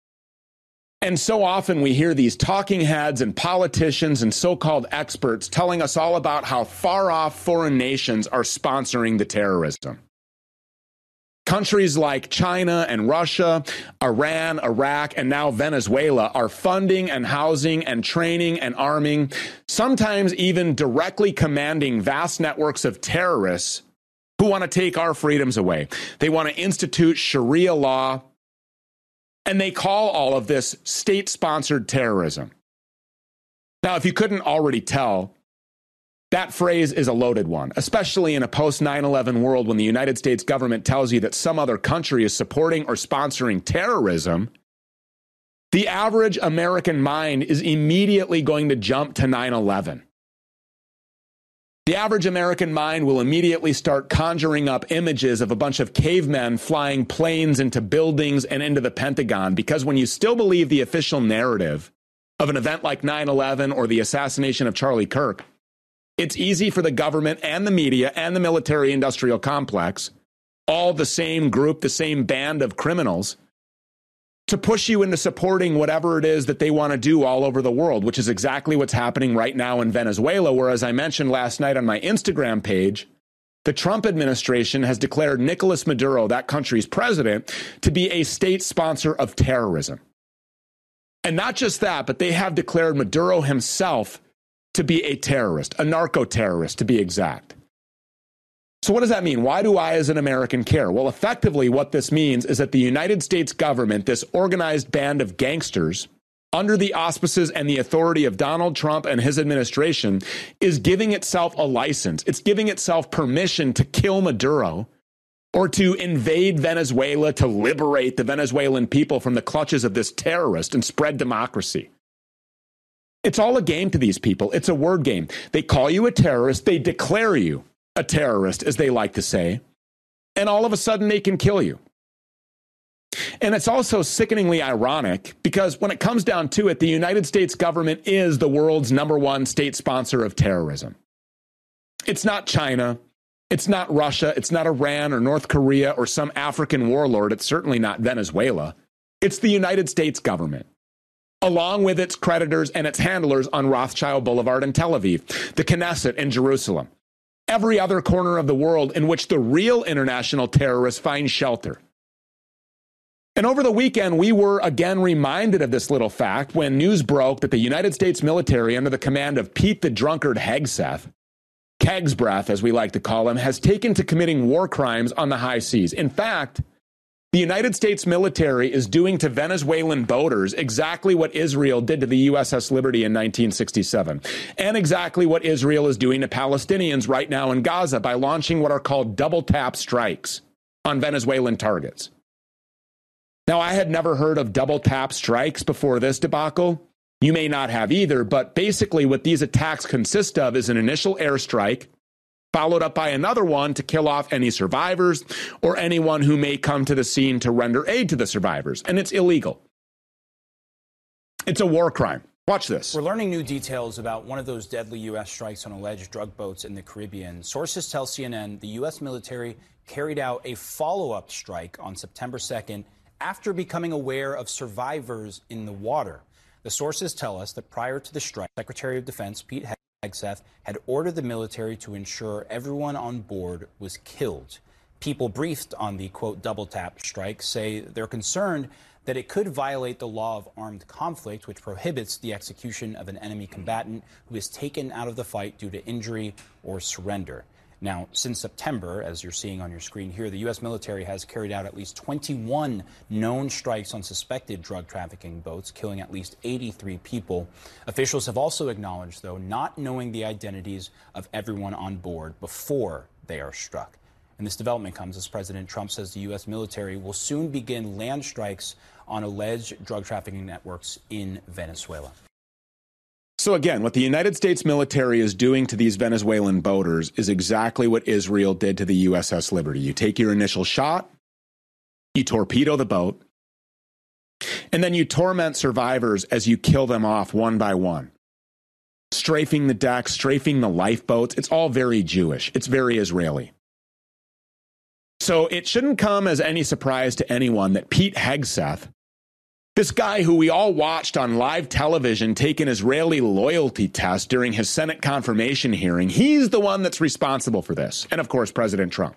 And so often we hear these talking heads and politicians and so-called experts telling us all about how far-off foreign nations are sponsoring the terrorism. Countries like China and Russia, Iran, Iraq, and now Venezuela are funding and housing and training and arming, sometimes even directly commanding vast networks of terrorists who want to take our freedoms away. They want to institute Sharia law. And they call all of this state-sponsored terrorism. Now, if you couldn't already tell, that phrase is a loaded one, especially in a post-9/11 world when the United States government tells you that some other country is supporting or sponsoring terrorism. The average American mind is immediately going to jump to 9/11. The average American mind will immediately start conjuring up images of a bunch of cavemen flying planes into buildings and into the Pentagon, because when you still believe the official narrative of an event like 9/11 or the assassination of Charlie Kirk, it's easy for the government and the media and the military-industrial complex, all the same group, the same band of criminals, to push you into supporting whatever it is that they want to do all over the world, which is exactly what's happening right now in Venezuela, where, as I mentioned last night on my Instagram page, the Trump administration has declared Nicolas Maduro, that country's president, to be a state sponsor of terrorism. And not just that, but they have declared Maduro himself to be a terrorist, a narco-terrorist to be exact. So what does that mean? Why do I as an American care? Well, effectively what this means is that the United States government, this organized band of gangsters under the auspices and the authority of Donald Trump and his administration, is giving itself a license. It's giving itself permission to kill Maduro or to invade Venezuela, to liberate the Venezuelan people from the clutches of this terrorist and spread democracy. It's all a game to these people. It's a word game. They call you a terrorist. They declare you a terrorist, as they like to say. And all of a sudden they can kill you. And it's also sickeningly ironic because when it comes down to it, the United States government is the world's #1 state sponsor of terrorism. It's not China. It's not Russia. It's not Iran or North Korea or some African warlord. It's certainly not Venezuela. It's the United States government, along with its creditors and its handlers on Rothschild Boulevard in Tel Aviv, the Knesset in Jerusalem, every other corner of the world in which the real international terrorists find shelter. And over the weekend, we were again reminded of this little fact when news broke that the United States military, under the command of Pete the Drunkard Hegseth, Keg's breath, as we like to call him, has taken to committing war crimes on the high seas. In fact, the United States military is doing to Venezuelan boaters exactly what Israel did to the USS Liberty in 1967, and exactly what Israel is doing to Palestinians right now in Gaza by launching what are called double tap strikes on Venezuelan targets. Now, I had never heard of double tap strikes before this debacle. You may not have either, but basically what these attacks consist of is an initial airstrike, followed up by another one to kill off any survivors or anyone who may come to the scene to render aid to the survivors. And it's illegal. It's a war crime. Watch this. We're learning new details about one of those deadly U.S. strikes on alleged drug boats in the Caribbean. Sources tell CNN the U.S. military carried out a follow-up strike on September 2nd after becoming aware of survivors in the water. The sources tell us that prior to the strike, Secretary of Defense Pete Hegseth had ordered the military to ensure everyone on board was killed. People briefed on the, quote, double tap strike say they're concerned that it could violate the law of armed conflict, which prohibits the execution of an enemy combatant who is taken out of the fight due to injury or surrender. Now, since September, as you're seeing on your screen here, the U.S. military has carried out at least 21 known strikes on suspected drug trafficking boats, killing at least 83 people. Officials have also acknowledged, though, not knowing the identities of everyone on board before they are struck. And this development comes as President Trump says the U.S. military will soon begin land strikes on alleged drug trafficking networks in Venezuela. So again, what the United States military is doing to these Venezuelan boaters is exactly what Israel did to the USS Liberty. You take your initial shot, you torpedo the boat, and then you torment survivors as you kill them off one by one. Strafing the deck, strafing the lifeboats. It's all very Jewish. It's very Israeli. So it shouldn't come as any surprise to anyone that Pete Hegseth, this guy who we all watched on live television take an Israeli loyalty test during his Senate confirmation hearing, he's the one that's responsible for this. And of course, President Trump.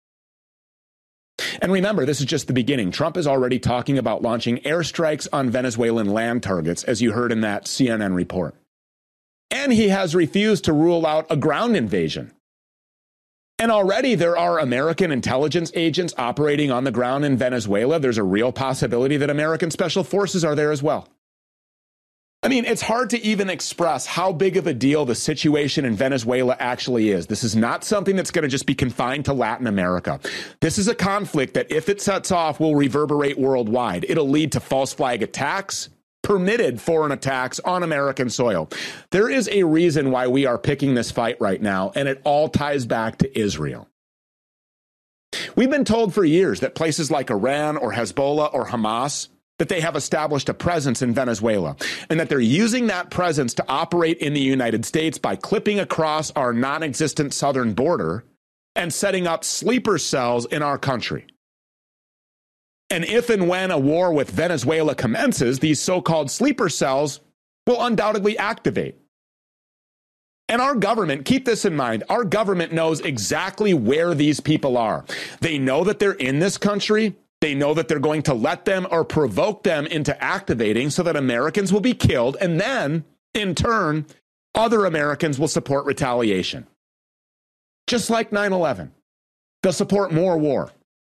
And remember, this is just the beginning. Trump is already talking about launching airstrikes on Venezuelan land targets, as you heard in that CNN report. And he has refused to rule out a ground invasion. And already there are American intelligence agents operating on the ground in Venezuela. There's a real possibility that American special forces are there as well. I mean, it's hard to even express how big of a deal the situation in Venezuela actually is. This is not something that's going to just be confined to Latin America. This is a conflict that, if it sets off, will reverberate worldwide. It'll lead to false flag attacks, permitted foreign attacks on American soil. There is a reason why we are picking this fight right now, and it all ties back to Israel. We've been told for years that places like Iran or Hezbollah or Hamas, that they have established a presence in Venezuela, and that they're using that presence to operate in the United States by clipping across our non-existent southern border and setting up sleeper cells in our country. And if and when a war with Venezuela commences, these so-called sleeper cells will undoubtedly activate. And our government, keep this in mind, our government knows exactly where these people are. They know that they're in this country. They know that they're going to let them or provoke them into activating so that Americans will be killed. And then, in turn, other Americans will support retaliation. Just like 9/11. They'll support more war.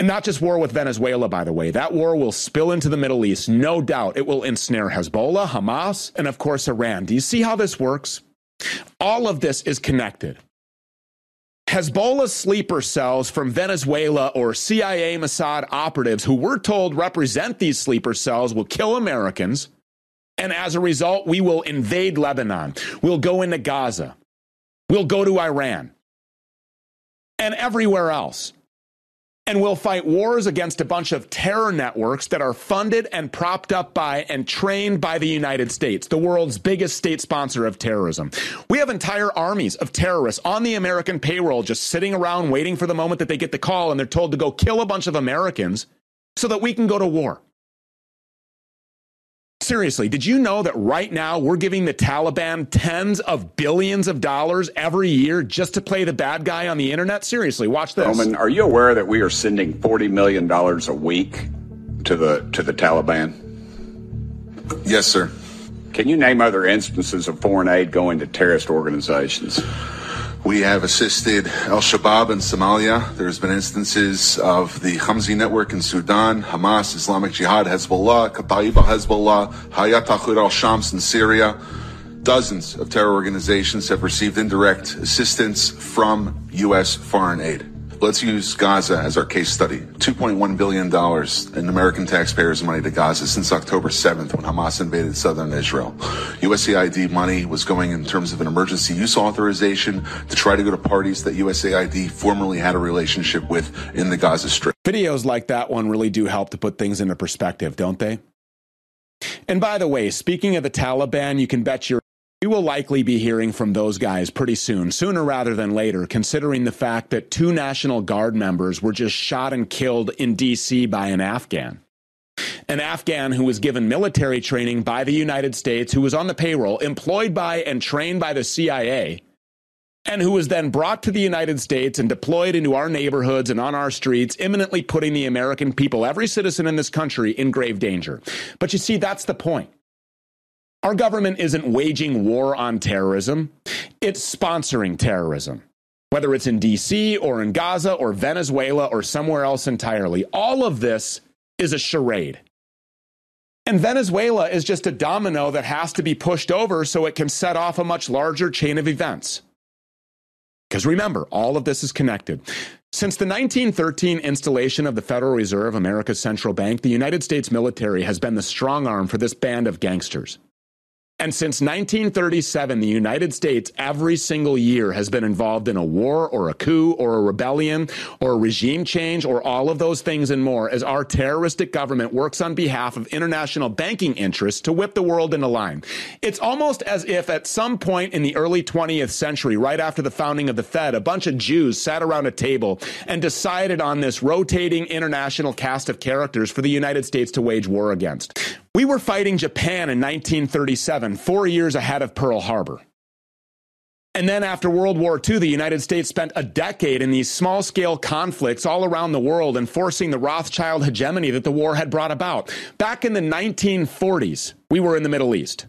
And not just war with Venezuela, by the way. That war will spill into the Middle East. No doubt it will ensnare Hezbollah, Hamas, and of course Iran. Do you see how this works? All of this is connected. Hezbollah's sleeper cells from Venezuela or CIA Mossad operatives who we're told represent these sleeper cells will kill Americans. And as a result, we will invade Lebanon. We'll go into Gaza. We'll go to Iran and everywhere else. And we'll fight wars against a bunch of terror networks that are funded and propped up by and trained by the United States, the world's biggest state sponsor of terrorism. We have entire armies of terrorists on the American payroll just sitting around waiting for the moment that they get the call and they're told to go kill a bunch of Americans so that we can go to war. Seriously, did you know that right now we're giving the Taliban tens of billions of dollars every year just to play the bad guy on the internet? Seriously, watch this. Roman, are you aware that we are sending $40 million a week to the Taliban? Yes, sir. Can you name other instances of foreign aid going to terrorist organizations? We have assisted al-Shabaab in Somalia. There's been instances of the Khamsi network in Sudan, Hamas, Islamic Jihad, Hezbollah, Kataib al-Hezbollah, Hayat Tahrir al-Shams in Syria. Dozens of terror organizations have received indirect assistance from U.S. foreign aid. Let's use Gaza as our case study. $2.1 billion in American taxpayers' money to Gaza since October 7th when Hamas invaded southern Israel. USAID money was going in terms of an emergency use authorization to try to go to parties that USAID formerly had a relationship with in the Gaza Strip. Videos like that one really do help to put things into perspective, don't they? And by the way, speaking of the Taliban, you can bet we will likely be hearing from those guys pretty soon, sooner rather than later, considering the fact that 2 National Guard members were just shot and killed in D.C. by an Afghan. An Afghan who was given military training by the United States, who was on the payroll, employed by and trained by the CIA, and who was then brought to the United States and deployed into our neighborhoods and on our streets, imminently putting the American people, every citizen in this country, in grave danger. But you see, that's the point. Our government isn't waging war on terrorism. It's sponsoring terrorism, whether it's in D.C. or in Gaza or Venezuela or somewhere else entirely. All of this is a charade. And Venezuela is just a domino that has to be pushed over so it can set off a much larger chain of events. Because remember, all of this is connected. Since the 1913 installation of the Federal Reserve, America's central bank, the United States military has been the strong arm for this band of gangsters. And since 1937, the United States every single year has been involved in a war or a coup or a rebellion or a regime change or all of those things and more as our terroristic government works on behalf of international banking interests to whip the world into line. It's almost as if at some point in the early 20th century, right after the founding of the Fed, a bunch of Jews sat around a table and decided on this rotating international cast of characters for the United States to wage war against. We were fighting Japan in 1937, 4 years ahead of Pearl Harbor. And then after World War II, the United States spent a decade in these small-scale conflicts all around the world, enforcing the Rothschild hegemony that the war had brought about. Back in the 1940s, we were in the Middle East.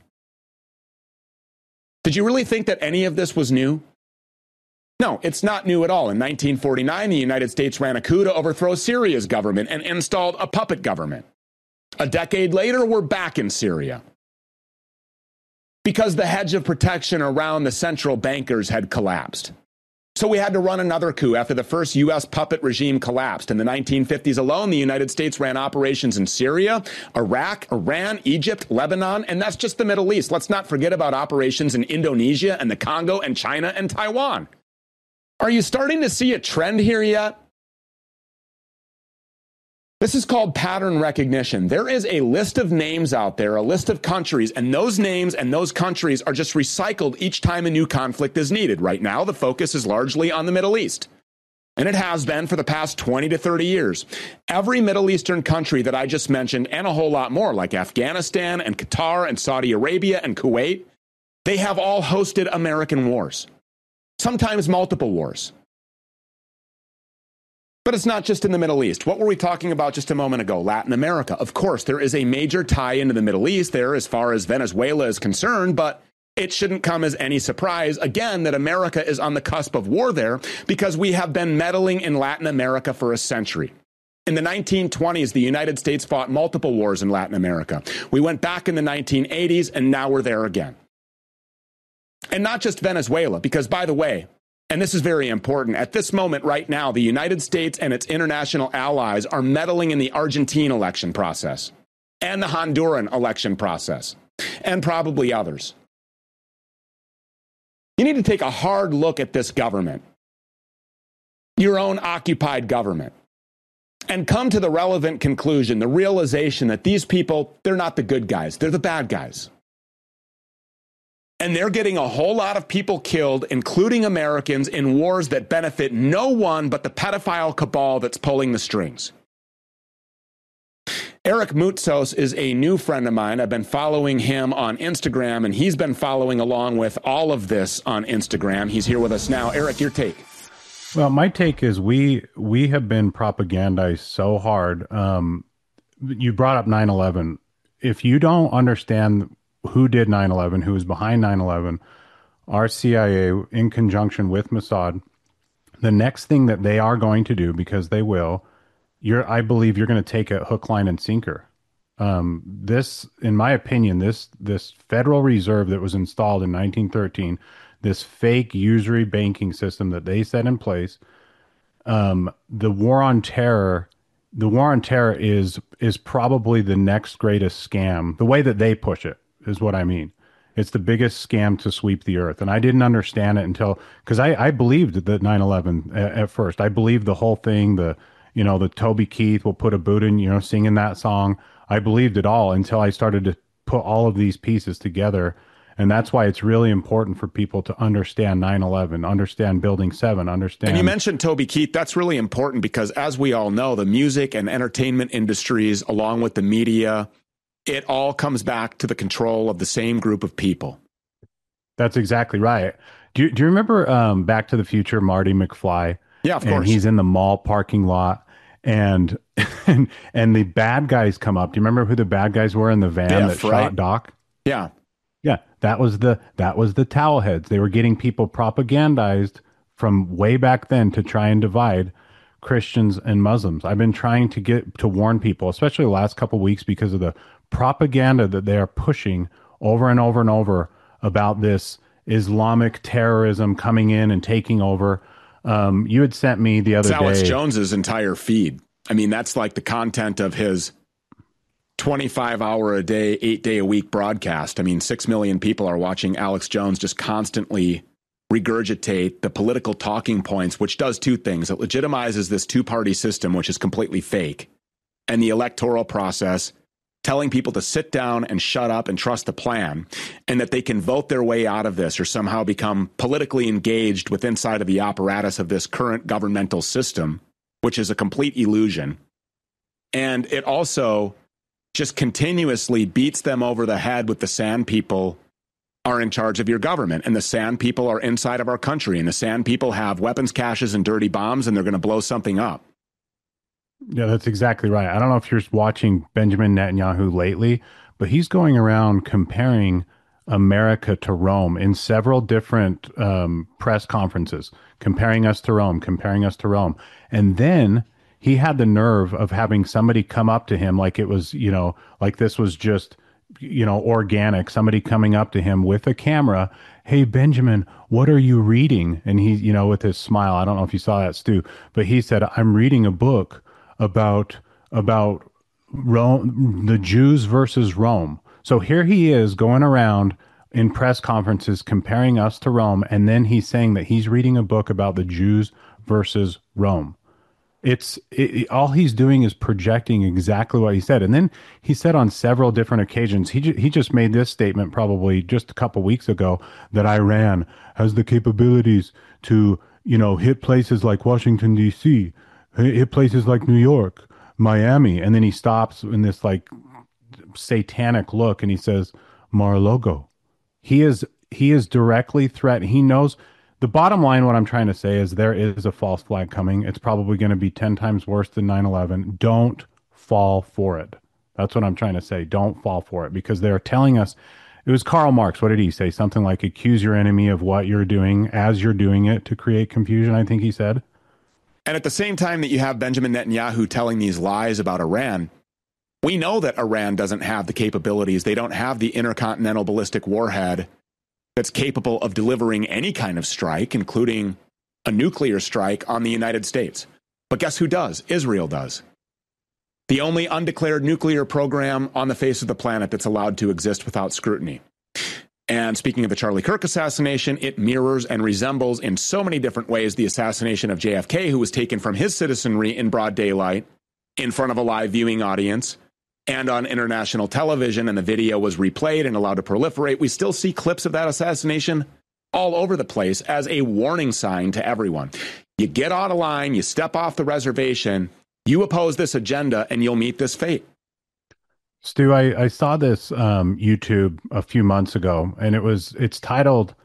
Did you really think that any of this was new? No, it's not new at all. In 1949, the United States ran a coup to overthrow Syria's government and installed a puppet government. A decade later, we're back in Syria because the hedge of protection around the central bankers had collapsed. So we had to run another coup after the first U.S. puppet regime collapsed. In the 1950s alone, the United States ran operations in Syria, Iraq, Iran, Egypt, Lebanon, and that's just the Middle East. Let's not forget about operations in Indonesia and the Congo and China and Taiwan. Are you starting to see a trend here yet? This is called pattern recognition. There is a list of names out there, a list of countries, and those names and those countries are just recycled each time a new conflict is needed. Right now, the focus is largely on the Middle East. And it has been for the past 20 to 30 years. Every Middle Eastern country that I just mentioned, and a whole lot more, like Afghanistan and Qatar and Saudi Arabia and Kuwait, they have all hosted American wars, sometimes multiple wars. But it's not just in the Middle East. What were we talking about just a moment ago? Latin America. Of course, there is a major tie into the Middle East there as far as Venezuela is concerned, but it shouldn't come as any surprise, again, that America is on the cusp of war there because we have been meddling in Latin America for a century. In the 1920s, the United States fought multiple wars in Latin America. We went back in the 1980s, and now we're there again. And not just Venezuela, because, by the way, and this is very important, at this moment right now, the United States and its international allies are meddling in the Argentine election process and the Honduran election process, and probably others. You need to take a hard look at this government, your own occupied government, and come to the relevant conclusion, the realization that these people, they're not the good guys, they're the bad guys. And they're getting a whole lot of people killed, including Americans, in wars that benefit no one but the pedophile cabal that's pulling the strings. Eric Moutsos is a new friend of mine. I've been following him on Instagram, and he's been following along with all of this on Instagram. He's here with us now. Eric, your take. Well, my take is we have been propagandized so hard. You brought up 9/11. If you don't understand who did 9/11, who was behind 9/11, our CIA in conjunction with Mossad, the next thing that they are going to do, because they will, I believe you're going to take it hook, line, and sinker. This, in my opinion, this Federal Reserve that was installed in 1913, this fake usury banking system that they set in place, the war on terror is probably the next greatest scam. The way that they push it is what I mean. It's the biggest scam to sweep the earth. And I didn't understand it until, because I believed that 9/11 at first. I believed the whole thing, the Toby Keith will put a boot in, singing that song. I believed it all until I started to put all of these pieces together. And that's why it's really important for people to understand 9/11, understand Building 7, understand. And you mentioned Toby Keith. That's really important because, as we all know, the music and entertainment industries, along with the media, it all comes back to the control of the same group of people. That's exactly right. Do you remember Back to the Future, Marty McFly? Yeah, of course. And he's in the mall parking lot, and the bad guys come up. Do you remember who the bad guys were in the van that shot Doc? Yeah. Yeah, that was the towel heads. They were getting people propagandized from way back then to try and divide Christians and Muslims. I've been trying to warn people, especially the last couple of weeks, because of the propaganda that they are pushing over and over and over about this Islamic terrorism coming in and taking over. You had sent me the other day. Alex Jones's entire feed. I mean, that's like the content of his 25-hour-a-day, 8-day-a-week broadcast. I mean, 6 million people are watching Alex Jones just constantly regurgitate the political talking points, which does two things. It legitimizes this two-party system, which is completely fake, and the electoral process, telling people to sit down and shut up and trust the plan, and that they can vote their way out of this or somehow become politically engaged with inside of the apparatus of this current governmental system, which is a complete illusion. And it also just continuously beats them over the head with the sand people are in charge of your government, and the sand people are inside of our country, and the sand people have weapons caches and dirty bombs, and they're going to blow something up. Yeah, that's exactly right. I don't know if you're watching Benjamin Netanyahu lately, but he's going around comparing America to Rome in several different press conferences, comparing us to Rome. And then he had the nerve of having somebody come up to him like it was, like this was just, organic, somebody coming up to him with a camera. Hey, Benjamin, what are you reading? And he, with his smile, I don't know if you saw that, Stu, but he said, I'm reading a book about Rome, the Jews versus Rome. So here he is going around in press conferences comparing us to Rome, and then he's saying that he's reading a book about the Jews versus Rome. All he's doing is projecting exactly what he said. And then he said on several different occasions, he just made this statement probably just a couple weeks ago, that Iran has the capabilities to, hit places like Washington, D.C., hit places like New York, Miami. And then he stops in this like satanic look and he says, Mar-a-Lago. He is directly threatening. He knows. The bottom line, what I'm trying to say is there is a false flag coming. It's probably going to be 10 times worse than 9/11. Don't fall for it. That's what I'm trying to say. Don't fall for it, because they're telling us. It was Karl Marx. What did he say? Something like, accuse your enemy of what you're doing as you're doing it to create confusion, I think he said. And at the same time that you have Benjamin Netanyahu telling these lies about Iran, we know that Iran doesn't have the capabilities. They don't have the intercontinental ballistic warhead that's capable of delivering any kind of strike, including a nuclear strike on the United States. But guess who does? Israel does. The only undeclared nuclear program on the face of the planet that's allowed to exist without scrutiny. And speaking of the Charlie Kirk assassination, it mirrors and resembles in so many different ways the assassination of JFK, who was taken from his citizenry in broad daylight in front of a live viewing audience and on international television, and the video was replayed and allowed to proliferate. We still see clips of that assassination all over the place as a warning sign to everyone. You get out of line, you step off the reservation, you oppose this agenda, and you'll meet this fate. Stu, I saw this YouTube a few months ago, and it's titled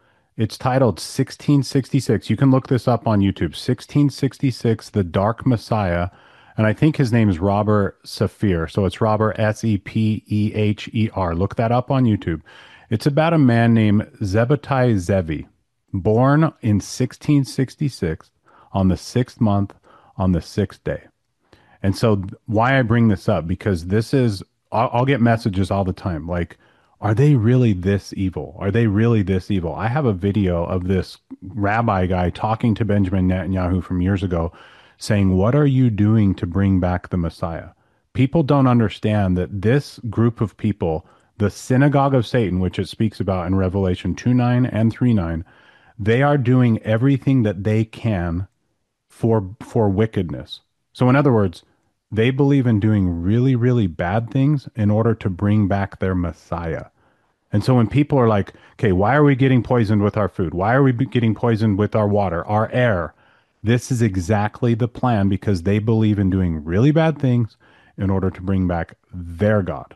1666. You can look this up on YouTube. 1666, The Dark Messiah. And I think his name is Robert Sapir. So it's Robert Sepheher. Look that up on YouTube. It's about a man named Zebbatai Zevi, born in 1666 on the 6th month on the 6th day. And so why I bring this up, because this is, I'll get messages all the time like, are they really this evil? Are they really this evil? I have a video of this rabbi guy talking to Benjamin Netanyahu from years ago saying, what are you doing to bring back the Messiah? People don't understand that this group of people, the synagogue of Satan, which it speaks about in Revelation 2:9 and 3:9, they are doing everything that they can for wickedness. So in other words, they believe in doing really, really bad things in order to bring back their Messiah. And so when people are like, okay, why are we getting poisoned with our food? Why are we getting poisoned with our water, our air? This is exactly the plan, because they believe in doing really bad things in order to bring back their God.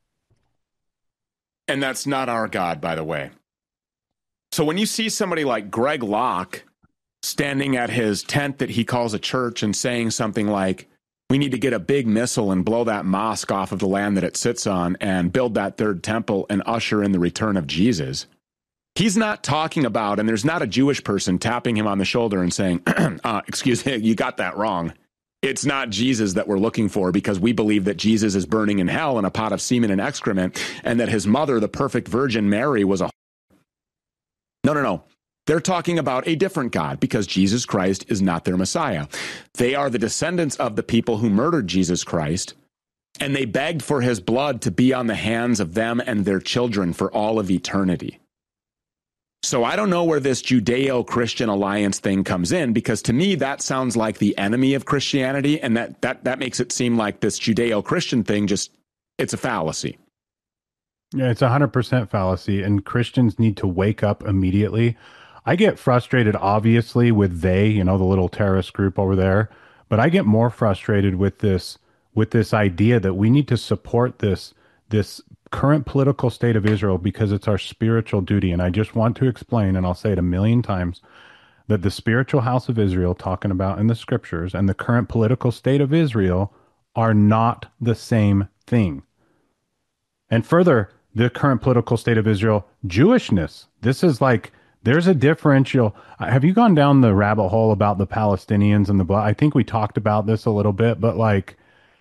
And that's not our God, by the way. So when you see somebody like Greg Locke standing at his tent that he calls a church and saying something like, we need to get a big missile and blow that mosque off of the land that it sits on and build that third temple and usher in the return of Jesus, he's not talking about, and there's not a Jewish person tapping him on the shoulder and saying, excuse me, you got that wrong. It's not Jesus that we're looking for, because we believe that Jesus is burning in hell in a pot of semen and excrement, and that his mother, the perfect Virgin Mary, was a... No. They're talking about a different God, because Jesus Christ is not their Messiah. They are the descendants of the people who murdered Jesus Christ, and they begged for his blood to be on the hands of them and their children for all of eternity. So I don't know where this Judeo-Christian alliance thing comes in, because to me that sounds like the enemy of Christianity, and that makes it seem like this Judeo-Christian thing it's a fallacy. Yeah, it's 100% fallacy, and Christians need to wake up immediately. I get frustrated, obviously, with the little terrorist group over there, but I get more frustrated with this idea that we need to support this current political state of Israel because it's our spiritual duty. And I just want to explain, and I'll say it a million times, that the spiritual house of Israel talking about in the scriptures and the current political state of Israel are not the same thing. And further, the current political state of Israel, Jewishness. This is like, there's a differential. Have you gone down the rabbit hole about the Palestinians and I think we talked about this a little bit, but like,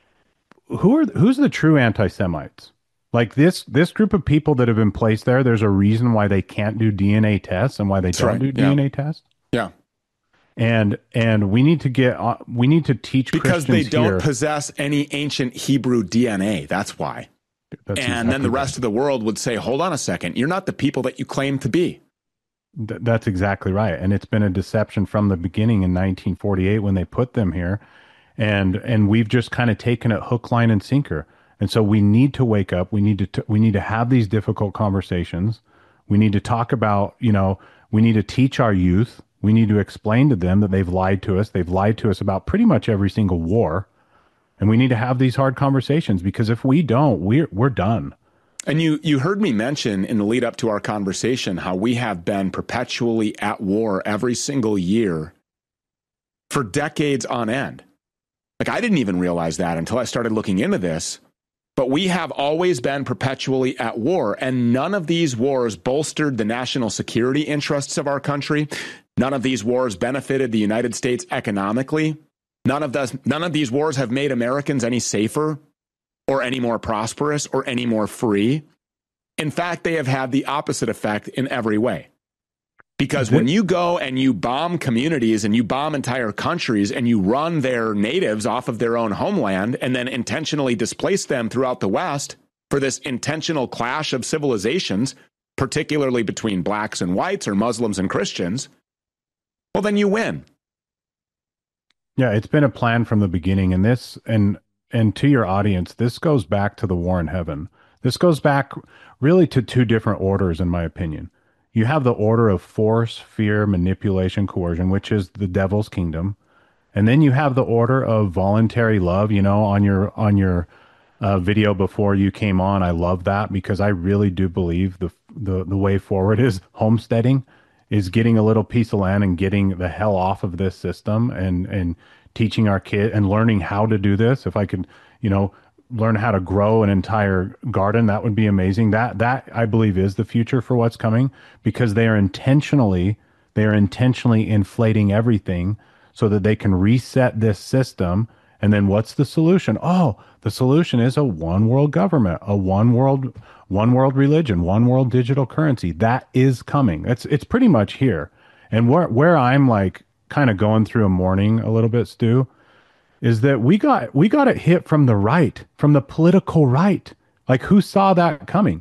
who's the true anti-Semites? Like this group of people that have been placed there, there's a reason why they can't do DNA tests and why they don't do DNA tests. Yeah. And we need to teach because Christians they don't here, possess any ancient Hebrew DNA. That's why. And then the rest of the world would say, hold on a second, you're not the people that you claim to be. That's exactly right. And it's been a deception from the beginning in 1948 when they put them here. And we've just kind of taken it hook, line, and sinker. And so we need to wake up. We need to have these difficult conversations. We need to talk about, we need to teach our youth. We need to explain to them that they've lied to us. They've lied to us about pretty much every single war. And we need to have these hard conversations, because if we don't, we're done. And you heard me mention in the lead up to our conversation how we have been perpetually at war every single year for decades on end. Like, I didn't even realize that until I started looking into this. But we have always been perpetually at war, and none of these wars bolstered the national security interests of our country. None of these wars benefited the United States economically. None of these wars have made Americans any safer or any more prosperous or any more free. In fact, they have had the opposite effect in every way. Because when you go and you bomb communities and you bomb entire countries and you run their natives off of their own homeland and then intentionally displace them throughout the West for this intentional clash of civilizations, particularly between blacks and whites or Muslims and Christians, well, then you win. Yeah, it's been a plan from the beginning. And this, and to your audience, this goes back to the war in heaven. This goes back really to two different orders, in my opinion. You have the order of force, fear, manipulation, coercion, which is the devil's kingdom. And then you have the order of voluntary love. You know, on your video before you came on, I love that because I really do believe the way forward is homesteading, is getting a little piece of land and getting the hell off of this system and teaching our kid and learning how to do this. If I could, learn how to grow an entire garden, that would be amazing. That I believe is the future for what's coming, because they are intentionally inflating everything so that they can reset this system. And then what's the solution? Oh, the solution is a one world government, a one world religion, one world digital currency. That is coming. It's pretty much here. And where I'm like kind of going through a mourning a little bit, Stu, is that we got it hit from the right, from the political right. Like, who saw that coming?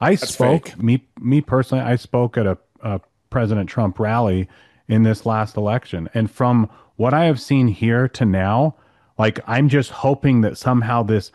Me personally, I spoke at a President Trump rally in this last election. And from what I have seen here to now, like, I'm just hoping that somehow this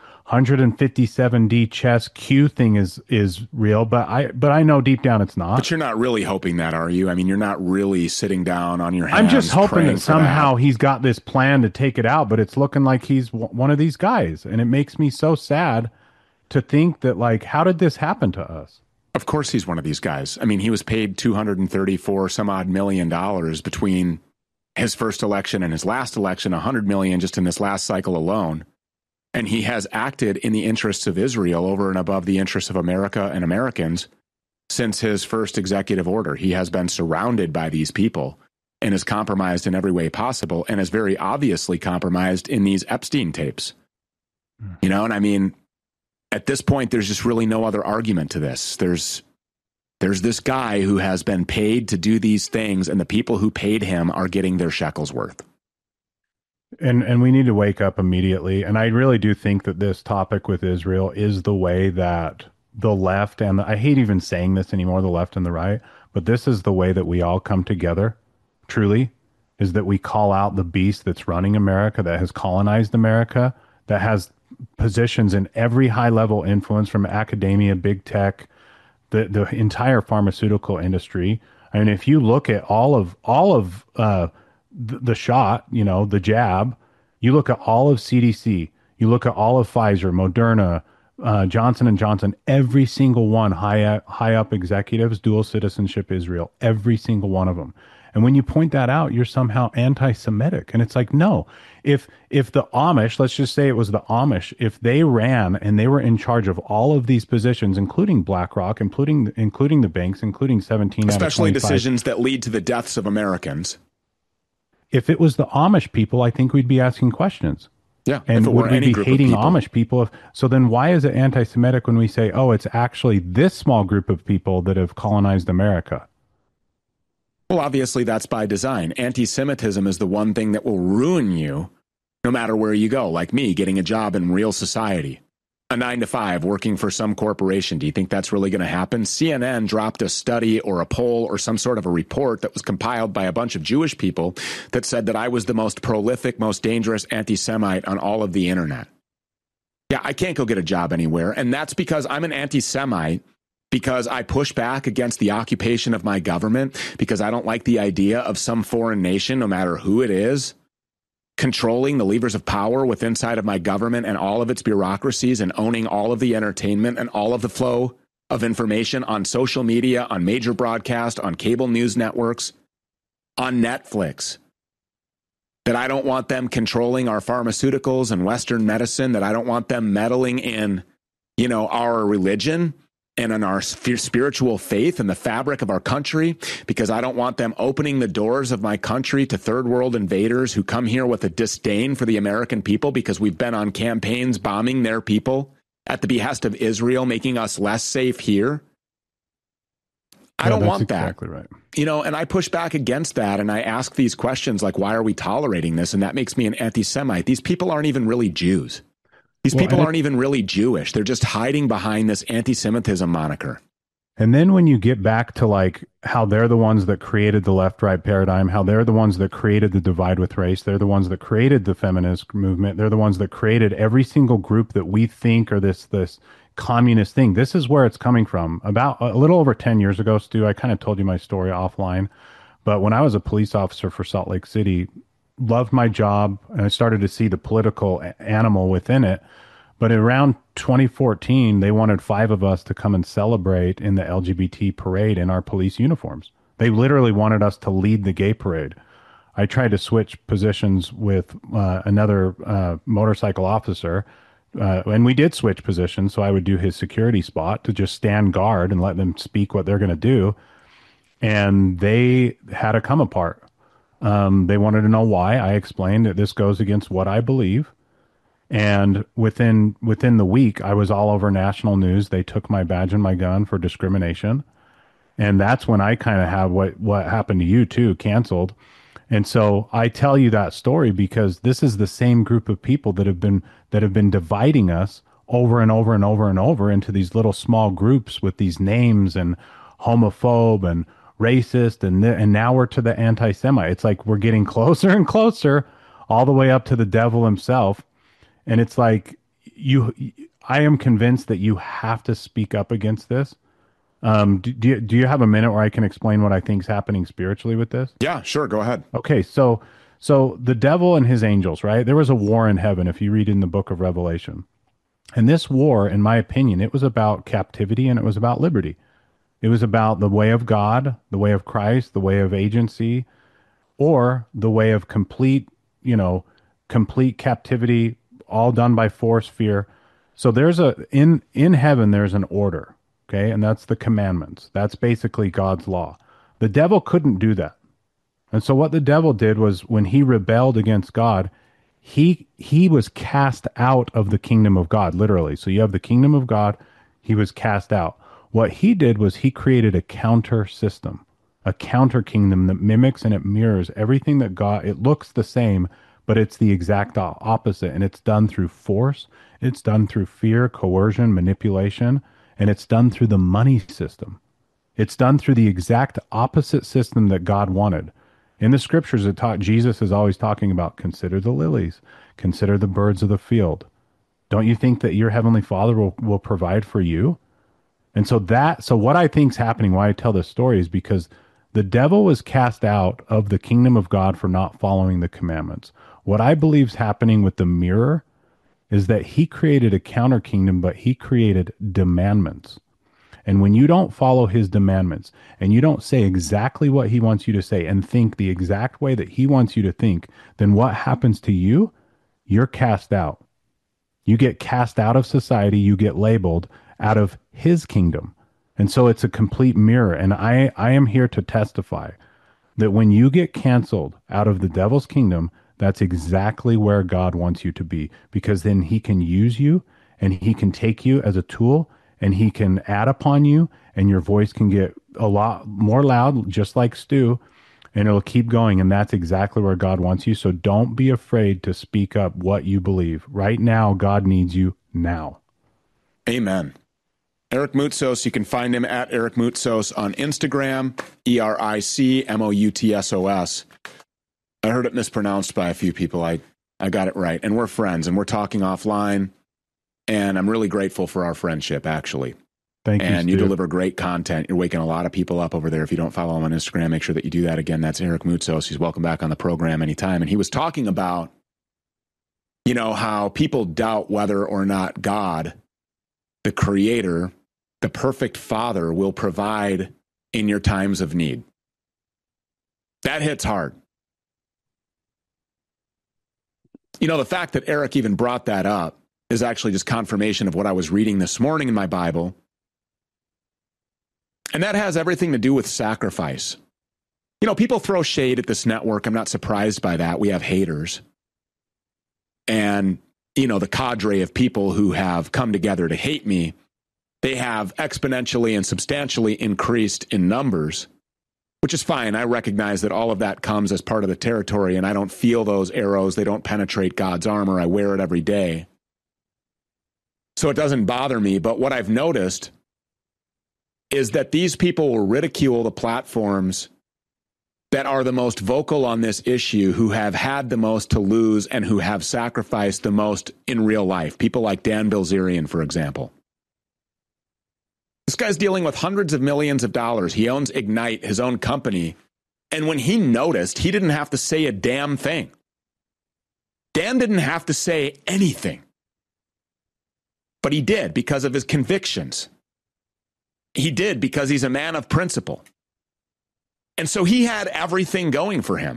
157D chess Q thing is real, but I know deep down it's not. But you're not really hoping that, are you? I mean, you're not really sitting down on your hands. I'm just hoping that somehow he's got this plan to take it out, but it's looking like he's one of these guys. And it makes me so sad to think that, like, how did this happen to us? Of course he's one of these guys. I mean, he was paid $234 some odd million between his first election and his last election, $100 million just in this last cycle alone. And he has acted in the interests of Israel over and above the interests of America and Americans since his first executive order. He has been surrounded by these people and is compromised in every way possible, and is very obviously compromised in these Epstein tapes. And I mean, at this point, there's just really no other argument to this. There's this guy who has been paid to do these things, and the people who paid him are getting their shekels worth. And we need to wake up immediately. And I really do think that this topic with Israel is the way that the left and I hate even saying this anymore, the left and the right, but this is the way that we all come together, truly, is that we call out the beast that's running America, that has colonized America, that has positions in every high-level influence from academia, big tech, the entire pharmaceutical industry. I mean, if you look at all of the shot, the jab, you look at all of CDC, you look at all of Pfizer, Moderna, Johnson & Johnson, every single one, high up executives, dual citizenship Israel, every single one of them. And when you point that out, you're somehow anti-Semitic. And it's like, no, if the Amish, let's just say it was the Amish, if they ran and they were in charge of all of these positions, including BlackRock, including the banks, including 17 especially out of 25, decisions that lead to the deaths of Americans. If it was the Amish people, I think we'd be asking questions. Yeah. And would we be hating Amish people? So then why is it anti-Semitic when we say, oh, it's actually this small group of people that have colonized America? Well, obviously that's by design. Anti-Semitism is the one thing that will ruin you no matter where you go, like me getting a job in real society. A 9-to-5 working for some corporation. Do you think that's really going to happen? CNN dropped a study or a poll or some sort of a report that was compiled by a bunch of Jewish people that said that I was the most prolific, most dangerous anti-Semite on all of the internet. Yeah, I can't go get a job anywhere. And that's because I'm an anti-Semite, because I push back against the occupation of my government, because I don't like the idea of some foreign nation, no matter who it is, controlling the levers of power within inside of my government and all of its bureaucracies and owning all of the entertainment and all of the flow of information on social media, on major broadcast, on cable news networks, on Netflix. That I don't want them controlling our pharmaceuticals and Western medicine, that I don't want them meddling in, our religion. and in our spiritual faith and the fabric of our country, because I don't want them opening the doors of my country to third world invaders who come here with a disdain for the American people because we've been on campaigns bombing their people at the behest of Israel, making us less safe here. I don't want that. Exactly right. You know, and I push back against that, and I ask these questions like, why are we tolerating this? And that makes me an anti-Semite. These people aren't even really Jews. These people aren't even really Jewish. They're just hiding behind this anti-Semitism moniker. And then when you get back to like how they're the ones that created the left-right paradigm, how they're the ones that created the divide with race, they're the ones that created the feminist movement, they're the ones that created every single group that we think are this communist thing. This is where it's coming from. About a little over 10 years ago, Stu, I kind of told you my story offline, but when I was a police officer for Salt Lake City, loved my job, and I started to see the political animal within it. But around 2014, they wanted 5 of us to come and celebrate in the LGBT parade in our police uniforms. They literally wanted us to lead the gay parade. I tried to switch positions with another motorcycle officer, and we did switch positions. So I would do his security spot to just stand guard and let them speak what they're going to do. And they had a come apart. They wanted to know why. I explained that this goes against what I believe. And within the week, I was all over national news. They took my badge and my gun for discrimination. And that's when I kind of have what happened to you too, canceled. And so I tell you that story because this is the same group of people that have been dividing us over and over and over and over into these little small groups with these names and homophobe and racist, and now we're to the anti-Semite. It's like we're getting closer and closer, all the way up to the devil himself. And it's like I am convinced that you have to speak up against this. Do you have a minute where I can explain what I think is happening spiritually with this? Yeah, sure. Go ahead. Okay, so the devil and his angels, right? There was a war in heaven, if you read in the book of Revelation. And this war, in my opinion, it was about captivity and it was about liberty. It was about the way of God, the way of Christ, the way of agency, or the way of complete captivity, all done by force, fear. So there's in heaven, there's an order, okay? And that's the commandments. That's basically God's law. The devil couldn't do that. And so what the devil did was when he rebelled against God, he was cast out of the kingdom of God, literally. So you have the kingdom of God, he was cast out. What he did was he created a counter system, a counter kingdom that mimics and it mirrors everything that God, it looks the same, but it's the exact opposite. And it's done through force. It's done through fear, coercion, manipulation, and it's done through the money system. It's done through the exact opposite system that God wanted. In the scriptures, Jesus is always talking about, consider the lilies, consider the birds of the field. Don't you think that your heavenly Father will provide for you? And so what I think is happening, why I tell this story, is because the devil was cast out of the kingdom of God for not following the commandments. What I believe is happening with the mirror is that he created a counter kingdom, but he created demandments. And when you don't follow his demandments and you don't say exactly what he wants you to say and think the exact way that he wants you to think, then what happens to you? You're cast out. You get cast out of society. You get labeled out of his kingdom. And so it's a complete mirror. And I am here to testify that when you get canceled out of the devil's kingdom, that's exactly where God wants you to be, because then he can use you and he can take you as a tool and he can add upon you and your voice can get a lot more loud, just like Stu, and it'll keep going. And that's exactly where God wants you. So don't be afraid to speak up what you believe. Right now, God needs you now. Amen. Eric Moutsos, you can find him at Eric Moutsos on Instagram, ERICMOUTSOS. I heard it mispronounced by a few people. I got it right. And we're friends and we're talking offline. And I'm really grateful for our friendship, actually. Thank you, And you Stu. deliver great content. You're waking a lot of people up over there. If you don't follow him on Instagram, make sure that you do that. Again, that's Eric Moutsos. He's welcome back on the program anytime. And he was talking about, how people doubt whether or not God, the creator, the perfect father, will provide in your times of need. That hits hard. The fact that Eric even brought that up is actually just confirmation of what I was reading this morning in my Bible, And that has everything to do with sacrifice. You know, people throw shade at this network. I'm not surprised by that. We have haters. And, you know, the cadre of people who have come together to hate me, they have exponentially and substantially increased in numbers, which is fine. I recognize that all of that comes as part of the territory, and I don't feel those arrows. They don't penetrate God's armor. I wear it every day. So it doesn't bother me. But what I've noticed is that these people will ridicule the platforms that are the most vocal on this issue, who have had the most to lose and who have sacrificed the most in real life. People like Dan Bilzerian, for example. This guy's dealing with hundreds of millions of dollars. He owns Ignite, his own company. And when he noticed, he didn't have to say a damn thing. Dan didn't have to say anything. But he did because of his convictions. He did because he's a man of principle. And so he had everything going for him.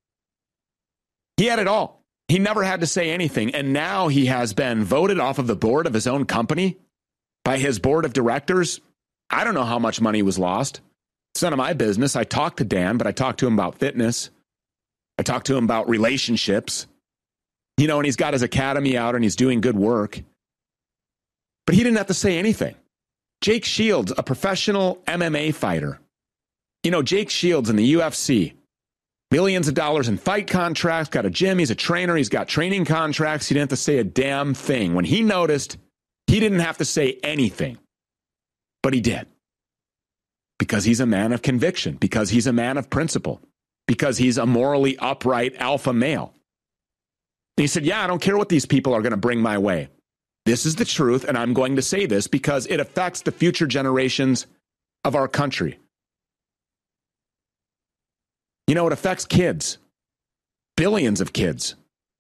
He had it all. He never had to say anything. And now he has been voted off of the board of his own company by his board of directors. I don't know how much money was lost. It's none of my business. I talked to Dan, but I talked to him about fitness. I talked to him about relationships. You know, and he's got his academy out and he's doing good work. But he didn't have to say anything. Jake Shields, a professional MMA fighter. You know, Jake Shields in the UFC, millions of dollars in fight contracts, got a gym, he's a trainer, he's got training contracts. He didn't have to say a damn thing. When he noticed, he didn't have to say anything, but he did. Because he's a man of conviction, because he's a man of principle, because he's a morally upright alpha male. And he said, yeah, I don't care what these people are going to bring my way. This is the truth, and I'm going to say this because it affects the future generations of our country. You know, it affects kids, billions of kids.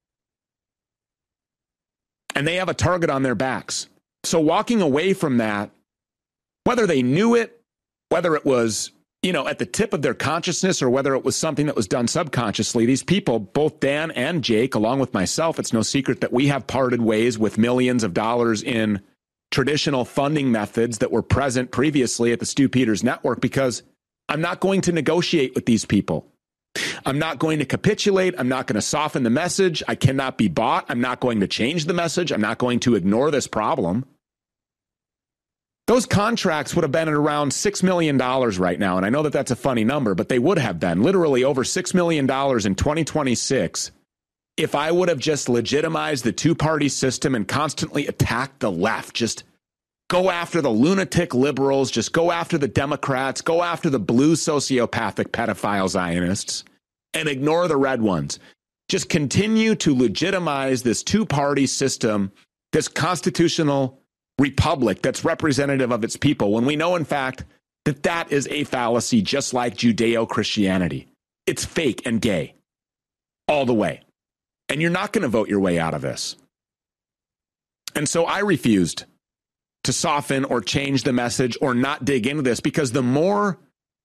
And they have a target on their backs. So walking away from that, whether they knew it, whether it was, you know, at the tip of their consciousness or whether it was something that was done subconsciously, these people, both Dan and Jake, along with myself, it's no secret that we have parted ways with millions of dollars in traditional funding methods that were present previously at the Stu Peters Network, because I'm not going to negotiate with these people. I'm not going to capitulate. I'm not going to soften the message. I cannot be bought. I'm not going to change the message. I'm not going to ignore this problem. Those contracts would have been at around $6 million right now. And I know that that's a funny number, but they would have been literally over $6 million in 2026 if I would have just legitimized the two-party system and constantly attacked the left. Just go after the lunatic liberals, just go after the Democrats, go after the blue sociopathic pedophile Zionists, and ignore the red ones. Just continue to legitimize this two-party system, this constitutional republic that's representative of its people, when we know, in fact, that that is a fallacy, just like Judeo-Christianity. It's fake and gay all the way. And you're not going to vote your way out of this. And so I refused to soften or change the message or not dig into this, because the more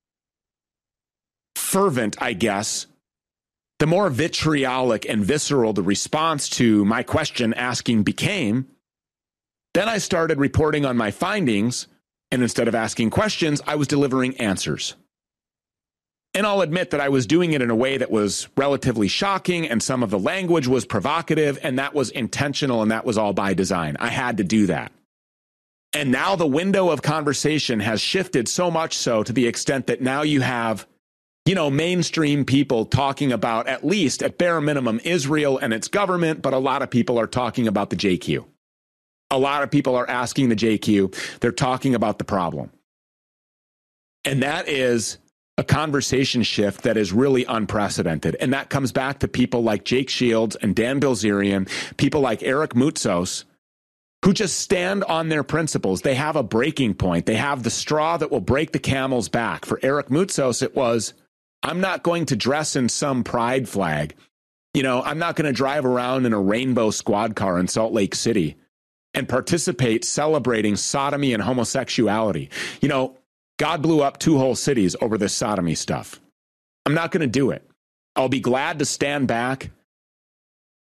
fervent, I guess, the more vitriolic and visceral the response to my question asking became, then I started reporting on my findings, and instead of asking questions, I was delivering answers. And I'll admit that I was doing it in a way that was relatively shocking, and some of the language was provocative, and that was intentional, and that was all by design. I had to do that. And now the window of conversation has shifted so much so to the extent that now you have, you know, mainstream people talking about, at least at bare minimum, Israel and its government, but a lot of people are talking about the JQ. A lot of people are asking the JQ. They're talking about the problem. And that is a conversation shift that is really unprecedented. And that comes back to people like Jake Shields and Dan Bilzerian, people like Eric Moutsos, who just stand on their principles. They have a breaking point. They have the straw that will break the camel's back. For Eric Moutsos, it was, I'm not going to dress in some pride flag. You know, I'm not going to drive around in a rainbow squad car in Salt Lake City and participate celebrating sodomy and homosexuality. You know, God blew up 2 whole cities over this sodomy stuff. I'm not going to do it. I'll be glad to stand back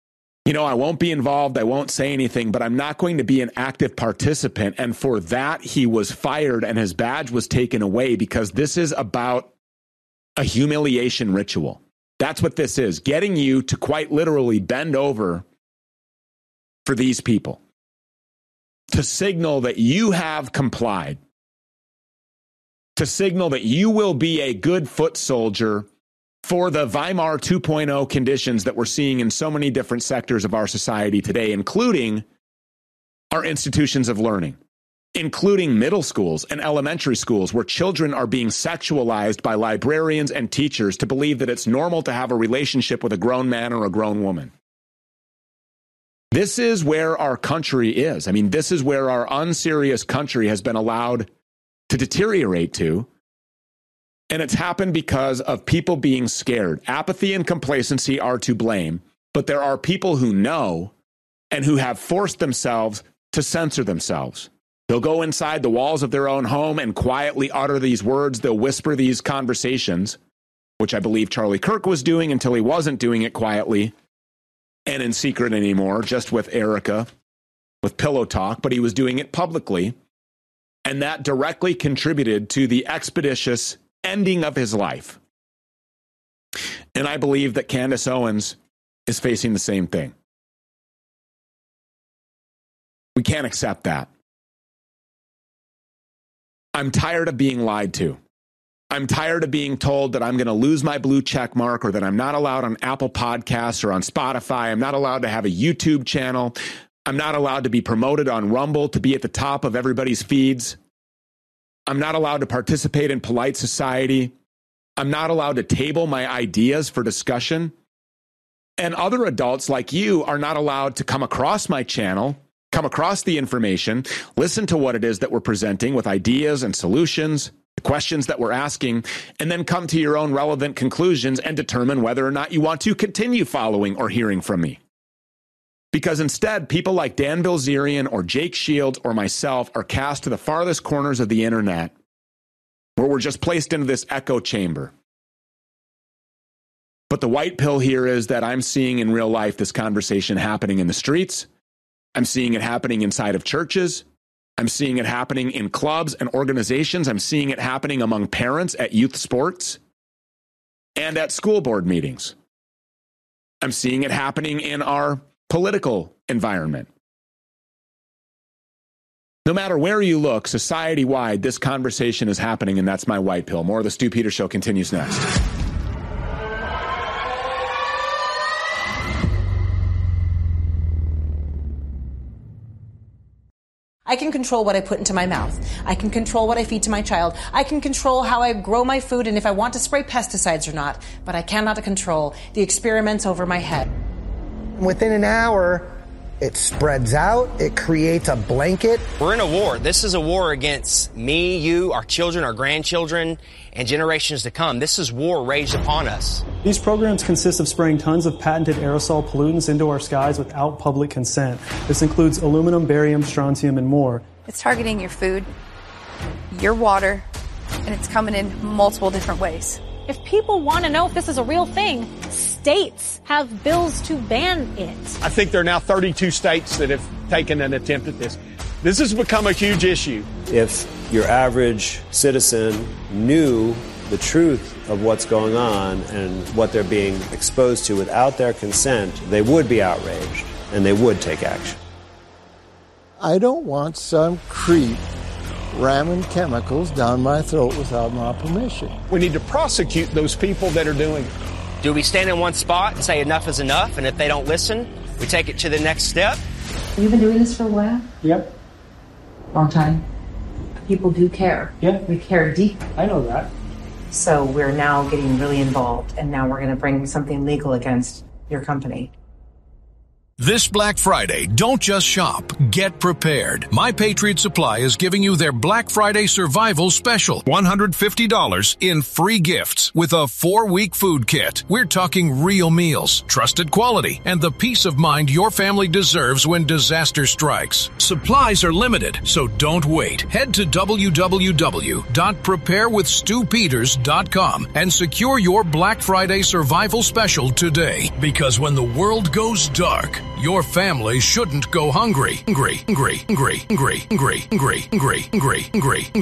I won't be involved. I won't say anything, but I'm not going to be an active participant. And for that, he was fired and his badge was taken away because this is about a humiliation ritual. That's what this is, getting you to quite literally bend over for these people to signal that you have complied, to signal that you will be a good foot soldier for the Weimar 2.0 conditions that we're seeing in so many different sectors of our society today, including our institutions of learning, including middle schools and elementary schools where children are being sexualized by librarians and teachers to believe that it's normal to have a relationship with a grown man or a grown woman. This is where our country is. I mean, this is where our unserious country has been allowed to deteriorate to. And it's happened because of people being scared. Apathy and complacency are to blame, but there are people who know and who have forced themselves to censor themselves. They'll go inside the walls of their own home and quietly utter these words. They'll whisper these conversations, which I believe Charlie Kirk was doing until he wasn't doing it quietly and in secret anymore, just with Erica, with Pillow Talk, but he was doing it publicly. And that directly contributed to the expeditious ending of his life. And I believe that Candace Owens is facing the same thing. We can't accept that. I'm tired of being lied to. I'm tired of being told that I'm going to lose my blue check mark or that I'm not allowed on Apple Podcasts or on Spotify. I'm not allowed to have a YouTube channel. I'm not allowed to be promoted on Rumble to be at the top of everybody's feeds. I'm not allowed to participate in polite society. I'm not allowed to table my ideas for discussion. And other adults like you are not allowed to come across my channel, come across the information, listen to what it is that we're presenting with ideas and solutions, the questions that we're asking, and then come to your own relevant conclusions and determine whether or not you want to continue following or hearing from me. Because instead, people like Dan Bilzerian or Jake Shields or myself are cast to the farthest corners of the internet where we're just placed into this echo chamber. But the white pill here is that I'm seeing in real life this conversation happening in the streets. I'm seeing it happening inside of churches. I'm seeing it happening in clubs and organizations. I'm seeing it happening among parents at youth sports and at school board meetings. I'm seeing it happening in our political environment. No matter where you look, society-wide, this conversation is happening, and that's my white pill. More of the Stu Peters Show continues next. I can control what I put into my mouth. I can control what I feed to my child. I can control how I grow my food and if I want to spray pesticides or not, but I cannot control the experiments over my head. Within an hour, it spreads out, it creates a blanket. We're in a war. This is a war against me, you, our children, our grandchildren, and generations to come. This is war raged upon us. These programs consist of spraying tons of patented aerosol pollutants into our skies without public consent. This includes aluminum, barium, strontium, and more. It's targeting your food, your water, and it's coming in multiple different ways. If people want to know if this is a real thing, states have bills to ban it. I think there are now 32 states that have taken an attempt at this. This has become a huge issue. If your average citizen knew the truth of what's going on and what they're being exposed to without their consent, they would be outraged and they would take action. I don't want some creep ramming chemicals down my throat without my permission. We need to prosecute those people that are doing it. Do we stand in one spot and say enough is enough, and if they don't listen, we take it to the next step? You've been doing this for a while? Yep. Long time. People do care. Yeah. We care deeply. I know that. So we're now getting really involved, and now we're going to bring something legal against your company. This Black Friday, don't just shop, get prepared. My Patriot Supply is giving you their Black Friday Survival Special. $150 in free gifts with a 4-week food kit. We're talking real meals, trusted quality, and the peace of mind your family deserves when disaster strikes. Supplies are limited, so don't wait. Head to www.preparewithstupeters.com and secure your Black Friday Survival Special today. Because when the world goes dark, Your family shouldn't go hungry.